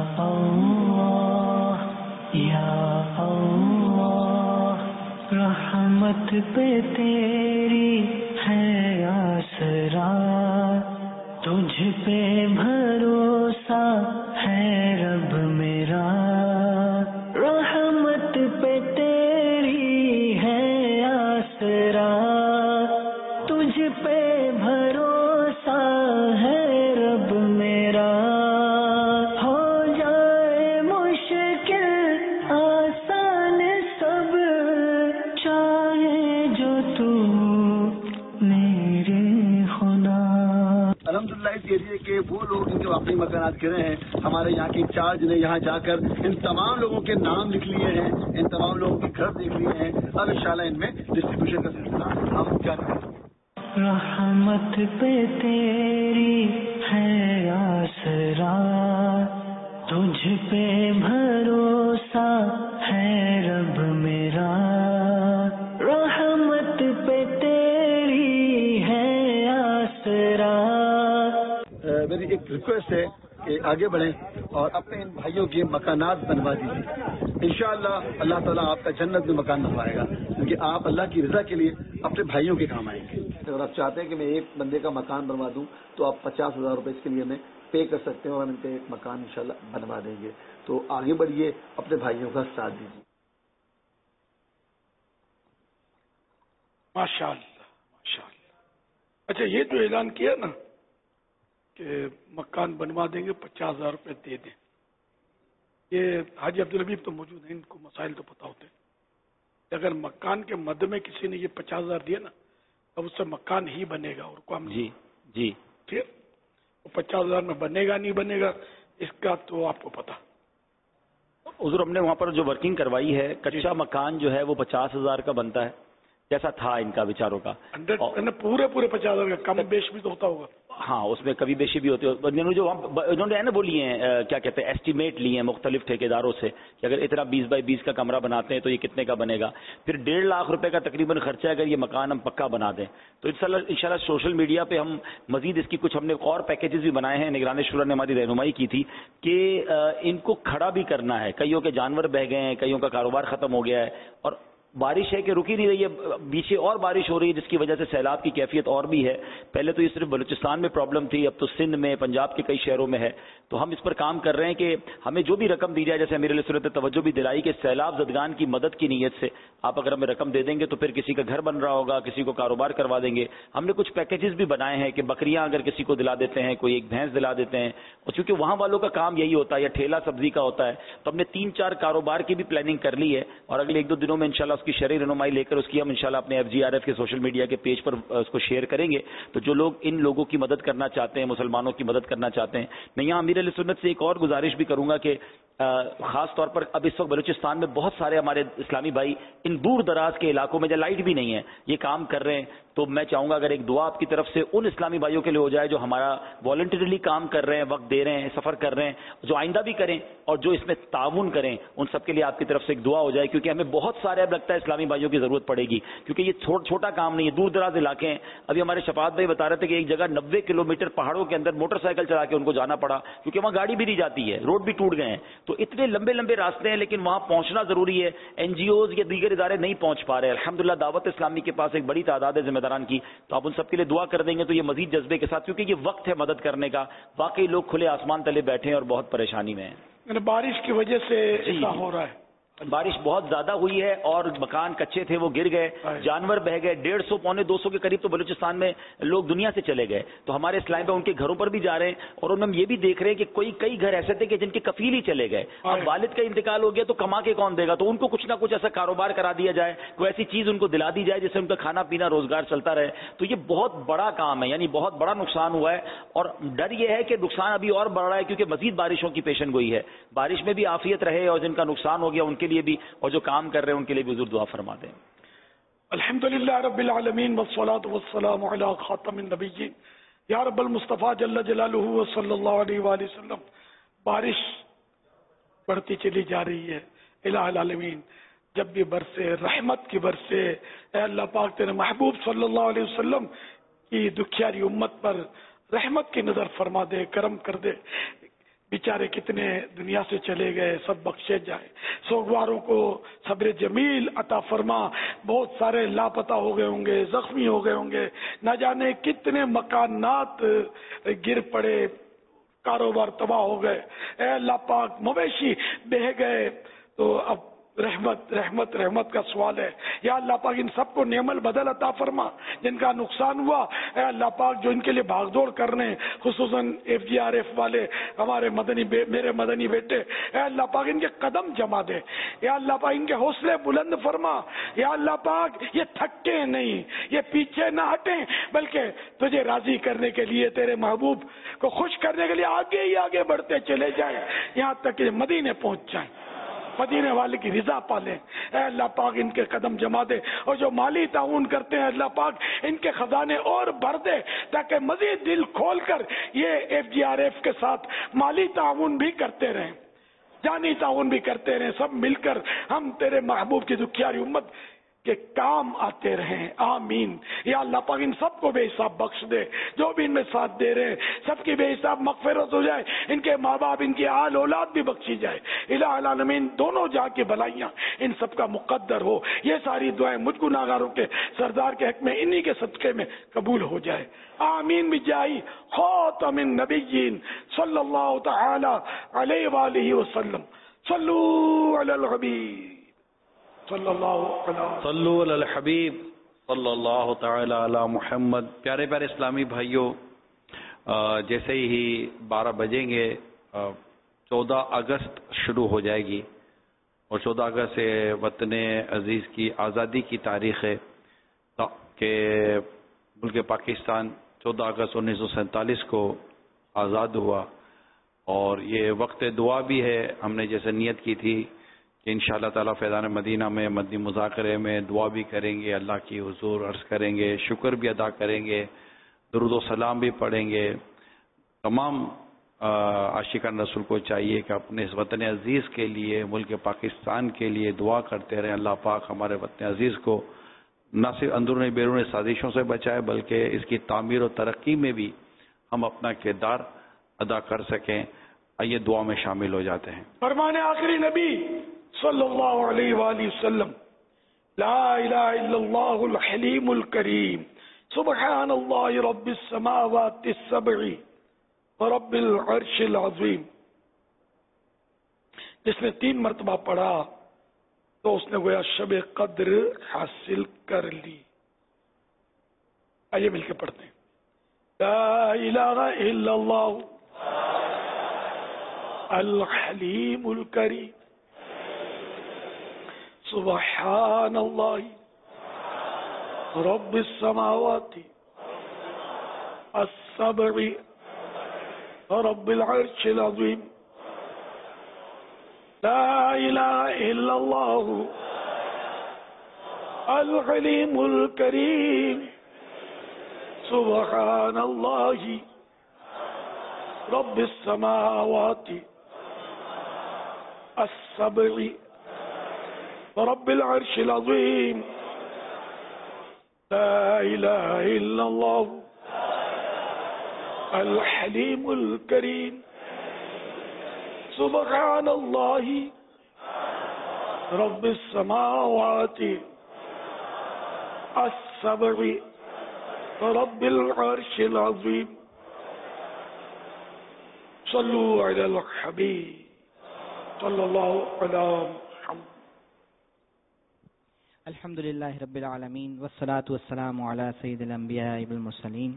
رحمت پہ تیری ہے آسرا، تجھ پہ بھروسہ ہے رب میرا. رحمت پہ تیری ہے آسرا، تجھ پہ بھروسہ ہے رب میرا. ہو جائے مشکل آسان سب، چاہے جو تو میرے خدا. الحمدللہ اس ایریے کے وہ لوگ جن کے واقعی مکانات گرے ہیں، ہمارے یہاں کے انچارج نے یہاں جا کر ان تمام لوگوں کے نام لکھ لیے ہیں، ان تمام لوگوں کے گھر देख लिए हैं, अब इंशाल्लाह इनमें डिस्ट्रीब्यूशन का सिलसिला हम जारी रखेंगे। रहमत पे तेरी है आसरा, तुझ पे भरोसा है रब मेरा, रहमत पे तेरी है आसरा। मेरी एक रिक्वेस्ट है कि आगे बढ़ें और अपने इन भाइयों के मकानात बनवा दीजिए। इंशाअल्लाह अल्लाह ताला आपका जन्नत में मकान बनवाएगा, क्योंकि आप अल्लाह की रजा के लिए अपने भाइयों के काम आएंगे। अगर आप चाहते हैं कि मैं एक बंदे का मकान बनवा दूं तो आप 50,000 रुपये इसके लिए हमें पे कर सकते हैं और हम इनका एक मकान इंशाअल्लाह बनवा देंगे। तो आगे बढ़िए, अपने भाइयों का साथ दीजिए। माशाअल्लाह माशाअल्लाह। अच्छा, ये जो ऐलान किया ना कि मकान बनवा देंगे, 50,000 रुपये दे दें, ये हाजी अब्दुल हबीब तो मौजूद हैं, इनको मसाइल तो पता होते हैं। अगर मकान के मद में किसी ने ये 50,000 दिया ना, तब उससे मकान ही बनेगा और काम जी जी ठीक। वो 50,000 में बनेगा नहीं बनेगा इसका तो आपको पता। हुजूर, हमने वहाँ पर जो वर्किंग करवाई है, कच्चा मकान जो है वो 50,000 का बनता है, जैसा था इनका विचारों का। 100 पूरे 50,000 का, कम बेश भी तो होता होगा। हाँ, उसमें कभी बेशी भी होती है। उन्होंने है ना बोली है, क्या कहते हैं, एस्टिमेट लिए हैं मुख्तलिफ ठेकेदारों से कि अगर इतना 20 बाई 20 का कमरा बनाते हैं तो ये कितने का बनेगा। फिर 1.5 लाख रुपए का तकरीबन खर्चा है अगर ये मकान हम पक्का बना दें तो। इंशाल्लाह सोशल मीडिया पे हम मजीद इसकी कुछ हमने और पैकेजेस भी बनाए हैं। निगरान शुरा ने हमारी रहनुमाई की थी कि इनको खड़ा भी करना है। कईयों के जानवर बह गए हैं, कईयों का कारोबार खत्म हो गया है और बारिश है कि रुक ही नहीं रही है, पीछे और बारिश हो रही है जिसकी वजह से सैलाब की कैफियत और भी है। पहले तो ये सिर्फ बलूचिस्तान में प्रॉब्लम थी, अब तो सिंध में, पंजाब के कई शहरों में है। तो हम इस पर काम कर रहे हैं कि हमें जो भी रकम दी जाए, जैसे अमीर अली सुन्नत ने तवज्जो भी दिलाई कि सैलाब ज़दगान की मदद की नीयत से आप अगर हमें रकम दे देंगे तो फिर किसी का घर बन रहा होगा, किसी को कारोबार करवा देंगे। हमने कुछ पैकेजेस भी बनाए हैं कि बकरियां अगर किसी को दिला देते हैं, कोई एक भैंस दिला देते हैं, और चूंकि वहां वालों का काम यही होता है या ठेला सब्जी का होता है, तो हमने 3-4 कारोबार की भी प्लानिंग कर ली है और अगले 1-2 दिनों में इंशाल्लाह उसकी शरई रहनुमाई लेकर उसकी हम इंशाल्लाह अपने FGRF के सोशल मीडिया के पेज पर उसको शेयर करेंगे। तो जो लोग इन लोगों की मदद करना चाहते हैं, मुसलमानों की मदद करना चाहते हैं, मैं यहाँ अमीर अली सुन्नत से एक और गुजारिश भी करूंगा कि खास तौर पर अब इस वक्त बलूचिस्तान में बहुत सारे हमारे इस्लामी भाई इन दूर दराज के इलाकों में जहाँ लाइट भी नहीं है ये काम कर रहे हैं। तो मैं चाहूंगा अगर एक दुआ आपकी तरफ से उन इस्लामी भाइयों के लिए हो जाए जो हमारा वॉलंटरीली काम कर रहे हैं, वक्त दे रहे हैं, सफर कर रहे हैं, जो आइंदा भी करें और जो इसमें ताउन करें, उन सबके लिए आपकी तरफ से एक दुआ हो जाए, क्योंकि हमें बहुत सारे अब लगता है इस्लामी भाइयों की जरूरत पड़ेगी, क्योंकि ये छोटा काम नहीं है, दूर दराज इलाके हैं। अभी हमारे शफात भाई बता रहे थे कि एक जगह 90 किलोमीटर पहाड़ों के अंदर मोटरसाइकिल चला के उनको जाना पड़ा, क्योंकि वहां गाड़ी भी नहीं जाती है, रोड भी टूट गए हैं। तो इतने लंबे लंबे रास्ते हैं, लेकिन वहां पहुंचना जरूरी है। NGOs या दीगर इदारे नहीं पहुंच पा रहे। अल्हम्दुलिल्लाह दावत इस्लामी के पास एक बड़ी तादाद है जिम्मेदारान की, तो आप उन सबके लिए दुआ कर देंगे तो ये मजीद जज्बे के साथ, क्योंकि ये वक्त है मदद करने का। वाकई लोग खुले आसमान तले बैठे हैं और बहुत परेशानी में हैं। बारिश की वजह से ऐसा हो रहा है। बारिश बहुत ज्यादा हुई है और मकान कच्चे थे वो गिर गए, जानवर बह गए। 150-200 के करीब तो बलूचिस्तान में लोग दुनिया से चले गए। तो हमारे इस्लाम में उनके घरों पर भी जा रहे हैं और उनमें ये भी देख रहे हैं कि कई घर ऐसे थे कि जिनके कफील ही चले गए। अब वालिद का इंतकाल हो गया तो कमा के कौन देगा, तो उनको कुछ ना कुछ ऐसा कारोबार करा दिया जाए, कोई ऐसी चीज उनको दिला दी जाए जिससे उनका खाना पीना रोजगार चलता रहे। तो ये बहुत बड़ा काम है, यानी बहुत बड़ा नुकसान हुआ है और डर ये है कि नुकसान अभी और बढ़ रहा है, क्योंकि मजीद बारिशों की पेशन गोई है। बारिश में भी आफियत रहे और जिनका नुकसान हो गया उनके लिए भी, और जो काम कर रहे हैं उनके लिए भी हुजूर दुआ फरमा दें। अल्हम्दुलिल्लाह रब्बिल आलमीन वस्सलातु वस्सलामु अला खातमिन नबिय्यीन या रब्बल मुस्तफा जल्ल जलालुहु व सल्लल्लाहु अलैहि वसल्लम। बारिश बढ़ती चली जा रही है इलाहुल आलमीन, जब भी बरसे रहमत की बरसे। ऐ अल्लाह पाक तेरे महबूब सल्लल्लाहु अलैहि वसल्लम की दुखियारी उम्मत पर रहमत की नजर फरमा दे, करम कर दे। बेचारे कितने दुनिया से चले गए, सब बख्शे जाए। सोगवारों को सब्र जमील अता फरमा। बहुत सारे लापता हो गए होंगे, जख्मी हो गए होंगे, न जाने कितने मकानात गिर पड़े, कारोबार तबाह हो गए। ऐ अल्लाह पाक मवेशी बह गए। तो अब रहमत का सवाल है। या अल्लाह पाक इन सबको नेमल बदल अता फरमा जिनका नुकसान हुआ। ऐ अल्लाह पाक जो इनके लिए भागदौड़ करने, खुसूसन FGRF वाले हमारे मेरे मदनी बेटे, ऐ अल्लाह पाक इनके कदम जमा दे। या अल्लाह पाक इनके हौसले बुलंद फरमा। या अल्लाह पाक ये थके नहीं, ये पीछे ना हटे, बल्कि तुझे राजी करने के लिए, तेरे महबूब को खुश करने के लिए आगे ही आगे बढ़ते चले जाए, यहाँ तक कि मदीने पहुंच जाए। مدینے والے کی رضا پالیں. اے اللہ پاک ان کے قدم جما دے, اور جو مالی تعاون کرتے ہیں اللہ پاک ان کے خزانے اور بھر دے, تاکہ مزید دل کھول کر یہ FGRF کے ساتھ مالی تعاون بھی کرتے رہیں, جانی تعاون بھی کرتے رہیں. سب مل کر ہم تیرے محبوب کی دکھیاری امت کے کام آتے رہیں. آمین. یا اللہ پاک ان سب کو بے حساب بخش دے, جو بھی ان میں ساتھ دے رہے ہیں سب کی بے حساب مغفرت ہو جائے, ان کے ماں باپ ان کی آل اولاد بھی بخشی جائے. الہ العالمین دونوں جہاں کی بھلائیاں ان سب کا مقدر ہو. یہ ساری دعائیں مجھ گناہگاروں کے سردار کے حق میں انہی کے صدقے میں قبول ہو جائے. آمین بجائی خاتم النبیین صلی اللہ تعالی علیہ وآلہ وسلم. صلو علی الحبیب صلی صلو علی الحبیب صلی اللہ تعالی علی محمد. پیارے پیارے اسلامی بھائیوں, جیسے ہی 12 بجیں گے 14 اگست شروع ہو جائے گی, اور 14 اگست سے وطن عزیز کی آزادی کی تاریخ ہے کہ ملک پاکستان 14 اگست 1947 کو آزاد ہوا. اور یہ وقت دعا بھی ہے. ہم نے جیسے نیت کی تھی کہ انشاءاللہ تعالیٰ فیضان مدینہ میں مدنی مذاکرے میں دعا بھی کریں گے, اللہ کی حضور عرض کریں گے, شکر بھی ادا کریں گے, درود و سلام بھی پڑھیں گے. تمام عاشقان رسول کو چاہیے کہ اپنے اس وطن عزیز کے لیے, ملک پاکستان کے لیے دعا کرتے رہیں. اللہ پاک ہمارے وطن عزیز کو نہ صرف اندرونی بیرونی سازشوں سے بچائے, بلکہ اس کی تعمیر و ترقی میں بھی ہم اپنا کردار ادا کر سکیں. آئیے دعا میں شامل ہو جاتے ہیں. فرمان آخری نبی صلی اللہ علیہ وآلہ وسلم, لا الہ الا اللہ الحلیم الکریم, سبحان اللہ رب السماوات السبع ورب العرش العظیم. جس نے 3 مرتبہ پڑھا تو اس نے گویا شب قدر حاصل کر لی. آئیے مل کے پڑھتے ہیں. لا الہ الا اللہ الحلیم الکریم, سبحان اللہ رب السماوات السبع رب العرش العظیم. لا الہ الا اللہ الحلیم الکریم, سبحان اللہ رب السماوات السبع رب العرش العظیم. لا الہ الا اللہ الحلیم الکریم, سبحان اللہ رب السماوات السبع رب العرش العظیم. صلو علی الحبیب صلی اللہ علی محمد. الحمدللہ رب العالمین والصلاة والسلام علی سید الانبیاء والمرسلین.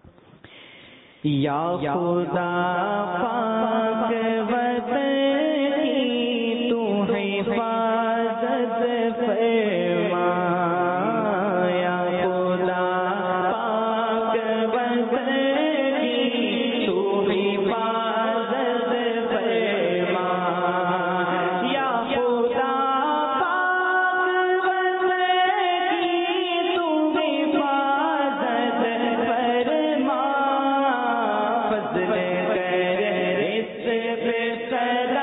یا خدا پاک وطنی تو حفاظت فرما, یا خدا پاک وطنی تو حفاظت فرما, یا خدا پاک وطنی تو حفاظت فرما. فضل کر اس پہ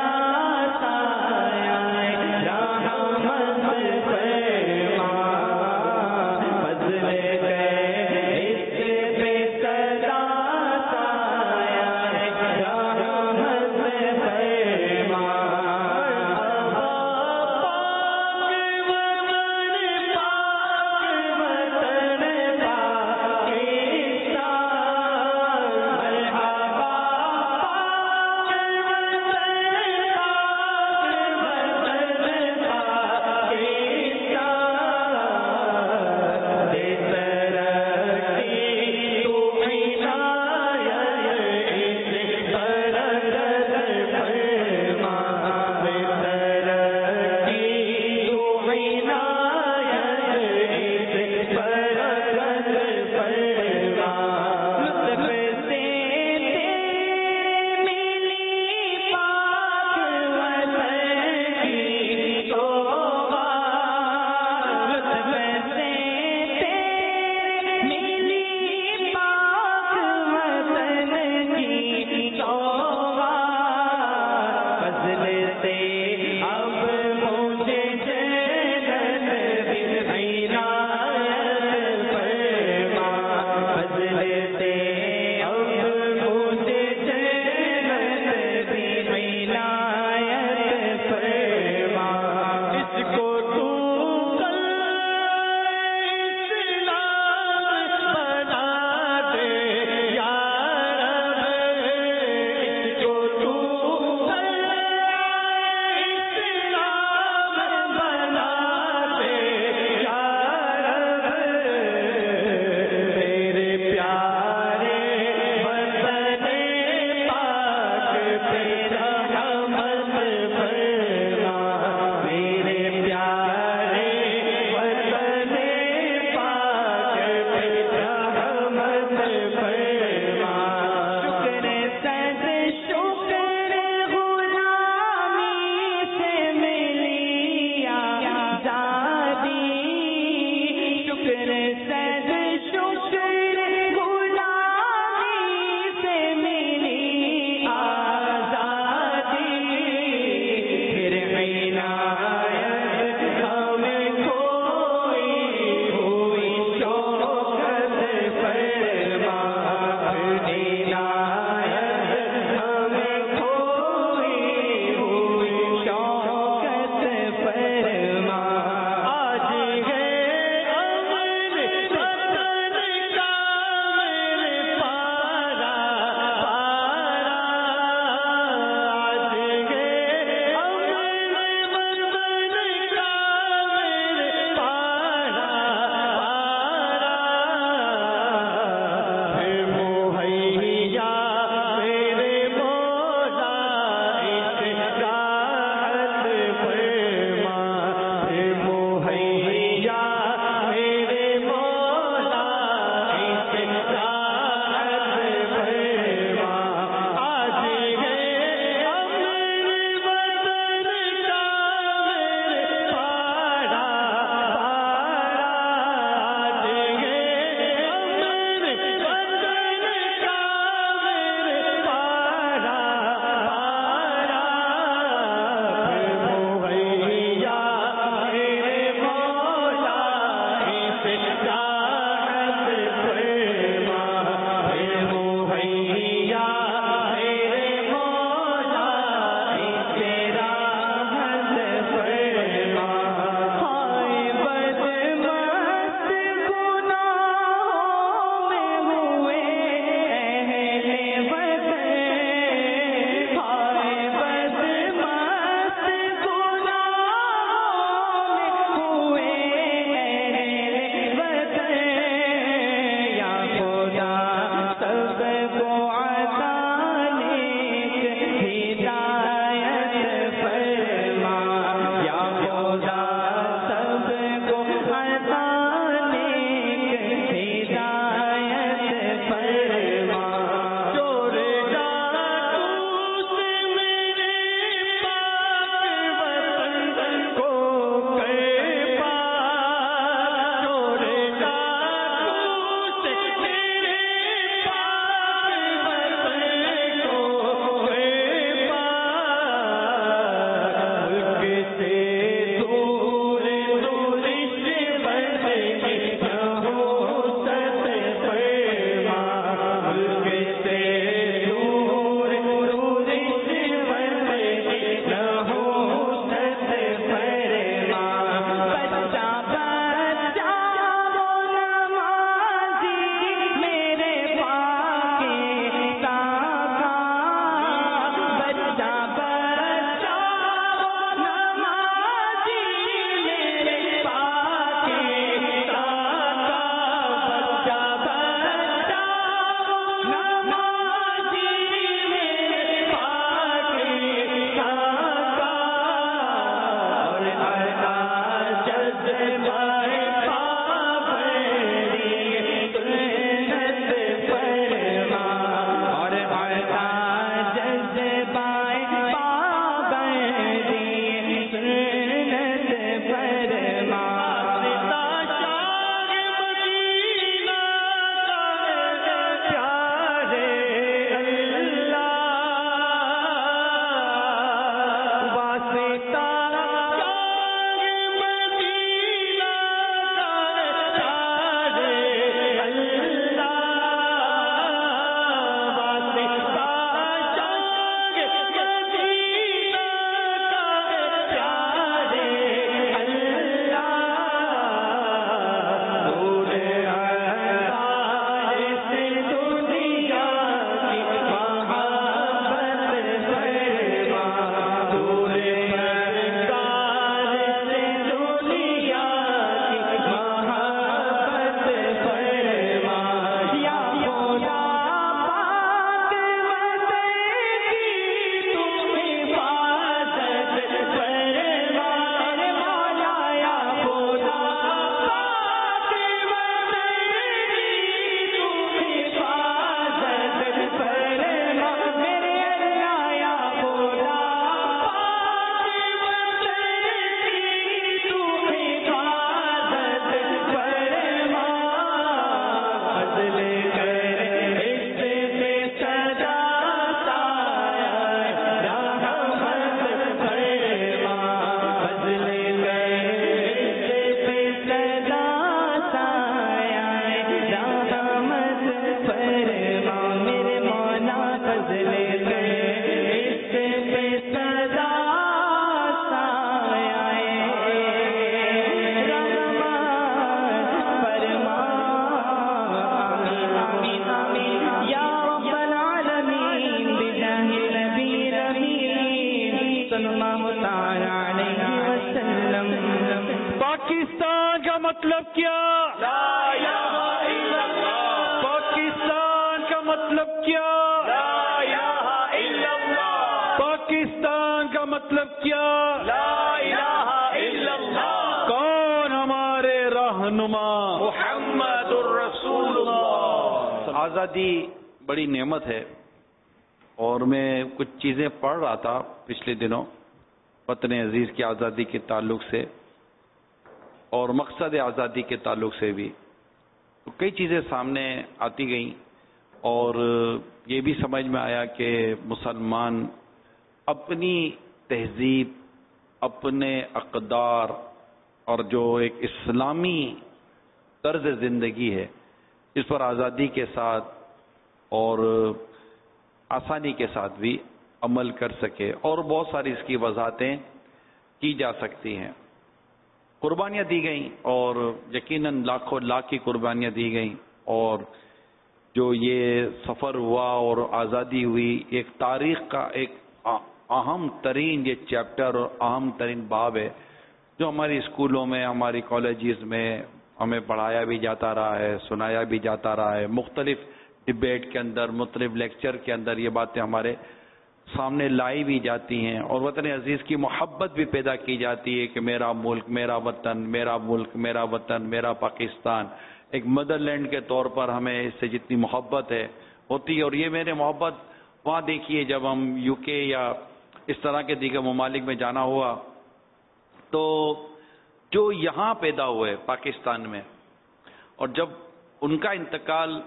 پاکستان کا مطلب کیا؟ لا الہ الا اللہ. پاکستان کا مطلب کیا؟ لا الہ الا اللہ. پاکستان کا مطلب کیا؟ لا الہ الا اللہ. کون ہمارے رہنما؟ محمد الرسول اللہ. آزادی بڑی نعمت ہے، اور میں کچھ چیزیں پڑھ رہا تھا پچھلے دنوں وطن عزیز کی آزادی کے تعلق سے اور مقصد آزادی کے تعلق سے بھی، تو کئی چیزیں سامنے آتی گئیں، اور یہ بھی سمجھ میں آیا کہ مسلمان اپنی تہذیب، اپنے اقدار اور جو ایک اسلامی طرز زندگی ہے اس پر آزادی کے ساتھ اور آسانی کے ساتھ بھی عمل کر سکے، اور بہت ساری اس کی وضاحتیں کی جا سکتی ہیں. قربانیاں دی گئیں، اور یقیناً لاکھوں لاکھ کی قربانیاں دی گئیں، اور جو یہ سفر ہوا اور آزادی ہوئی، ایک تاریخ کا ایک اہم ترین یہ چیپٹر اور اہم ترین باب ہے جو ہماری اسکولوں میں، ہماری کالجز میں ہمیں پڑھایا بھی جاتا رہا ہے، سنایا بھی جاتا رہا ہے. مختلف ڈبیٹ کے اندر، مختلف لیکچر کے اندر یہ باتیں ہمارے سامنے لائی بھی جاتی ہیں، اور وطن عزیز کی محبت بھی پیدا کی جاتی ہے کہ میرا ملک، میرا وطن، میرا ملک، میرا وطن، میرا پاکستان. ایک مدر لینڈ کے طور پر ہمیں اس سے جتنی محبت ہے ہوتی ہے. اور یہ میرے محبت وہاں دیکھیے جب ہم یو کے یا اس طرح کے دیگر ممالک میں جانا ہوا تو جو یہاں پیدا ہوئے پاکستان میں، اور جب ان کا انتقال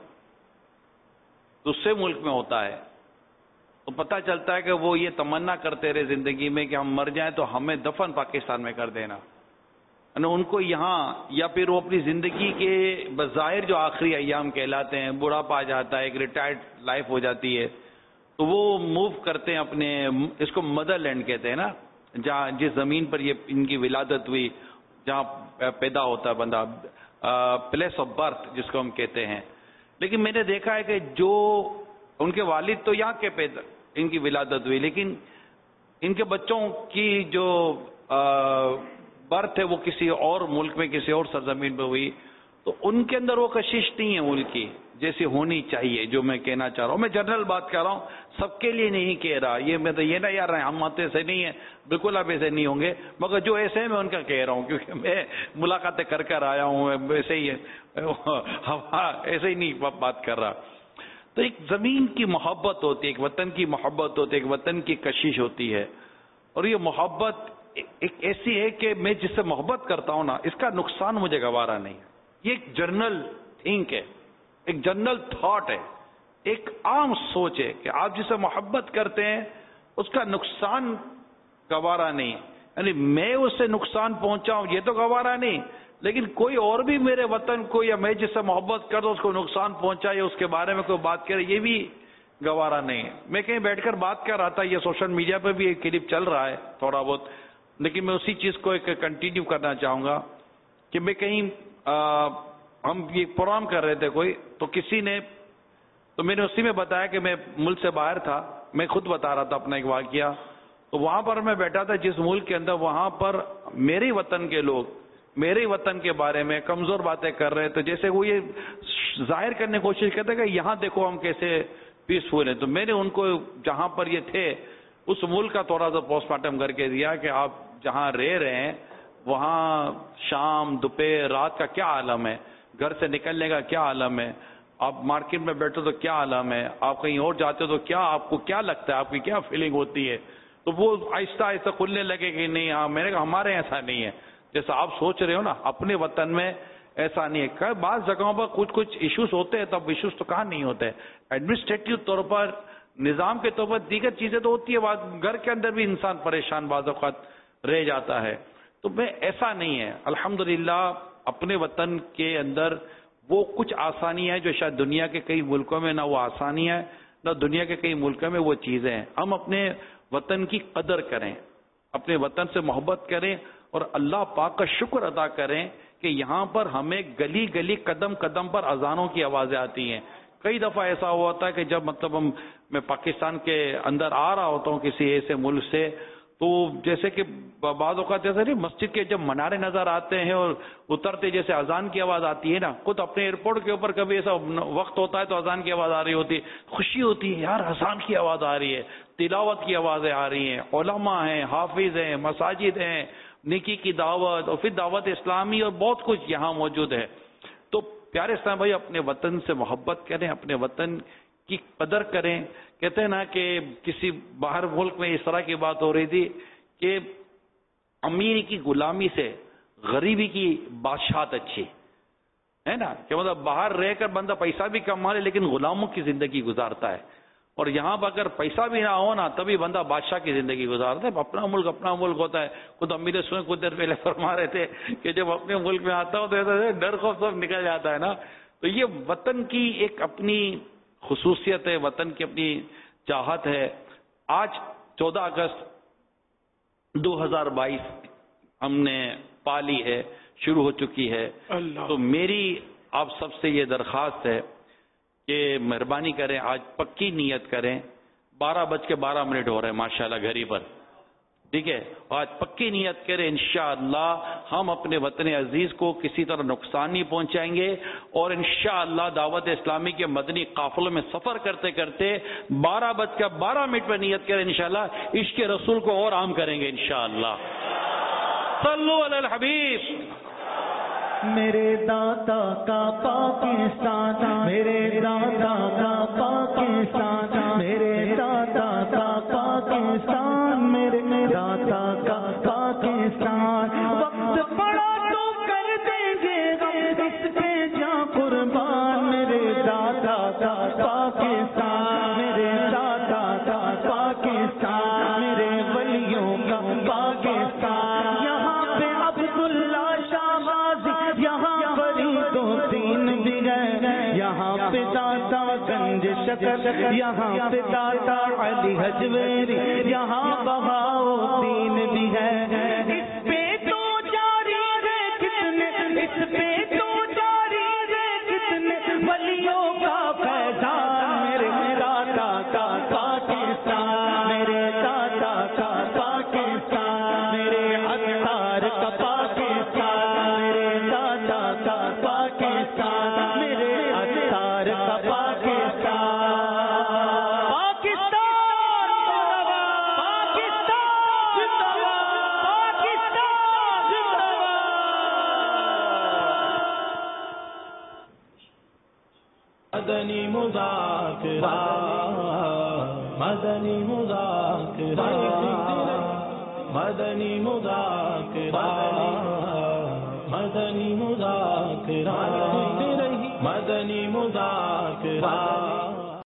دوسرے ملک میں ہوتا ہے تو پتہ چلتا ہے کہ وہ یہ تمنا کرتے رہے زندگی میں کہ ہم مر جائیں تو ہمیں دفن پاکستان میں کر دینا. یعنی ان کو یہاں، یا پھر وہ اپنی زندگی کے بظاہر جو آخری ایام کہلاتے ہیں، بڑھاپا آ جاتا ہے، ایک ریٹائرڈ لائف ہو جاتی ہے، تو وہ موو کرتے ہیں اپنے، اس کو مدر لینڈ کہتے ہیں نا، جہاں جس زمین پر یہ ان کی ولادت ہوئی، جہاں پیدا ہوتا ہے بندہ، پلیس آف برتھ جس کو ہم کہتے ہیں. لیکن میں نے دیکھا ہے کہ جو ان کے والد تو یہاں کے پیدا ان کی ولادت ہوئی، لیکن ان کے بچوں کی جو برتھ ہے وہ کسی اور ملک میں، کسی اور سرزمین پہ ہوئی، تو ان کے اندر وہ کشش نہیں ہے ملک کی جیسی ہونی چاہیے. جو میں کہنا چاہ رہا ہوں، میں جنرل بات کر رہا ہوں، سب کے لیے نہیں کہہ رہا. یہ میں تو یہ نہ یار ہم آتے ایسے نہیں ہیں، بالکل آپ ایسے نہیں ہوں گے، مگر جو ایسے ہیں میں ان کا کہہ رہا ہوں، کیونکہ میں ملاقاتیں کر آیا ہوں، ایسے ہی ایسے ہی نہیں بات کر رہا. تو ایک زمین کی محبت ہوتی ہے، ایک وطن کی محبت ہوتی ہے، ایک وطن کی کشش ہوتی ہے. اور یہ محبت ایک ایسی ہے کہ میں جس سے محبت کرتا ہوں نا، اس کا نقصان مجھے گوارا نہیں. یہ ایک جنرل تھنک ہے، ایک جنرل تھاٹ ہے، ایک عام سوچ ہے کہ آپ جسے محبت کرتے ہیں اس کا نقصان گوارا نہیں. یعنی میں اس سے نقصان پہنچاؤں یہ تو گوارا نہیں، لیکن کوئی اور بھی میرے وطن کو یا میں جس سے محبت کر دوں اس کو نقصان پہنچائے، اس کے بارے میں کوئی بات کرے، یہ بھی گوارا نہیں ہے. میں کہیں بیٹھ کر بات کر رہا تھا، یہ سوشل میڈیا پہ بھی ایک کلپ چل رہا ہے تھوڑا بہت، لیکن میں اسی چیز کو ایک کنٹینیو کرنا چاہوں گا کہ میں کہیں ہم یہ پروگرام کر رہے تھے کوئی، تو کسی نے، تو میں نے اسی میں بتایا کہ میں ملک سے باہر تھا، میں خود بتا رہا تھا اپنا ایک واقعہ. تو وہاں پر میں بیٹھا تھا جس ملک کے اندر، وہاں پر میرے وطن کے لوگ میرے وطن کے بارے میں کمزور باتیں کر رہے تھے، جیسے وہ یہ ظاہر کرنے کی کوشش کرتے کہ یہاں دیکھو ہم کیسے پیسفل ہیں. تو میں نے ان کو جہاں پر یہ تھے اس ملک کا تھوڑا سا پوسٹ مارٹم کر کے دیا کہ آپ جہاں رہ رہے ہیں وہاں شام، دوپہر، رات کا کیا عالم ہے، گھر سے نکلنے کا کیا عالم ہے، آپ مارکیٹ میں بیٹھو تو کیا عالم ہے، آپ کہیں اور جاتے ہو تو کیا آپ کو کیا لگتا ہے، آپ کی کیا فیلنگ ہوتی ہے. تو وہ آہستہ آہستہ کھلنے لگے کہ نہیں، ہاں میں نے کہا ہمارے ایسا نہیں ہے جیسا آپ سوچ رہے ہو نا، اپنے وطن میں ایسا نہیں ہے. بعض جگہوں پر کچھ ایشوز ہوتے ہیں، تب ایشوز تو کہاں نہیں ہوتے، ایڈمنسٹریٹو طور پر، نظام کے طور پر دیگر چیزیں تو ہوتی ہے، گھر کے اندر بھی انسان پریشان بعض اوقات رہ جاتا ہے. تو میں ایسا نہیں ہے، الحمدللہ اپنے وطن کے اندر وہ کچھ آسانی ہے جو شاید دنیا کے کئی ملکوں میں نہ وہ آسانی ہے، نہ دنیا کے کئی ملکوں میں وہ چیزیں ہیں. ہم اپنے وطن کی قدر کریں، اپنے وطن سے محبت کریں، اور اللہ پاک کا شکر ادا کریں کہ یہاں پر ہمیں گلی گلی، قدم قدم پر اذانوں کی آوازیں آتی ہیں. کئی دفعہ ایسا ہوا تھا کہ جب میں پاکستان کے اندر آ رہا ہوتا ہوں کسی ایسے ملک سے، تو جیسے کہ بعض اوقات جیسے نہیں مسجد کے جب منارے نظر آتے ہیں اور اترتے جیسے اذان کی آواز آتی ہے نا، خود اپنے ایئرپورٹ کے اوپر کبھی ایسا وقت ہوتا ہے تو اذان کی آواز آ رہی ہوتی ہے، خوشی ہوتی ہے یار اذان کی آواز آ رہی ہے، تلاوت کی آوازیں آ رہی ہیں، علماء ہیں، حافظ ہیں، مساجد ہیں، نیکی کی دعوت اور پھر دعوت اسلامی اور بہت کچھ یہاں موجود ہے. تو پیارے اسلام بھائی اپنے وطن سے محبت کریں، اپنے وطن کی قدر کریں. کہتے ہیں نا کہ کسی باہر ملک میں اس طرح کی بات ہو رہی تھی کہ امیر کی غلامی سے غریبی کی بادشاہت اچھی ہے نا، کہ مطلب باہر رہ کر بندہ پیسہ بھی کما لے لیکن غلاموں کی زندگی گزارتا ہے، اور یہاں پر اگر پیسہ بھی نہ ہو نا تبھی بندہ بادشاہ کی زندگی گزارتا ہے. اپنا ملک ہوتا ہے. خود امیر سوئیں کچھ دیر پہلے فرما رہے تھے کہ جب اپنے ملک میں آتا ہو تو ایسا ڈر خوف سب نکل جاتا ہے نا. تو یہ وطن کی ایک اپنی خصوصیت ہے، وطن کی اپنی چاہت ہے. آج 14 اگست 2022 ہم نے پالی ہے، شروع ہو چکی ہے. تو میری آپ سب سے یہ درخواست ہے کہ مہربانی کریں، آج پکی نیت کریں. 12:12 ہو رہے ہیں ماشاءاللہ گھڑی پر، ٹھیک ہے. آج پکی نیت کریں، انشاءاللہ ہم اپنے وطن عزیز کو کسی طرح نقصان نہیں پہنچائیں گے، اور انشاءاللہ دعوت اسلامی کے مدنی قافلوں میں سفر کرتے کرتے 12:12 پر نیت کریں، انشاءاللہ عشق رسول کو اور عام کریں گے انشاءاللہ. صلو علی الحبیب. میرے دادا کا پاکستان، میرے دادا کا پاکستان، میرے دادا کا پاکستان، میرے دادا کا پاکستان. وقت پڑا تو کر دیں گے ہم اس پہ جاں قربان. میرے دادا کا پاکستان، میرے دادا کا پاکستان، میرے ولیوں کا پاکستان. یہاں پہ عبداللہ یہاں فرید الدین بھی ہے، یہاں پہ داتا گنج شکر، یہاں پہ داتا علی حجویری، یہاں بہاؤالدین بھی ہے. اس پہ تو جاری ہے کتنے، اس پہ تو جاری ہے کتنے ولیوں کا فیضان. میرے داتا کا پاکستان، میرے داتا کا پاکستان، میرے عطار کا پاکستان، میرے دادا کا پاکستان، میرے عطار کا پاکستان. پاکستان زندہ باد، پاکستان زندہ باد. مدنی مذاکرہ، مدنی مذاکرہ، مدنی مذاکرہ، مدنی مذاکرہ، مدنی مذاکرہ.